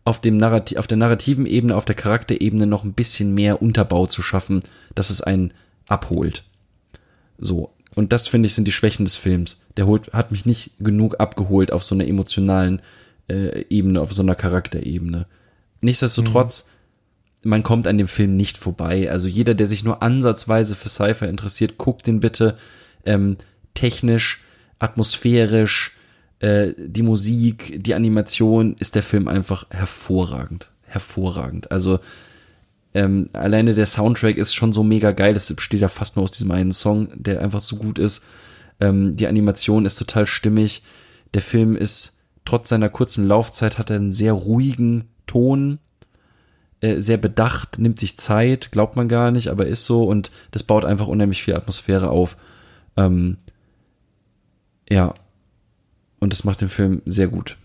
auf dem Narrati- auf der narrativen Ebene, auf der Charakterebene noch ein bisschen mehr Unterbau zu schaffen, dass es einen abholt. So. Und das, finde ich, sind die Schwächen des Films. Der holt, hat mich nicht genug abgeholt auf so einer emotionalen äh, Ebene, auf so einer Charakterebene. Nichtsdestotrotz, mhm. man kommt an dem Film nicht vorbei. Also jeder, der sich nur ansatzweise für Sci-Fi interessiert, guckt den bitte. Ähm, technisch, atmosphärisch, äh, die Musik, die Animation, ist der Film einfach hervorragend. Hervorragend. Also Ähm, alleine der Soundtrack ist schon so mega geil, das besteht ja fast nur aus diesem einen Song, der einfach so gut ist. Ähm, die Animation ist total stimmig. Der Film ist, trotz seiner kurzen Laufzeit, hat er einen sehr ruhigen Ton, äh, sehr bedacht, nimmt sich Zeit, glaubt man gar nicht, aber ist so, und das baut einfach unheimlich viel Atmosphäre auf. Ähm, ja, und das macht den Film sehr gut.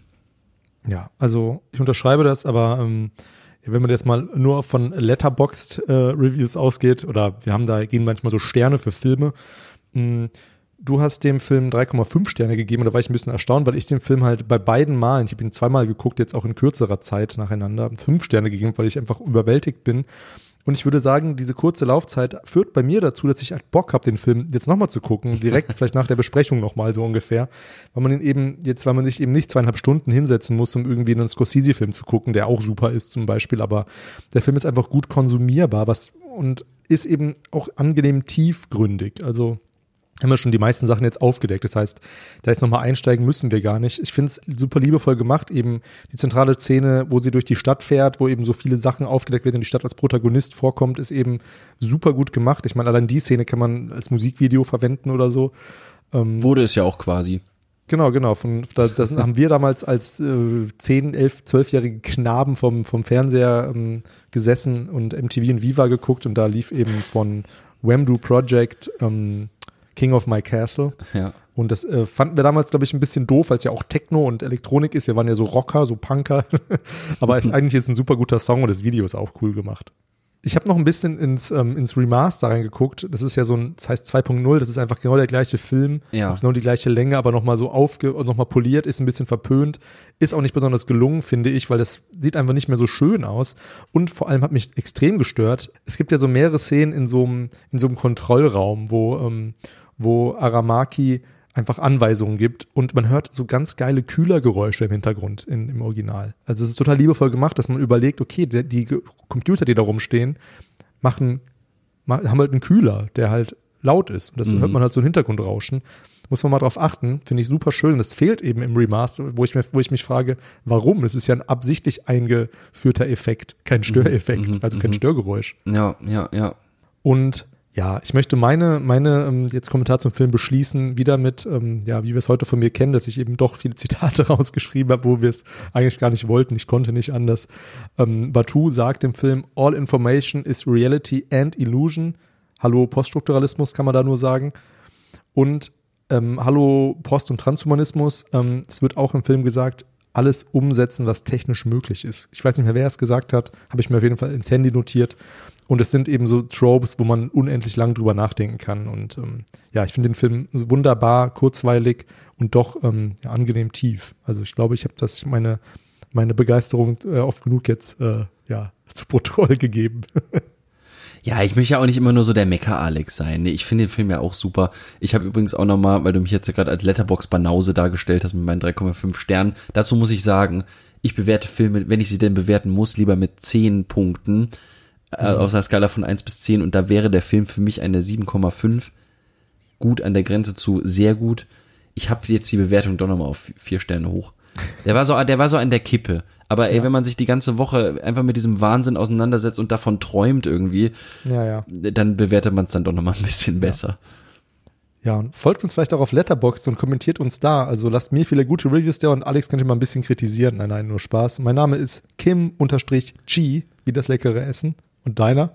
Ja, also ich unterschreibe das, aber ähm wenn man jetzt mal nur von Letterboxd äh, Reviews ausgeht, oder wir haben da, gehen manchmal so Sterne für Filme. Mh, du hast dem Film drei Komma fünf Sterne gegeben, und da war ich ein bisschen erstaunt, weil ich dem Film halt bei beiden Malen, ich habe ihn zweimal geguckt, jetzt auch in kürzerer Zeit nacheinander, fünf Sterne gegeben, weil ich einfach überwältigt bin. Und ich würde sagen, diese kurze Laufzeit führt bei mir dazu, dass ich halt Bock habe, den Film jetzt nochmal zu gucken, direkt vielleicht nach der Besprechung nochmal so ungefähr, weil man ihn eben jetzt, weil man sich eben nicht zweieinhalb Stunden hinsetzen muss, um irgendwie einen Scorsese-Film zu gucken, der auch super ist zum Beispiel, aber der Film ist einfach gut konsumierbar, was und ist eben auch angenehm tiefgründig, also haben wir schon die meisten Sachen jetzt aufgedeckt. Das heißt, da jetzt nochmal einsteigen müssen wir gar nicht. Ich finde es super liebevoll gemacht, eben die zentrale Szene, wo sie durch die Stadt fährt, wo eben so viele Sachen aufgedeckt werden und die Stadt als Protagonist vorkommt, ist eben super gut gemacht. Ich meine, allein die Szene kann man als Musikvideo verwenden oder so. Ähm, Wurde es ja auch quasi. Genau, genau. Von, da, das haben wir damals als äh, zehn, elf, zwölfjährige Knaben vom, vom Fernseher ähm, gesessen und M T V und Viva geguckt, und da lief eben von Wham-Do Project ähm, King of My Castle. Ja. Und das äh, fanden wir damals, glaube ich, ein bisschen doof, weil es ja auch Techno und Elektronik ist. Wir waren ja so Rocker, so Punker. Aber eigentlich ist es ein super guter Song, und das Video ist auch cool gemacht. Ich habe noch ein bisschen ins, ähm, ins Remaster reingeguckt. Das ist ja so ein, das heißt zwei Punkt null, das ist einfach genau der gleiche Film. Ja. Genau die gleiche Länge, aber nochmal so aufge, nochmal poliert, ist ein bisschen verpönt. Ist auch nicht besonders gelungen, finde ich, weil das sieht einfach nicht mehr so schön aus. Und vor allem hat mich extrem gestört. Es gibt ja so mehrere Szenen in so einem, in so einem Kontrollraum, wo, ähm, wo Aramaki einfach Anweisungen gibt, und man hört so ganz geile Kühlergeräusche im Hintergrund in, im Original. Also es ist total liebevoll gemacht, dass man überlegt, okay, die, die Computer, die da rumstehen, machen, haben halt einen Kühler, der halt laut ist. Und das mhm. hört man halt so im Hintergrund rauschen. Muss man mal drauf achten, finde ich super schön. Das fehlt eben im Remaster, wo ich, mir, wo ich mich frage, warum? Das ist ja ein absichtlich eingeführter Effekt, kein Störeffekt, mhm, also kein mhm. Störgeräusch. Ja, ja, ja. Und ja, ich möchte meine, meine ähm, jetzt Kommentar zum Film beschließen, wieder mit, ähm, ja, wie wir es heute von mir kennen, dass ich eben doch viele Zitate rausgeschrieben habe, wo wir es eigentlich gar nicht wollten. Ich konnte nicht anders. Ähm, Batu sagt im Film, all information is reality and illusion. Hallo Poststrukturalismus, kann man da nur sagen. Und ähm, hallo Post- und Transhumanismus. Ähm, es wird auch im Film gesagt, alles umsetzen, was technisch möglich ist. Ich weiß nicht mehr, wer es gesagt hat, habe ich mir auf jeden Fall ins Handy notiert. Und es sind eben so Tropes, wo man unendlich lang drüber nachdenken kann. Und ähm, ja, ich finde den Film wunderbar, kurzweilig und doch ähm, ja, angenehm tief. Also ich glaube, ich habe das meine, meine Begeisterung äh, oft genug jetzt äh, ja, zu Protokoll gegeben. Ja, ich möchte ja auch nicht immer nur so der Mecker-Alex sein. Nee, ich finde den Film ja auch super. Ich habe übrigens auch nochmal, weil du mich jetzt ja gerade als Letterboxd-Banause dargestellt hast mit meinen drei Komma fünf Sternen, dazu muss ich sagen, ich bewerte Filme, wenn ich sie denn bewerten muss, lieber mit zehn Punkten, äh, mhm. auf einer Skala von eins bis zehn, und da wäre der Film für mich eine sieben Komma fünf. Gut an der Grenze zu sehr gut. Ich habe jetzt die Bewertung doch nochmal auf vier Sterne hoch. Der war so, der war so an der Kippe. Aber ey, ja. wenn man sich die ganze Woche einfach mit diesem Wahnsinn auseinandersetzt und davon träumt irgendwie, ja, ja. dann bewertet man es dann doch nochmal ein bisschen besser. Ja, und folgt uns vielleicht auch auf Letterboxd und kommentiert uns da. Also lasst mir viele gute Reviews da, und Alex könnt ihr mal ein bisschen kritisieren. Nein, nein, nur Spaß. Mein Name ist Kim-Chi, wie das leckere Essen. Und deiner?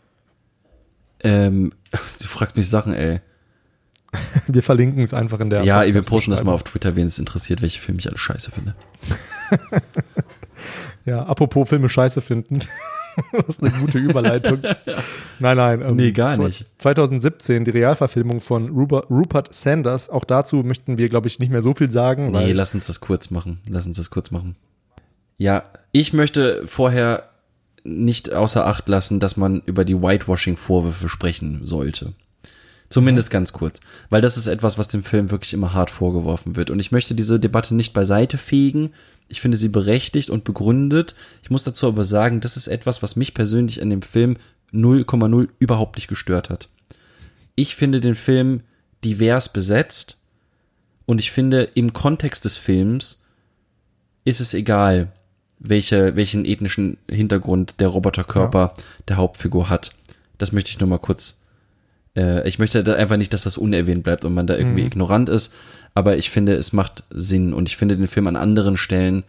Ähm, du fragst mich Sachen, ey. Wir verlinken es einfach in der Ja, ey, wir posten das mal auf Twitter, wen es interessiert, welche Filme ich alle scheiße finde. Ja, apropos Filme scheiße finden. Das ist eine gute Überleitung. Nein, nein. Ähm, nee, gar nicht. zwanzig siebzehn, die Realverfilmung von Rupert, Rupert Sanders. Auch dazu möchten wir, glaube ich, nicht mehr so viel sagen. Nee, lass uns das kurz machen. Lass uns das kurz machen. Ja, ich möchte vorher nicht außer Acht lassen, dass man über die Whitewashing-Vorwürfe sprechen sollte. Zumindest mhm. ganz kurz. Weil das ist etwas, was dem Film wirklich immer hart vorgeworfen wird. Und ich möchte diese Debatte nicht beiseite fegen. Ich finde sie berechtigt und begründet. Ich muss dazu aber sagen, das ist etwas, was mich persönlich an dem Film null Komma null überhaupt nicht gestört hat. Ich finde den Film divers besetzt und ich finde, im Kontext des Films ist es egal, welche, welchen ethnischen Hintergrund der Roboterkörper ja. der Hauptfigur hat. Das möchte ich nur mal kurz, äh, ich möchte da einfach nicht, dass das unerwähnt bleibt und man da irgendwie mhm. ignorant ist, aber ich finde, es macht Sinn und ich finde den Film an anderen Stellen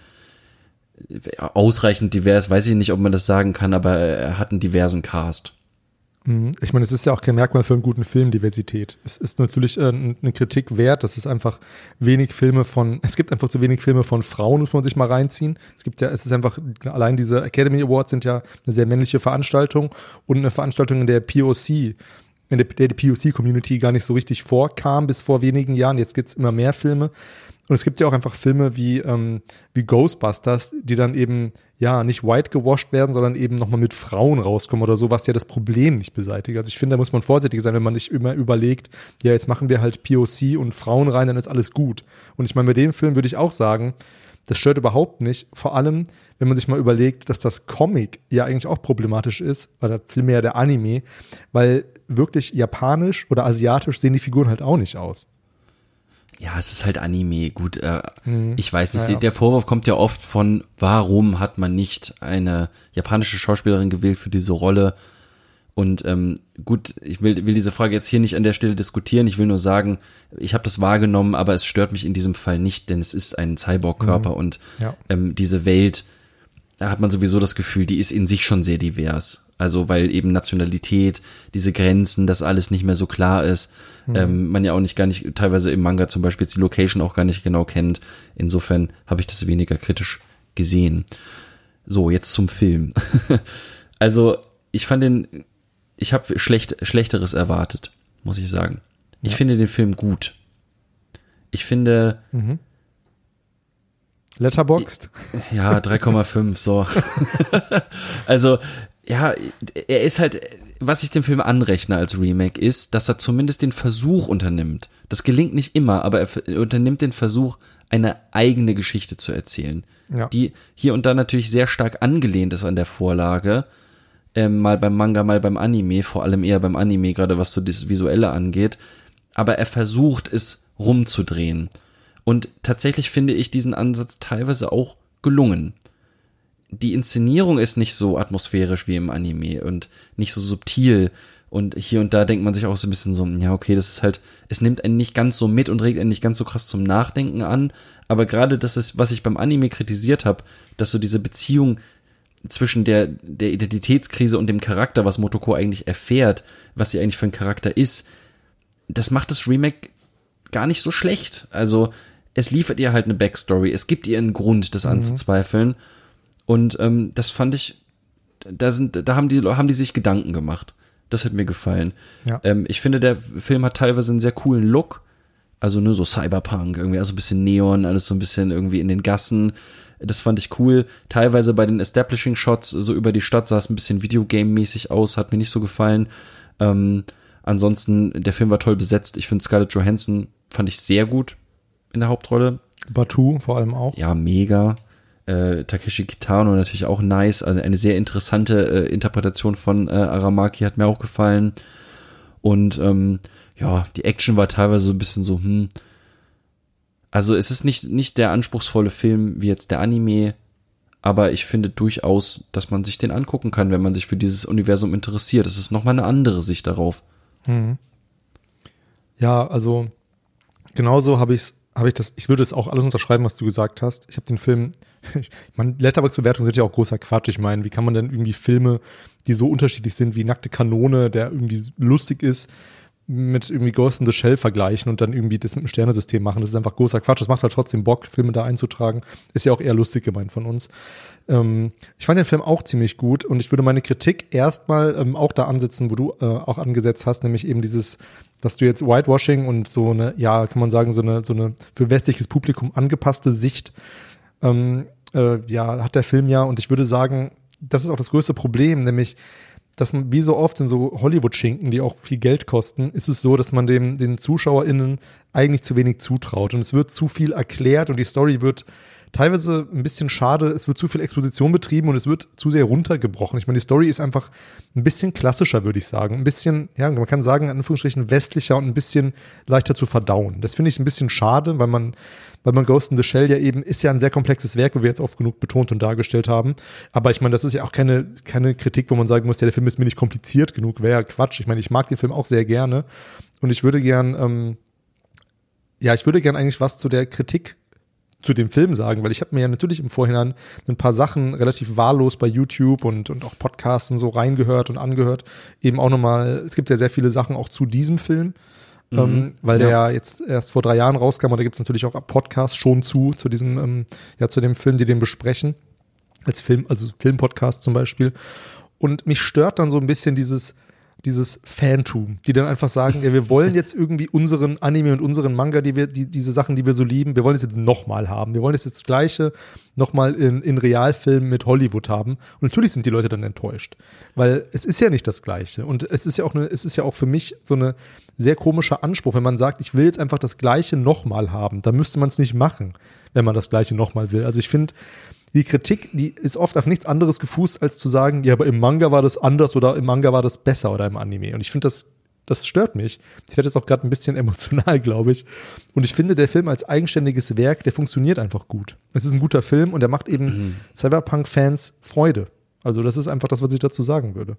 ausreichend divers, weiß ich nicht, ob man das sagen kann, aber er hat einen diversen Cast. Ich meine, es ist ja auch kein Merkmal für einen guten Film, Diversität. Es ist natürlich äh, eine Kritik wert, dass es einfach wenig Filme von, es gibt einfach zu wenig Filme von Frauen, muss man sich mal reinziehen. Es gibt ja, es ist einfach, allein diese Academy Awards sind ja eine sehr männliche Veranstaltung und eine Veranstaltung, in der P O C, in der, der die P O C-Community gar nicht so richtig vorkam bis vor wenigen Jahren. Jetzt gibt's immer mehr Filme. Und es gibt ja auch einfach Filme wie, ähm, wie Ghostbusters, die dann eben, ja, nicht white gewasht werden, sondern eben nochmal mit Frauen rauskommen oder so, was ja das Problem nicht beseitigt. Also ich finde, da muss man vorsichtig sein, wenn man nicht immer überlegt, ja, jetzt machen wir halt P O C und Frauen rein, dann ist alles gut. Und ich meine, bei dem Film würde ich auch sagen, das stört überhaupt nicht. Vor allem, wenn man sich mal überlegt, dass das Comic ja eigentlich auch problematisch ist, oder vielmehr der Anime, weil wirklich japanisch oder asiatisch sehen die Figuren halt auch nicht aus. Ja, es ist halt Anime, gut, äh, hm. ich weiß nicht, ja, ja. der Vorwurf kommt ja oft von, warum hat man nicht eine japanische Schauspielerin gewählt für diese Rolle? Und ähm, gut, ich will, will diese Frage jetzt hier nicht an der Stelle diskutieren, ich will nur sagen, ich habe das wahrgenommen, aber es stört mich in diesem Fall nicht, denn es ist ein Cyborg-Körper mhm. und ja. ähm, diese Welt, da hat man sowieso das Gefühl, die ist in sich schon sehr divers. Also weil eben Nationalität, diese Grenzen, das alles nicht mehr so klar ist. Mhm. Ähm, man ja auch nicht gar nicht, teilweise im Manga zum Beispiel jetzt die Location auch gar nicht genau kennt. Insofern habe ich das weniger kritisch gesehen. So, jetzt zum Film. Also ich fand den, ich habe schlecht, Schlechteres erwartet, muss ich sagen. Ich ja. finde den Film gut. Ich finde... Mhm. Letterboxd? Ja, drei Komma fünf, so. Also, ja, er ist halt, was ich dem Film anrechne als Remake ist, dass er zumindest den Versuch unternimmt. Das gelingt nicht immer, aber er unternimmt den Versuch, eine eigene Geschichte zu erzählen. Ja. Die hier und da natürlich sehr stark angelehnt ist an der Vorlage. Ähm, mal beim Manga, mal beim Anime, vor allem eher beim Anime, gerade was so das Visuelle angeht. Aber er versucht, es rumzudrehen. Und tatsächlich finde ich diesen Ansatz teilweise auch gelungen. Die Inszenierung ist nicht so atmosphärisch wie im Anime und nicht so subtil. Und hier und da denkt man sich auch so ein bisschen so, ja, okay, das ist halt, es nimmt einen nicht ganz so mit und regt einen nicht ganz so krass zum Nachdenken an. Aber gerade das ist, was ich beim Anime kritisiert habe, dass so diese Beziehung zwischen der, der Identitätskrise und dem Charakter, was Motoko eigentlich erfährt, was sie eigentlich für ein Charakter ist, das macht das Remake gar nicht so schlecht. Also, es liefert ihr halt eine Backstory, es gibt ihr einen Grund, das mhm. anzuzweifeln. Und ähm, das fand ich, da sind, da haben die, haben die sich Gedanken gemacht. Das hat mir gefallen. Ja. Ähm, ich finde, der Film hat teilweise einen sehr coolen Look. Also nur so Cyberpunk, irgendwie, also ein bisschen Neon, alles so ein bisschen irgendwie in den Gassen. Das fand ich cool. Teilweise bei den Establishing Shots, so über die Stadt, sah es ein bisschen Videogame-mäßig aus, hat mir nicht so gefallen. Ähm, ansonsten, der Film war toll besetzt. Ich finde Scarlett Johansson fand ich sehr gut in der Hauptrolle. Batu vor allem auch. Ja, mega. Äh, Takeshi Kitano natürlich auch nice. Also eine sehr interessante äh, Interpretation von äh, Aramaki hat mir auch gefallen. Und ähm, ja, die Action war teilweise so ein bisschen so, hm. Also es ist nicht, nicht der anspruchsvolle Film wie jetzt der Anime, aber ich finde durchaus, dass man sich den angucken kann, wenn man sich für dieses Universum interessiert. Es ist nochmal eine andere Sicht darauf. Mhm. Ja, also genauso habe ich es habe ich das, ich würde es auch alles unterschreiben, was du gesagt hast. Ich habe den Film, ich meine, Letterboxd-Bewertungen sind ja auch großer Quatsch. Ich meine, wie kann man denn irgendwie Filme, die so unterschiedlich sind wie Nackte Kanone, der irgendwie lustig ist, mit irgendwie Ghost in the Shell vergleichen und dann irgendwie das mit einem Sternesystem machen. Das ist einfach großer Quatsch. Das macht halt trotzdem Bock, Filme da einzutragen. Ist ja auch eher lustig gemeint von uns. Ähm, ich fand den Film auch ziemlich gut und ich würde meine Kritik erstmal ähm, auch da ansetzen, wo du äh, auch angesetzt hast, nämlich eben dieses, dass du jetzt Whitewashing und so eine, ja, kann man sagen, so eine, so eine für westliches Publikum angepasste Sicht ähm, äh, ja, hat der Film ja, und ich würde sagen, das ist auch das größte Problem, nämlich, dass man, wie so oft in so Hollywood-Schinken, die auch viel Geld kosten, ist es so, dass man dem, den ZuschauerInnen eigentlich zu wenig zutraut. Und es wird zu viel erklärt und die Story wird teilweise ein bisschen schade, es wird zu viel Exposition betrieben und es wird zu sehr runtergebrochen. Ich meine, die Story ist einfach ein bisschen klassischer, würde ich sagen. Ein bisschen, ja, man kann sagen, in Anführungsstrichen westlicher und ein bisschen leichter zu verdauen. Das finde ich ein bisschen schade, weil man, weil man Ghost in the Shell ja eben, ist ja ein sehr komplexes Werk, wie wir jetzt oft genug betont und dargestellt haben. Aber ich meine, das ist ja auch keine, keine Kritik, wo man sagen muss, ja, der Film ist mir nicht kompliziert genug, wäre ja Quatsch. Ich meine, ich mag den Film auch sehr gerne und ich würde gern, ähm, ja, ich würde gern eigentlich was zu der Kritik zu dem Film sagen, weil ich habe mir ja natürlich im Vorhinein ein paar Sachen relativ wahllos bei YouTube und, und auch Podcasts und so reingehört und angehört. Eben auch nochmal, es gibt ja sehr viele Sachen auch zu diesem Film, mhm, ähm, weil ja. der ja jetzt erst vor drei Jahren rauskam und da gibt es natürlich auch Podcasts schon zu, zu diesem, ähm, ja, zu dem Film, die den besprechen. Als Film, also Filmpodcast zum Beispiel. Und mich stört dann so ein bisschen dieses, dieses Fantum, die dann einfach sagen, ja, wir wollen jetzt irgendwie unseren Anime und unseren Manga, die wir, die, diese Sachen, die wir so lieben, wir wollen es jetzt nochmal haben. Wir wollen es jetzt das Gleiche nochmal in, in Realfilmen mit Hollywood haben. Und natürlich sind die Leute dann enttäuscht. Weil es ist ja nicht das Gleiche. Und es ist ja auch eine, es ist ja auch für mich so eine sehr komischer Anspruch, wenn man sagt, ich will jetzt einfach das Gleiche nochmal haben. Da müsste man es nicht machen, wenn man das Gleiche nochmal will. Also ich finde, die Kritik, die ist oft auf nichts anderes gefußt, als zu sagen, ja, aber im Manga war das anders oder im Manga war das besser oder im Anime. Und ich finde, das, das stört mich. Ich werde jetzt auch gerade ein bisschen emotional, glaube ich. Und ich finde, der Film als eigenständiges Werk, der funktioniert einfach gut. Es ist ein guter Film und der macht eben mhm. Cyberpunk-Fans Freude. Also das ist einfach das, was ich dazu sagen würde.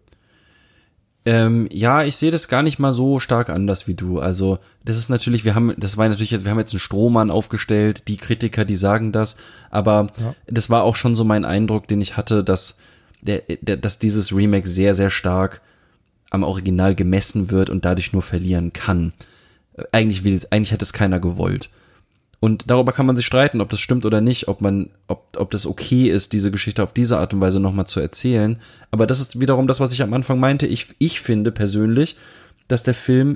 Ähm, ja, ich sehe das gar nicht mal so stark anders wie du. Also das ist natürlich, wir haben, das war natürlich jetzt, wir haben jetzt einen Strohmann aufgestellt, die Kritiker, die sagen das, aber ja. das war auch schon so mein Eindruck, den ich hatte, dass der, der, dass dieses Remake sehr, sehr stark am Original gemessen wird und dadurch nur verlieren kann. Eigentlich will es, eigentlich hätte es keiner gewollt. Und darüber kann man sich streiten, ob das stimmt oder nicht, ob man, ob, ob das okay ist, diese Geschichte auf diese Art und Weise nochmal zu erzählen. Aber das ist wiederum das, was ich am Anfang meinte. Ich, ich finde persönlich, dass der Film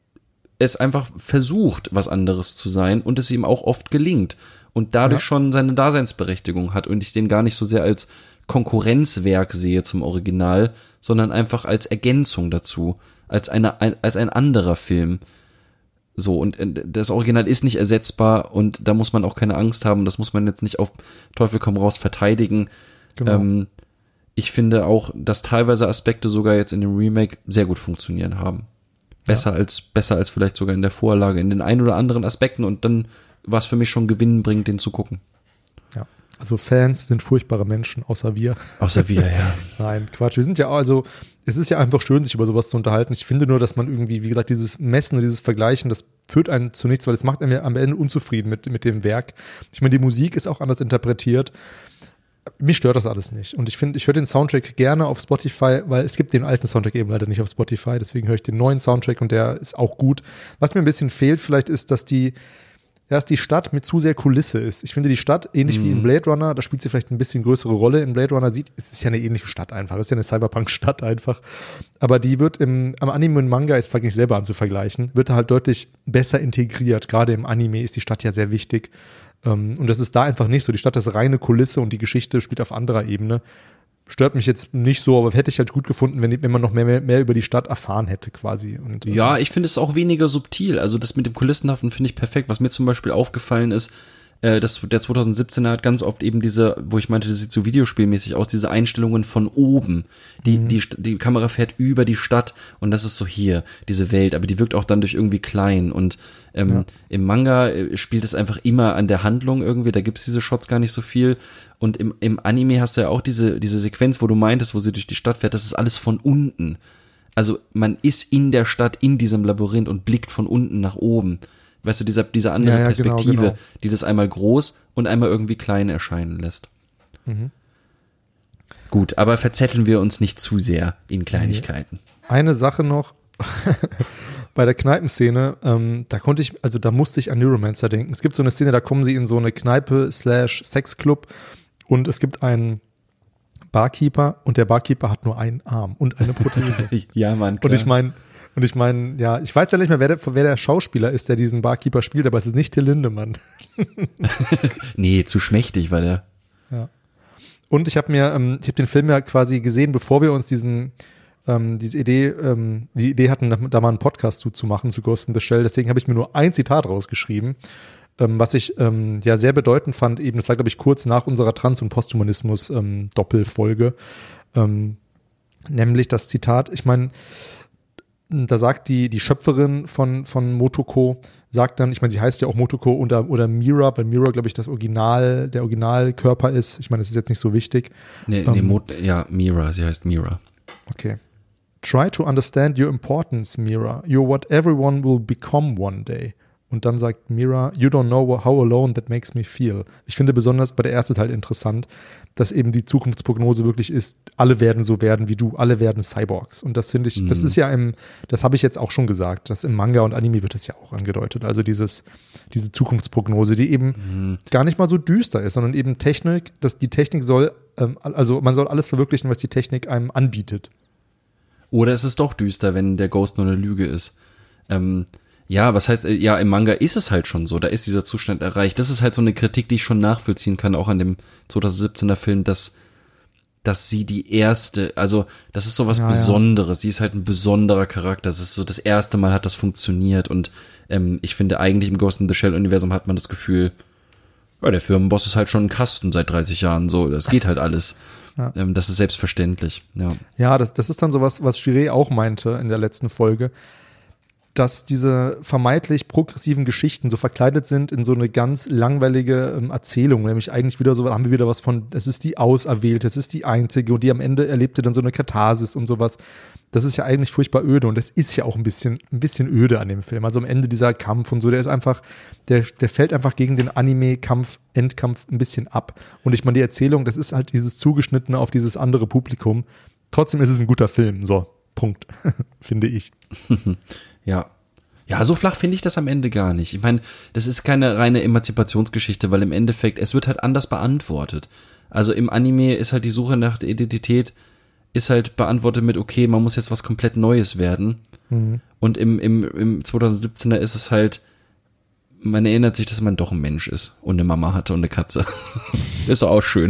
es einfach versucht, was anderes zu sein und es ihm auch oft gelingt und dadurch ja. schon seine Daseinsberechtigung hat und ich den gar nicht so sehr als Konkurrenzwerk sehe zum Original, sondern einfach als Ergänzung dazu, als eine, ein, als ein anderer Film. So, und das Original ist nicht ersetzbar und da muss man auch keine Angst haben, das muss man jetzt nicht auf Teufel komm raus verteidigen. Genau. Ähm, ich finde auch, dass teilweise Aspekte sogar jetzt in dem Remake sehr gut funktionieren haben. Besser ja. als, besser als vielleicht sogar in der Vorlage, in den ein oder anderen Aspekten und dann war es für mich schon gewinnbringend, den zu gucken. Ja. Also Fans sind furchtbare Menschen, außer wir. Außer wir, ja. Nein, Quatsch. Wir sind ja, also, es ist ja einfach schön, sich über sowas zu unterhalten. Ich finde nur, dass man irgendwie, wie gesagt, dieses Messen und dieses Vergleichen, das führt einen zu nichts, weil es macht einen am Ende unzufrieden mit, mit dem Werk. Ich meine, die Musik ist auch anders interpretiert. Mich stört das alles nicht. Und ich finde, ich höre den Soundtrack gerne auf Spotify, weil es gibt den alten Soundtrack eben leider nicht auf Spotify. Deswegen höre ich den neuen Soundtrack und der ist auch gut. Was mir ein bisschen fehlt vielleicht ist, dass die dass die Stadt mit zu sehr Kulisse ist. Ich finde die Stadt, ähnlich mhm. wie in Blade Runner, da spielt sie vielleicht ein bisschen größere Rolle. In Blade Runner sieht, es ist ja eine ähnliche Stadt einfach, es ist ja eine Cyberpunk-Stadt einfach. Aber die wird im, am Anime und Manga, ist fange ich selber an zu vergleichen, wird da halt deutlich besser integriert. Gerade im Anime ist die Stadt ja sehr wichtig. Und das ist da einfach nicht so. Die Stadt ist reine Kulisse und die Geschichte spielt auf anderer Ebene. Stört mich jetzt nicht so, aber hätte ich halt gut gefunden, wenn, wenn man noch mehr, mehr, mehr über die Stadt erfahren hätte quasi. Und, ja, ähm, ich finde es auch weniger subtil. Also das mit dem Kulissenhaften finde ich perfekt. Was mir zum Beispiel aufgefallen ist, äh, dass der zwanzig siebzehner hat ganz oft eben diese, wo ich meinte, das sieht so videospielmäßig aus, diese Einstellungen von oben. Die, mhm. die, die Kamera fährt über die Stadt und das ist so hier, diese Welt, aber die wirkt auch dann durch irgendwie klein und ähm, ja. im Manga spielt es einfach immer an der Handlung irgendwie, da gibt's diese Shots gar nicht so viel. Und im, im Anime hast du ja auch diese, diese Sequenz, wo du meintest, wo sie durch die Stadt fährt, das ist alles von unten. Also man ist in der Stadt, in diesem Labyrinth und blickt von unten nach oben. Weißt du, dieser, diese andere ja, ja, Perspektive, genau, genau. die das einmal groß und einmal irgendwie klein erscheinen lässt. Mhm. Gut, aber verzetteln wir uns nicht zu sehr in Kleinigkeiten. Eine Sache noch, bei der Kneipenszene, ähm, da konnte ich, also da musste ich an Neuromancer denken. Es gibt so eine Szene, da kommen sie in so eine Kneipe slash Sexclub und es gibt einen Barkeeper und der Barkeeper hat nur einen Arm und eine Prothese. Ja, Mann, klar. Und ich meine, und ich meine, ja, ich weiß ja nicht mehr, wer der, wer der Schauspieler ist, der diesen Barkeeper spielt, aber es ist nicht Till Lindemann. Nee, zu schmächtig war der. Ja. Und ich habe mir, ähm, ich habe den Film ja quasi gesehen, bevor wir uns diesen, ähm, diese Idee, ähm, die Idee hatten, da, da mal einen Podcast zu, zu machen zu Ghost in the Shell. Deswegen habe ich mir nur ein Zitat rausgeschrieben, ähm, was ich ähm, ja sehr bedeutend fand. Eben, das war, glaube ich, kurz nach unserer Trans- und Posthumanismus-Doppelfolge. Ähm, nämlich das Zitat, ich meine, da sagt die, die Schöpferin von, von Motoko, sagt dann, ich meine, sie heißt ja auch Motoko oder, oder Mira, weil Mira, glaube ich, das Original, der Originalkörper ist. Ich meine, das ist jetzt nicht so wichtig. Nee, ähm, nee Mot- ja, Mira, sie heißt Mira. Okay. Try to understand your importance, Mira. You're what everyone will become one day. Und dann sagt Mira, you don't know how alone that makes me feel. Ich finde besonders bei der ersten Teil interessant, dass eben die Zukunftsprognose wirklich ist, alle werden so werden wie du, alle werden Cyborgs. Und das finde ich, mhm. das ist ja im, das habe ich jetzt auch schon gesagt, dass im Manga und Anime wird das ja auch angedeutet. Also dieses, diese Zukunftsprognose, die eben mhm. gar nicht mal so düster ist, sondern eben Technik, dass die Technik soll, ähm, also man soll alles verwirklichen, was die Technik einem anbietet. Oder es ist doch düster, wenn der Ghost nur eine Lüge ist. Ähm, Ja, was heißt, ja, im Manga ist es halt schon so, da ist dieser Zustand erreicht. Das ist halt so eine Kritik, die ich schon nachvollziehen kann, auch an dem zwanzig siebzehner Film, dass, dass sie die erste, also, das ist so was ja, Besonderes, ja. Sie ist halt ein besonderer Charakter, das ist so, das erste Mal hat das funktioniert und ähm, ich finde eigentlich im Ghost in the Shell Universum hat man das Gefühl, ja, der Firmenboss ist halt schon ein Kasten seit dreißig Jahren, so, das geht halt alles. Ja. Ähm, das ist selbstverständlich, ja. Ja, das, das ist dann so was, was Shirei auch meinte in der letzten Folge, dass diese vermeintlich progressiven Geschichten so verkleidet sind in so eine ganz langweilige ähm, Erzählung, nämlich eigentlich wieder so, haben wir wieder was von, es ist die Auserwählte, es ist die Einzige und die am Ende erlebte dann so eine Katharsis und sowas. Das ist ja eigentlich furchtbar öde und das ist ja auch ein bisschen, ein bisschen öde an dem Film. Also am Ende dieser Kampf und so, der ist einfach, der, der fällt einfach gegen den Anime-Kampf, Endkampf ein bisschen ab. Und ich meine, die Erzählung, das ist halt dieses Zugeschnittene auf dieses andere Publikum. Trotzdem ist es ein guter Film, so, Punkt, finde ich. Ja. Ja, so flach finde ich das am Ende gar nicht. Ich meine, das ist keine reine Emanzipationsgeschichte, weil im Endeffekt, es wird halt anders beantwortet. Also im Anime ist halt die Suche nach der Identität ist halt beantwortet mit, okay, man muss jetzt was komplett Neues werden. Mhm. Und im, im, im zwanzig siebzehner ist es halt, man erinnert sich, dass man doch ein Mensch ist und eine Mama hatte und eine Katze. Ist auch schön.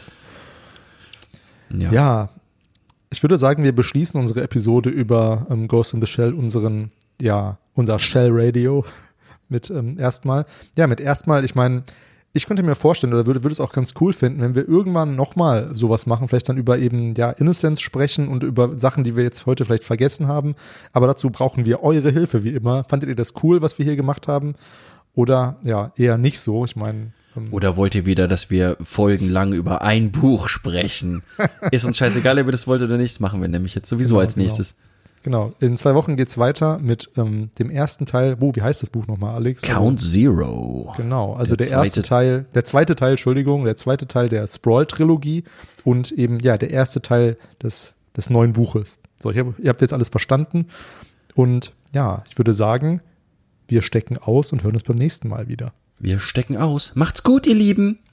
Ja. ja, ich würde sagen, wir beschließen unsere Episode über ähm, Ghost in the Shell, unseren, ja, unser Shell Radio mit ähm, erstmal. Ja, mit erstmal, ich meine, ich könnte mir vorstellen oder würde, würde es auch ganz cool finden, wenn wir irgendwann nochmal sowas machen, vielleicht dann über eben, ja, Innocence sprechen und über Sachen, die wir jetzt heute vielleicht vergessen haben. Aber dazu brauchen wir eure Hilfe, wie immer. Fandet ihr das cool, was wir hier gemacht haben? Oder, ja, eher nicht so? Ich meine, oder wollt ihr wieder, dass wir folgenlang über ein Buch sprechen? Ist uns scheißegal, ob ihr das wollt oder nicht, das machen wir nämlich jetzt sowieso genau, als nächstes. Genau. genau, in zwei Wochen geht's weiter mit ähm, dem ersten Teil. Wo, wie heißt das Buch nochmal, Alex? Count also, Zero. Genau, also der, der erste Teil, der zweite Teil, Entschuldigung, der zweite Teil der Sprawl-Trilogie und eben, ja, der erste Teil des, des neuen Buches. So, ich hab, ihr habt jetzt alles verstanden und ja, ich würde sagen, wir stecken aus und hören uns beim nächsten Mal wieder. Wir stecken aus. Macht's gut, ihr Lieben.